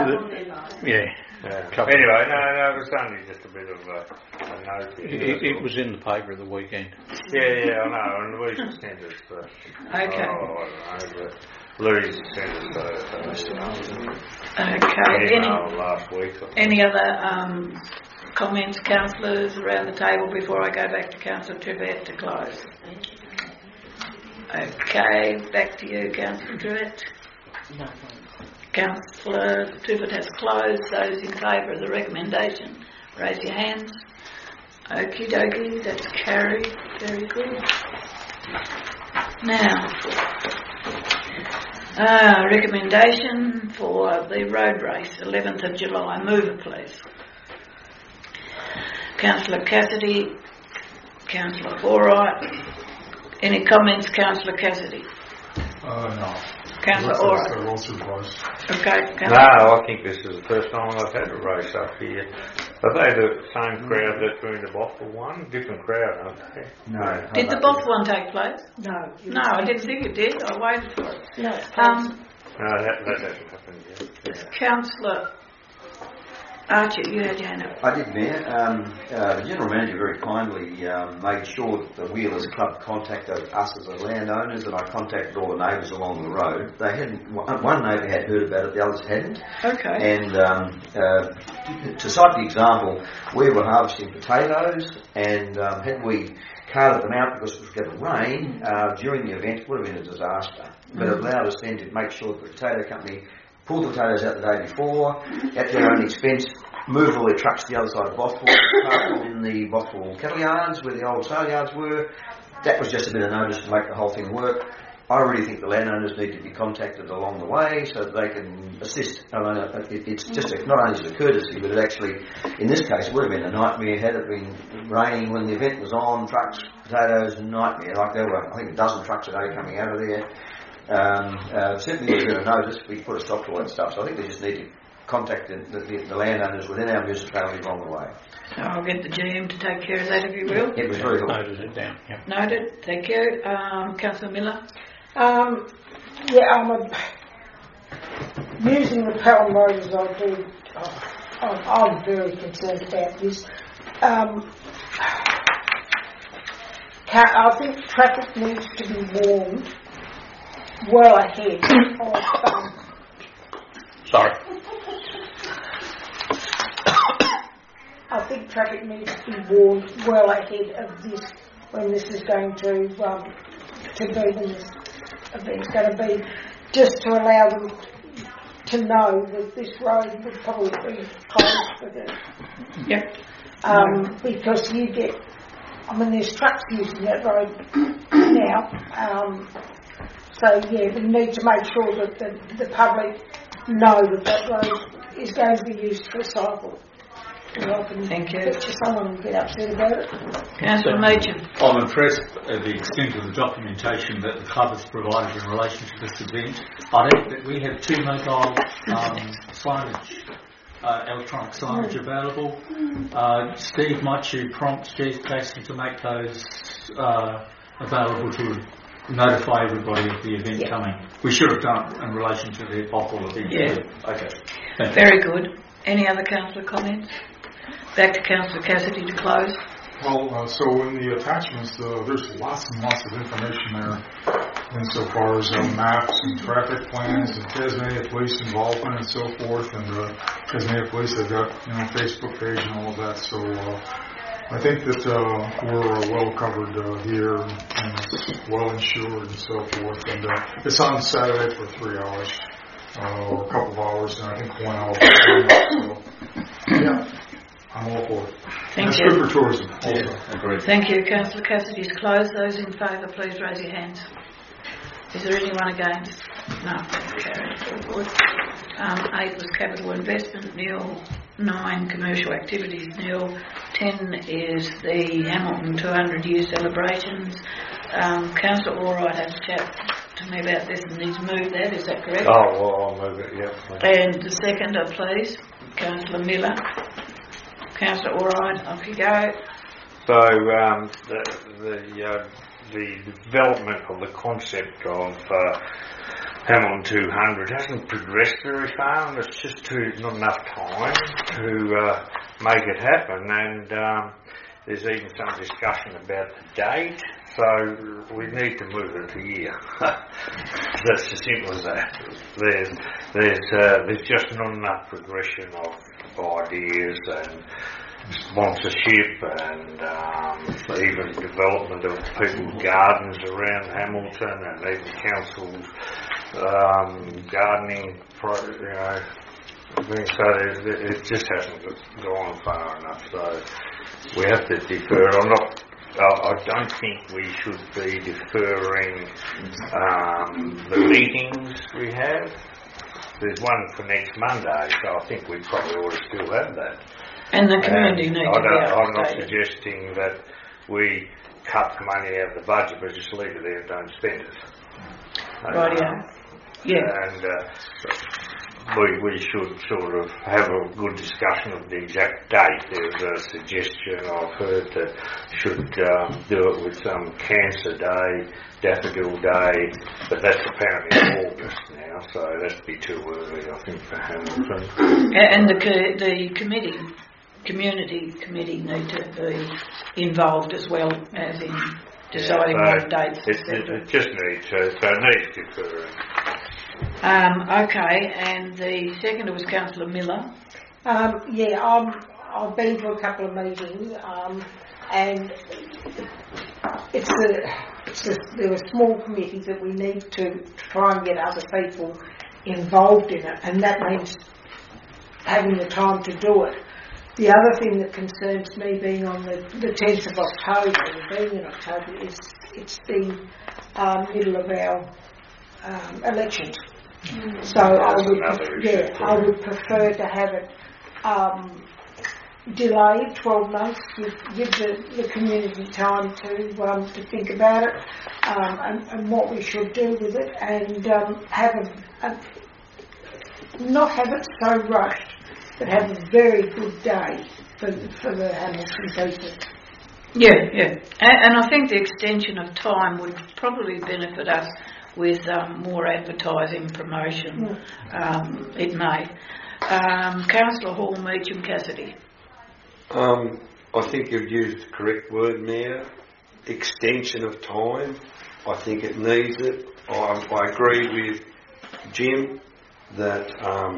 Anyway, no, it was only just a bit of a note. It was in the paper the weekend. Yeah, I know, and Louise sent us Okay. I don't know, but Louise sent us Okay. last week. Any other comments, councillors, around the table before I go back to Councillor Trivett to close? Okay, back to you, Councillor Trivett. No. Councillor Trivett has closed. Those in favour of the recommendation, raise your hands. Okie dokie, that's carried. Very good. Now, recommendation for the road race, 11th of July. Mover, please. Councillor Cassidy, Councillor Allwright. Any comments, Councillor Cassidy? No. Councillor Allwright. They're all surprised. Okay. No, I think this is the first time I've had a race up here. Are they the same crowd that's doing the Bothwell one? Different crowd, aren't they? No. Did the Bothwell one take place? No. No, I didn't think it did. I waited for it. No. No, that hasn't happened yet. Councillor Archer, you had your hand up. I did, Mayor. The General Manager very kindly made sure that the Wheelers Club contacted us as the landowners, and I contacted all the neighbours along the road. They hadn't. One neighbour had heard about it, the others hadn't. Okay. And to cite the example, we were harvesting potatoes, and had we carted them out because it was going to rain during the event, it would have been a disaster. But it allowed us then to make sure that the potato company pulled the potatoes out the day before, at their own expense, moved all their trucks to the other side of Bothwell, parked them in the Bothwell cattle yards where the old sale yards were. That was just a bit of notice to make the whole thing work. I really think the landowners need to be contacted along the way so that they can assist. It's just not only as a courtesy, but it actually, in this case, would have been a nightmare had it been raining when the event was on. Trucks, potatoes, nightmare. Like there were, I think, a dozen trucks a day coming out of there. Certainly a bit of notice, we put a stop to all that stuff. So I think they just need to contact the landowners within our municipality along the way. So I'll get the GM to take care of that if you will. It was very good. Noted it down. Yep. Noted. Thank you. Councillor Miller. I'm using the Pelham Road as I do. I'm very concerned about this. I think traffic needs to be warned well ahead of. Sorry. I think traffic needs to be warned well ahead of this when this is going to be when this event's going to be, just to allow them to know that this road would probably be closed for them. Yep. Because you get, there's trucks using that road now. So yeah, we need to make sure that the public know that road is going to be used for cycle. Thank you. Someone will get upset about it. Councillor Machin. I'm impressed at the extent of the documentation that the club has provided in relation to this event. I think that we have 2 mobile signage, electronic signage available. Steve, might you prompt Chief Casey to make those available to notify everybody of the event coming? We should have done it in relation to the Bothwell event. Yeah. Okay. Very good. Any other councillor comments? Back to Councillor Cassidy to close. Well, so in the attachments, there's lots and lots of information there insofar as maps and traffic plans and Tasmania Police involvement and so forth. And Tasmania Police, they've got Facebook page and all of that. So I think that we're well covered here and it's well insured and so forth. And it's on Saturday for 3 hours. Or a couple of hours, and I think 1 hour. So, yeah, I'm all for it. Thank That's you. good for tourism. Also. Yeah, agreed. Thank you. Councillor Cassidy's closed. Those in favour, please raise your hands. Is there anyone against? No. Carried. Very good. 8 was capital investment. Nil. 9 commercial activities. Nil. 10 is the Hamilton 200 year celebrations. Councillor Allwright had a chat to me about this and he's moved that, is that correct? Oh, well, I'll move it, yeah. And the seconder, please, Councillor Miller. Councillor Allwright, off you go. the development of the concept of Hamilton 200 hasn't progressed very far, and it's just not enough time to make it happen. And there's even some discussion about the date, so we need to move it a year. That's as simple as that. There's just not enough progression of ideas and sponsorship and even development of people's gardens around Hamilton, and even councils gardening things. So it just hasn't gone far enough. So we have to defer. I don't think we should be deferring the meetings we have. There's one for next Monday, so I think we probably ought to still have that. And the community needs to be I'm not updated. suggesting that we cut the money out of the budget, but just leave it there and don't spend it. Right, yeah. And we should sort of have a good discussion of the exact date. There was a suggestion I've heard that should do it with some Cancer Day, Daffodil Day, but that's apparently in August now, so that'd be too early, I think, for Hamilton. And the community committee need to be involved as well as in deciding what dates. It just needs to, so it needs deferring. Okay, and the second was Councillor Miller. I've been to a couple of meetings, and they're a small committee that we need to try and get other people involved in it, and that means having the time to do it. The other thing that concerns me being on the 10th of October, being in October, is it's the middle of our elections. So I would prefer to have it delayed 12 months, give the community time to think about it and what we should do with it, and not have it so rushed, but have a very good day for the Hamilton people. Yeah. And I think the extension of time would probably benefit us with more advertising, promotion. It may. Councillor Hall, Meacham Cassidy. I think you've used the correct word, Mayor. Extension of time. I think it needs it. I agree with Jim that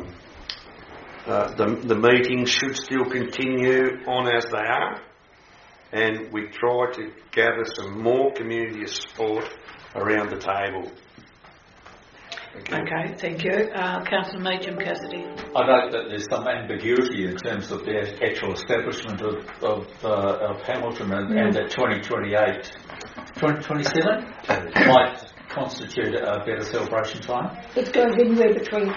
the meetings should still continue on as they are, and we try to gather some more community support around the table. Okay, thank you. Councillor Meacham Cassidy. I note that there's some ambiguity in terms of the actual establishment of Hamilton and that 2028, 2027 might constitute a better celebration time. It goes anywhere between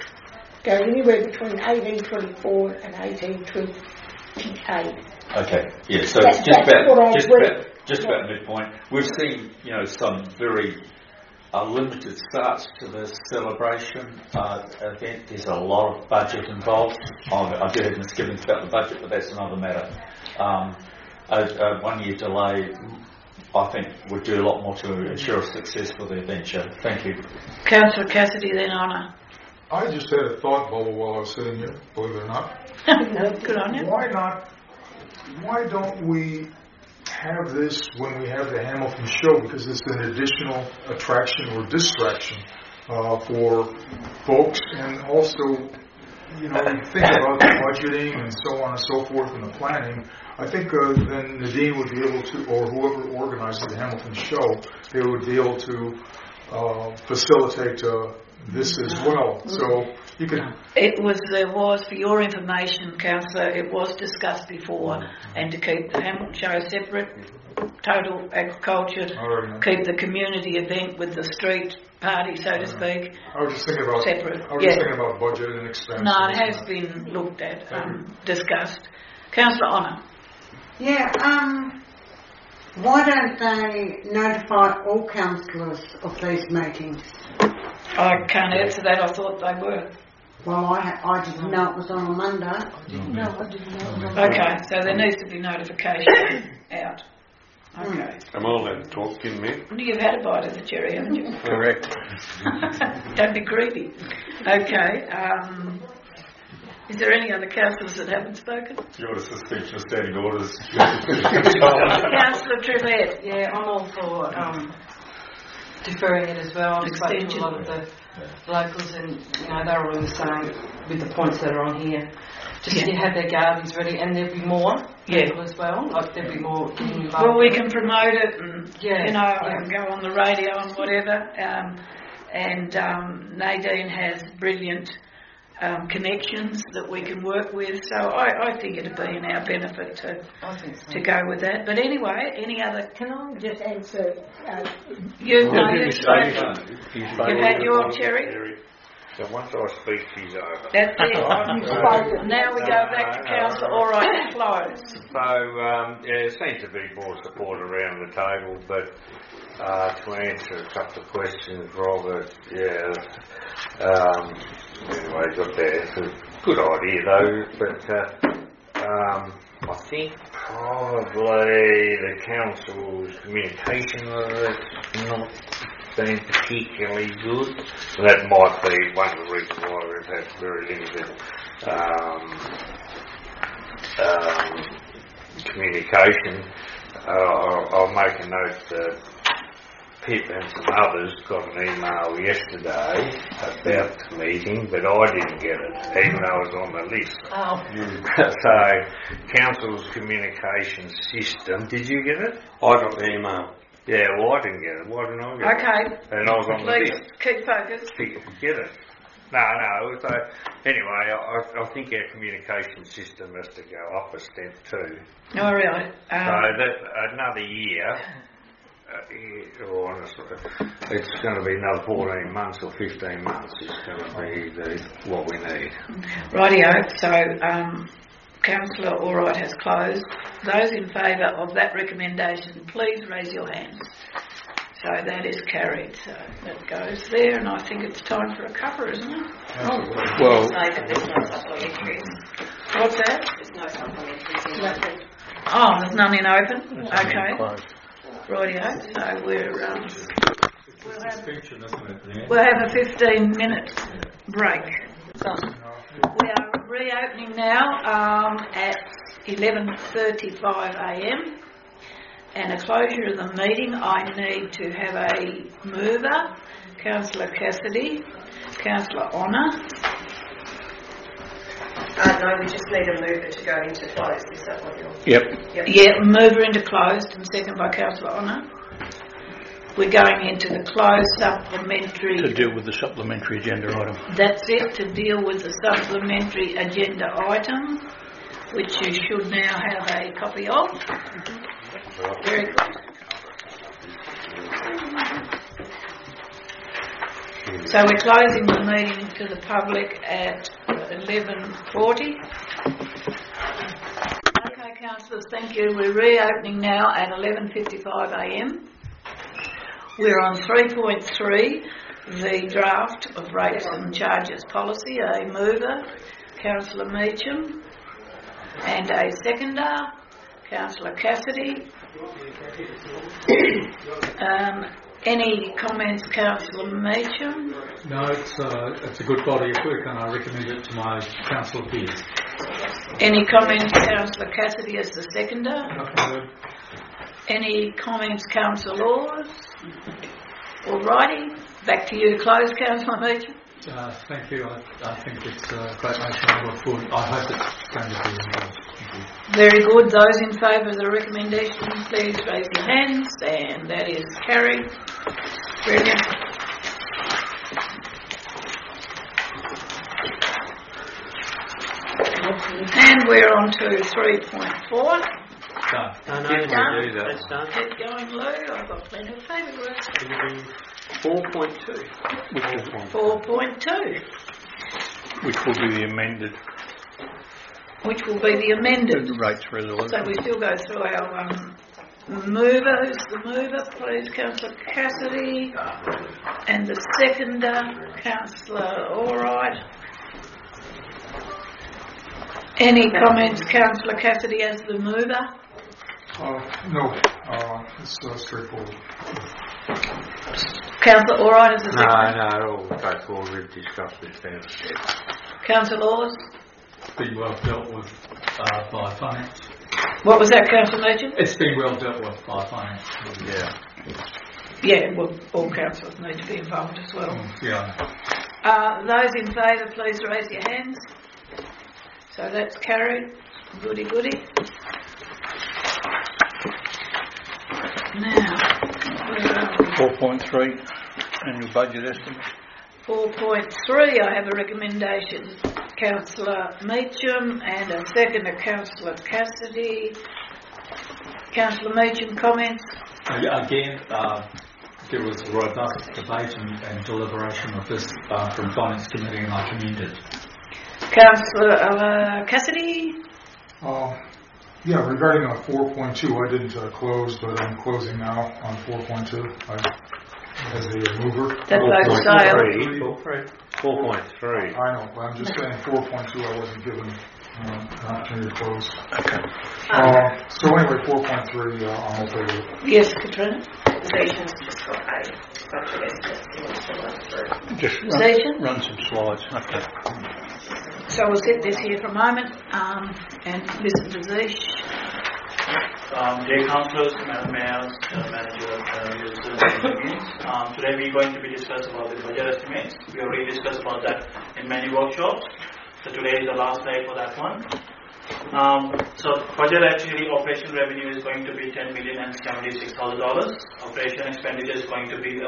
1824 and 1828. Okay, yeah. So that's just about midpoint. We've seen, some very limited starts to this celebration event. There's a lot of budget involved. I do have misgivings about the budget, but that's another matter. A 1 year delay, I think, would do a lot more to ensure success for the adventure. Thank you. Councillor Cassidy, then Honor. I just had a thought bubble while I was sitting here, believe it or not. Good on you. Why don't we have this when we have the Hamilton show, because it's an additional attraction or distraction for folks, and also, you think about the budgeting and so on and so forth and the planning. I think then Nadine would be able to, or whoever organizes the Hamilton show, they would be able to facilitate this as well. So you can. There was, for your information, Councillor, it was discussed before, and to keep the Hamilton show separate, total agriculture, keep the community event with the street party, so to speak. I was just thinking about separate. Just thinking about budget and expenses. No, it has been looked at, discussed. Councillor Honor. Yeah. Why don't they notify all councillors of these meetings? I can't answer that. I thought they were. Well, I didn't know it was on a Monday. No, I didn't know. Okay, so there needs to be notification out. Okay. Am I allowed to talk in me? You've had a bite of the cherry, haven't you? Correct. Don't be greedy. Okay. Is there any other councillors that haven't spoken? Your suspension of standing orders. Councillor Trivett. Yeah, I'm all for deferring it as well. I've spoken to a lot of the locals and, they're all in the same with the points that are on here. Just to have their gardens ready, and there'll be more people as well. Like there'll be more getting involved. Well, we can promote it and, and go on the radio and whatever. Nadine has brilliant connections that we can work with, so I think it'd be in our benefit to go with that. But anyway, any other? Can I just answer? You've had your cherry. So once I speak, she's over. That's it. Now we go back to council. All right, close. So there seems to be more support around the table, but to answer a couple of questions, Robert, anyway, got there. It's a good idea though, but I think probably the council's communication of it's not been particularly good. That might be one of the reasons why we've had very limited communication. I'll make a note that Pip and some others got an email yesterday about the meeting, but I didn't get it, even though I was on the list. Oh. So, council's communication system, did you get it? I got the email. Yeah, well, I didn't get it. Why didn't I get it? Okay. And I was on the list. Keep focused. Get it. No. So, anyway, I think our communication system has to go up a step too. Oh, really? So, that another year, it's going to be another 14 months or 15 months. It's going to be what we need. Rightio. So, Councillor Allwright has closed. Those in favour of that recommendation, please raise your hands. So that is carried. So that goes there, and I think it's time for a cuppa, isn't it? Well, There's no supplementaries. What's that? There's no supplementaries. Oh, there's none in open. Okay. Rightio. So we'll have a 15-minute break. We are reopening now at 11:35 a.m. and a closure of the meeting. I need to have a mover, Councillor Cassidy, Councillor Honour. No, we just need a mover to go into closed. Is that what you're? Yep. Yeah, mover into closed and second by Councillor Honour. We're going into the closed supplementary... To deal with the supplementary agenda item. That's it, to deal with the supplementary agenda item, which you should now have a copy of. Very good. So we're closing the meeting to the public at 11:40. Okay, councillors, thank you. We're reopening now at 11:55 a.m. We're on 3.3, the draft of rates and charges policy. A mover, Councillor Meacham, and a seconder, Councillor Cassidy. Any comments, Councillor Meacham? No, it's a good body of work, and I recommend it to my council peers. Any comments, Councillor Cassidy as the seconder? Any comments, Councillor Laws? Alrighty, back to you to close, Councillor Meacham. Thank you. I think it's a great motion. I look forward. I hope it's going to be involved. Very good. Those in favour of the recommendation, please raise your hands, and that is carried. Brilliant. And we're on to 3.4. No, we do that. That's done. Keep going, Lou. I've got plenty of paperwork. 4.2. 4.2. Which will be the amended. Which will be the amended. Rates resolution. So we still go through our mover. Who's the mover, please? Councillor Cassidy. And the seconder, Councillor Allwright. Any comments, Councillor Cassidy, as the mover? No, it's straightforward. Councillor Allwright as the secretary? No, all go forward. We've discussed this then. Councillor Laws? It's been well dealt with by finance. What was that, Councillor Nugent? It's been well dealt with by finance. Yeah. Yeah, well, all councillors need to be involved as well. Yeah. Those in favour, please raise your hands. So that's carried. Goody, goody. Now, where are we? 4.3, annual budget estimate. 4.3, I have a recommendation. Councillor Meacham and a second of Councillor Cassidy. Councillor Meacham, comments? Again, there was a robust debate and deliberation of this from Finance Committee, and I commend it. Councillor Cassidy? Yeah, regarding 4.2, I didn't close, but I'm closing now on 4.2 as the mover. That vote sale. 4.3. I know, but I'm just saying 4.2 I wasn't given an opportunity to close. Okay. So anyway, 4.3, I'm okay with it. Yes, Katrina? Station's just got a budget estimate. Just run some slides. Okay. So we'll set this here for a moment and listen to Zeesh. Dear councillors, Madam Mayor, Manager of today we're going to be discussing about the budget estimates. We already discussed about that in many workshops. So today is the last day for that one. So budget actually operation revenue is going to be $10,076,000. Operational expenditure is going to be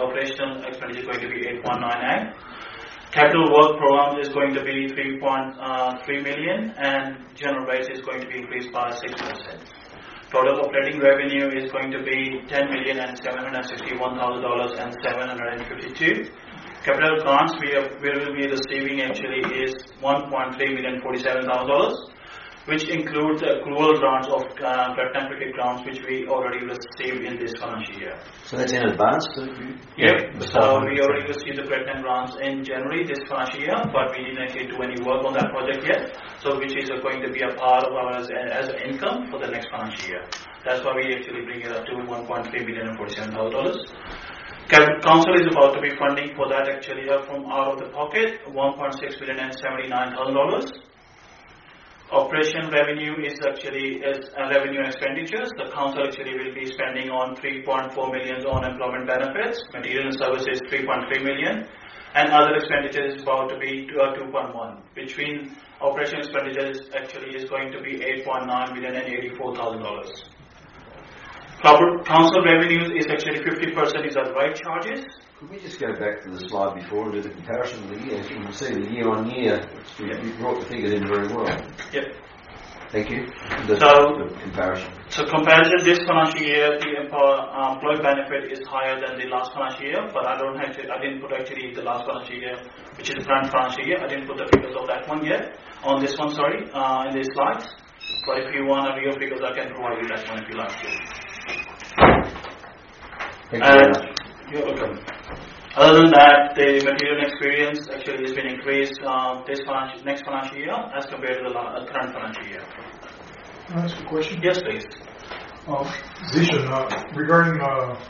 8.99. Capital work program is going to be 3.3 million, and general rates is going to be increased by 6%. Total operating revenue is going to be $10,761,000 and 752. Capital grants we will be receiving actually is $1.3,047,000, which includes the accrual grants of Platinum Cricket grounds which we already received in this financial year. So that's in advance? Yeah, so we already received the Platinum grants in January this financial year, but we didn't actually do any work on that project yet, so which is going to be a part of ours as income for the next financial year. That's why we actually bring it up to $1.3,047,000. Council is about to be funding for that actually from out of the pocket, $1.6,079,000. Operation revenue is actually revenue and expenditures. The council actually will be spending on 3.4 million on employment benefits, material and services 3.3 million, and other expenditures is about to be 2.1. Between operation expenditures actually is going to be 8.9 million and $84,000. Council revenues is actually 50% is our right charges. Could we just go back to the slide before and do the comparison of the years? You can see the year on year, you brought the figures in very well. Yep. Thank you. The comparison. So comparison this financial year, the employee benefit is higher than the last financial year, but I didn't put actually the last financial year, which is the current financial year. I didn't put the figures of that one yet. On this one, sorry, in these slides. But if you want real figures, I can provide you that one if you like to. Thank you very much. You're welcome. Other than that, the material experience actually has been increased next financial year as compared to the current financial year. Can I ask a question? Yes, please. Zishan, regarding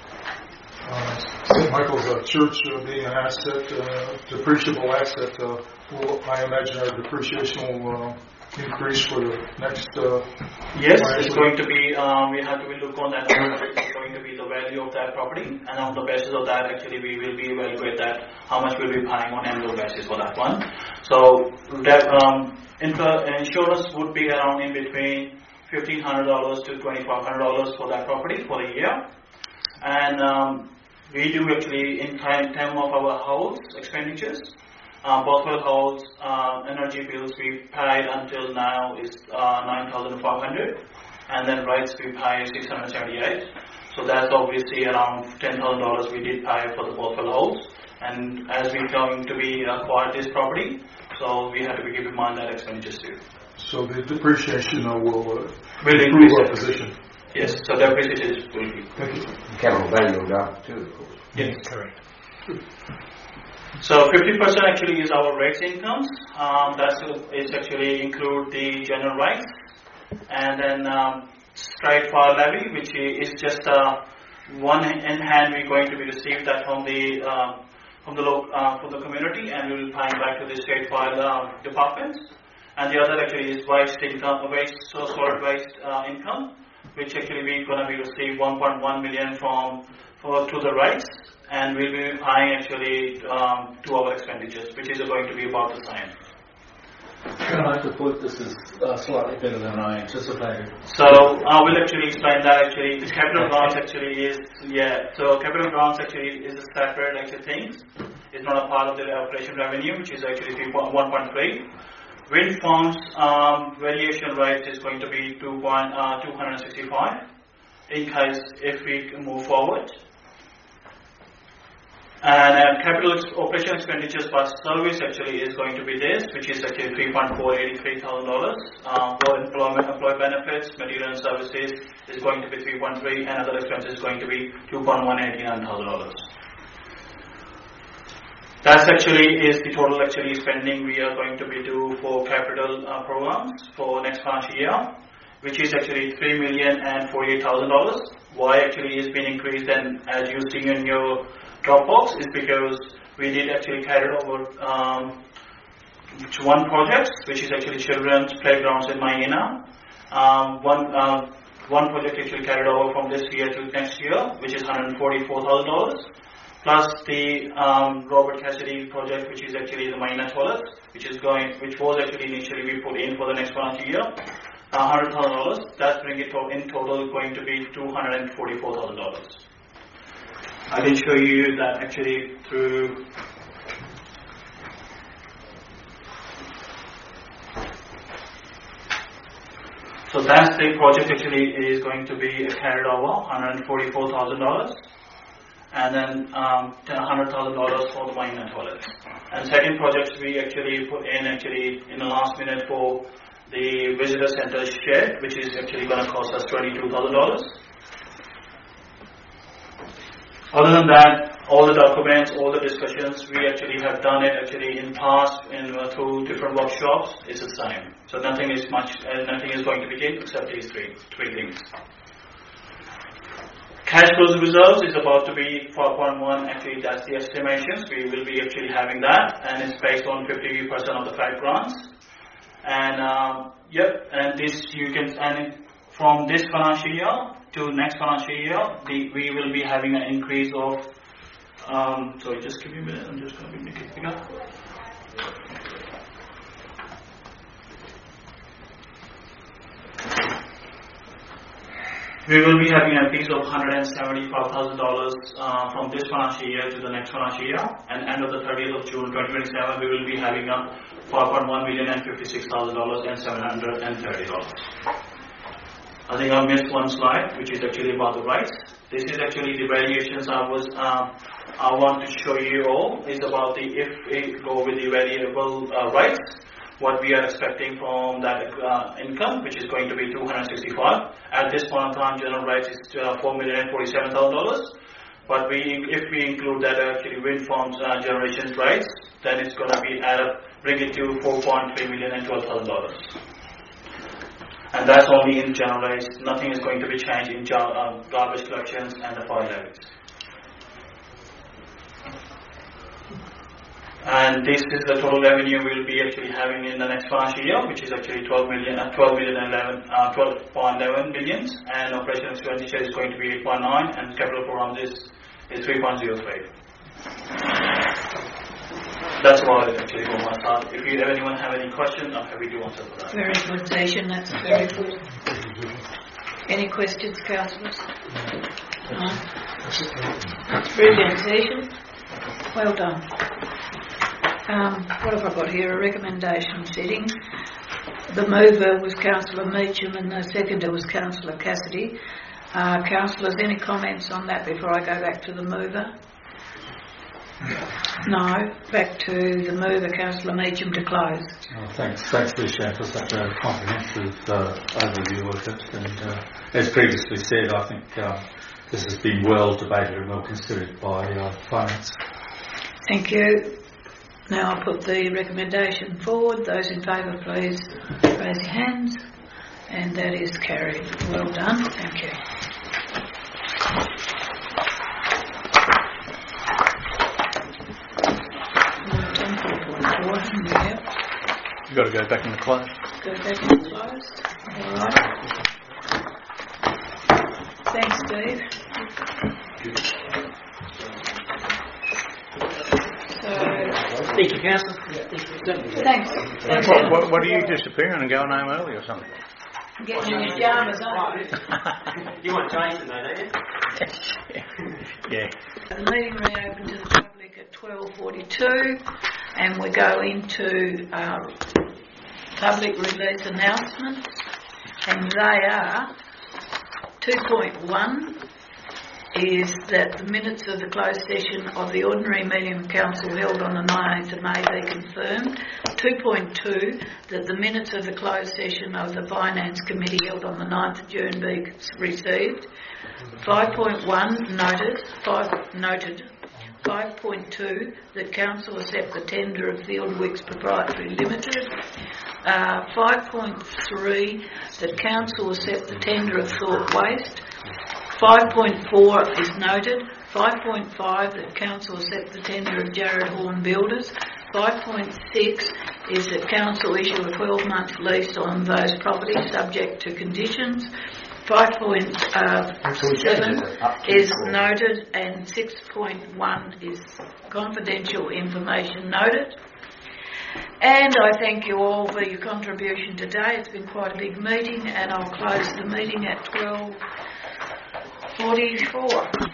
St. Michael's Church being an asset, depreciable asset, will I imagine our depreciation will increase for the next yes, it's going to be, we have to look on that. It's going to be the value of that property, and on the basis of that actually we will be evaluate that how much we'll be paying on annual basis for that one. So that insurance would be around in between $1,500 to $2,500 for that property for a year, and we do actually in terms of our house expenditures. Bothwell House energy bills we paid until now is $9,500, and then rights we pay $678. So that's obviously around $10,000 we did pay for the Bothwell House. And as we're going to be acquired this property, so we have to keep in mind that expenditures too. So the depreciation will improve our position. Yes, so depreciation will be. Thank you. Capital value will go up too, of course. Yes, correct. So 50% actually is our rates incomes. That is actually include the general rates, and then straight fire levy, which is just one in hand we're going to be received that from the community, and we'll pay back to the state fire department. And the other actually is waste income, solid waste income, which actually we're going to be received 1.1 million to the rates, and we'll be paying actually to our expenditures, which is going to be about the same. Can I put this is slightly better than I anticipated? So I will actually explain that. Actually, the capital grants actually is So capital grants actually is a separate actually thing. It's not a part of the operation revenue, which is actually 1.3. Wind farms variation rate is going to be 265 in case if we move forward. And capital operation expenditures by service actually is going to be this, which is actually $3,483,000. For employee benefits, material and services is going to be 3.3, and other expenses is going to be $2,189,000. That's actually is the total actually spending we are going to be do for capital programs for next financial year, which is actually $3,048,000. Why actually is being increased, and as you see in your Dropbox, is because we did actually carry over to one project, which is actually children's playgrounds in Mayena. One project actually carried over from this year to next year, which is $144,000. Plus the Robert Cassidy project, which is actually the Mayena toilet, which was actually initially we put in for the next financial year, $100,000. That's bring it in total going to be $244,000. I can show you that actually through. So that's the project actually is going to be carried over $144,000, and then $100,000 for the Mayena toilet. And second project we actually put in the last minute for the visitor center shed, which is actually going to cost us $22,000. Other than that, all the documents, all the discussions, we actually have done it actually in past through different workshops. It's the same. So nothing is going to be changed except these three things. Cash flows reserves is about to be 4.1. Actually, that's the estimations. We will be actually having that, and it's based on 50% of the FAD grants. And and this you can from this financial year to next financial year, we will be having an increase of. Sorry, just give me a minute. I'm just going to make it bigger. We will be having an increase of $175,000 from this financial year to the next financial year, and end of the 30th of June 2027, we will be having a $4.1,056,000 and $730. I think I missed one slide, which is actually about the rights. This is actually the variations I want to show you all. Is about the if we go with the variable rights, what we are expecting from that income, which is going to be $265. At this point in time, general rights is $4,047,000. But if we include that actually wind farms generation rights, then it's going to be bring it to $4,312,000. And that's only in general rates. Nothing is going to be changed in garbage collections and the fire levies. And this is the total revenue we'll be actually having in the next financial year, which is actually 12.11 million, and operational expenditure is going to be 8.9, and capital programs is 3.03. That's about it actually from my side. If anyone have any questions, I'm happy to answer for that. Very good session, that's very good. Any questions, councillors? No? Brilliant session. Well done. What have I got here? A recommendation setting. The mover was Councillor Meacham and the seconder was Councillor Cassidy. Councillors, any comments on that before I go back to the mover? No. Back to the mover, Councillor Meacham, to close. Thanks, Lucia, for such a comprehensive overview of it. And as previously said, I think this has been well debated and well considered by finance Thank you. Now I'll put the recommendation forward. Those in favour, please raise your hands. And that is carried. Well done. Thank you. You've got to go back in the close. Go back in the closed. All right. Thanks, Steve. Thank you, Councillor. Thanks. What are you disappearing and going home early or something? Getting in your pyjamas, aren't you? You want to change them though, don't you? Yeah. The meeting reopened to the public at 12:42 and we go into public release announcements, and they are 2.1 is that the minutes of the closed session of the ordinary meeting of council held on the 19th of May be confirmed. 2.2 that the minutes of the closed session of the finance committee held on the 9th of June be received. 5.1 noted. 5.2 that council accept the tender of Fieldworks Proprietary Limited. 5.3 that council accept the tender of Thorpe Waste. 5.4 is noted. 5.5 that council accept the tender of Jared Horn Builders. 5.6 is that council issue a 12-month lease on those properties subject to conditions. 5.7 is noted, and 6.1 is confidential information noted. And I thank you all for your contribution today. It's been quite a big meeting, and I'll close the meeting at 12:44.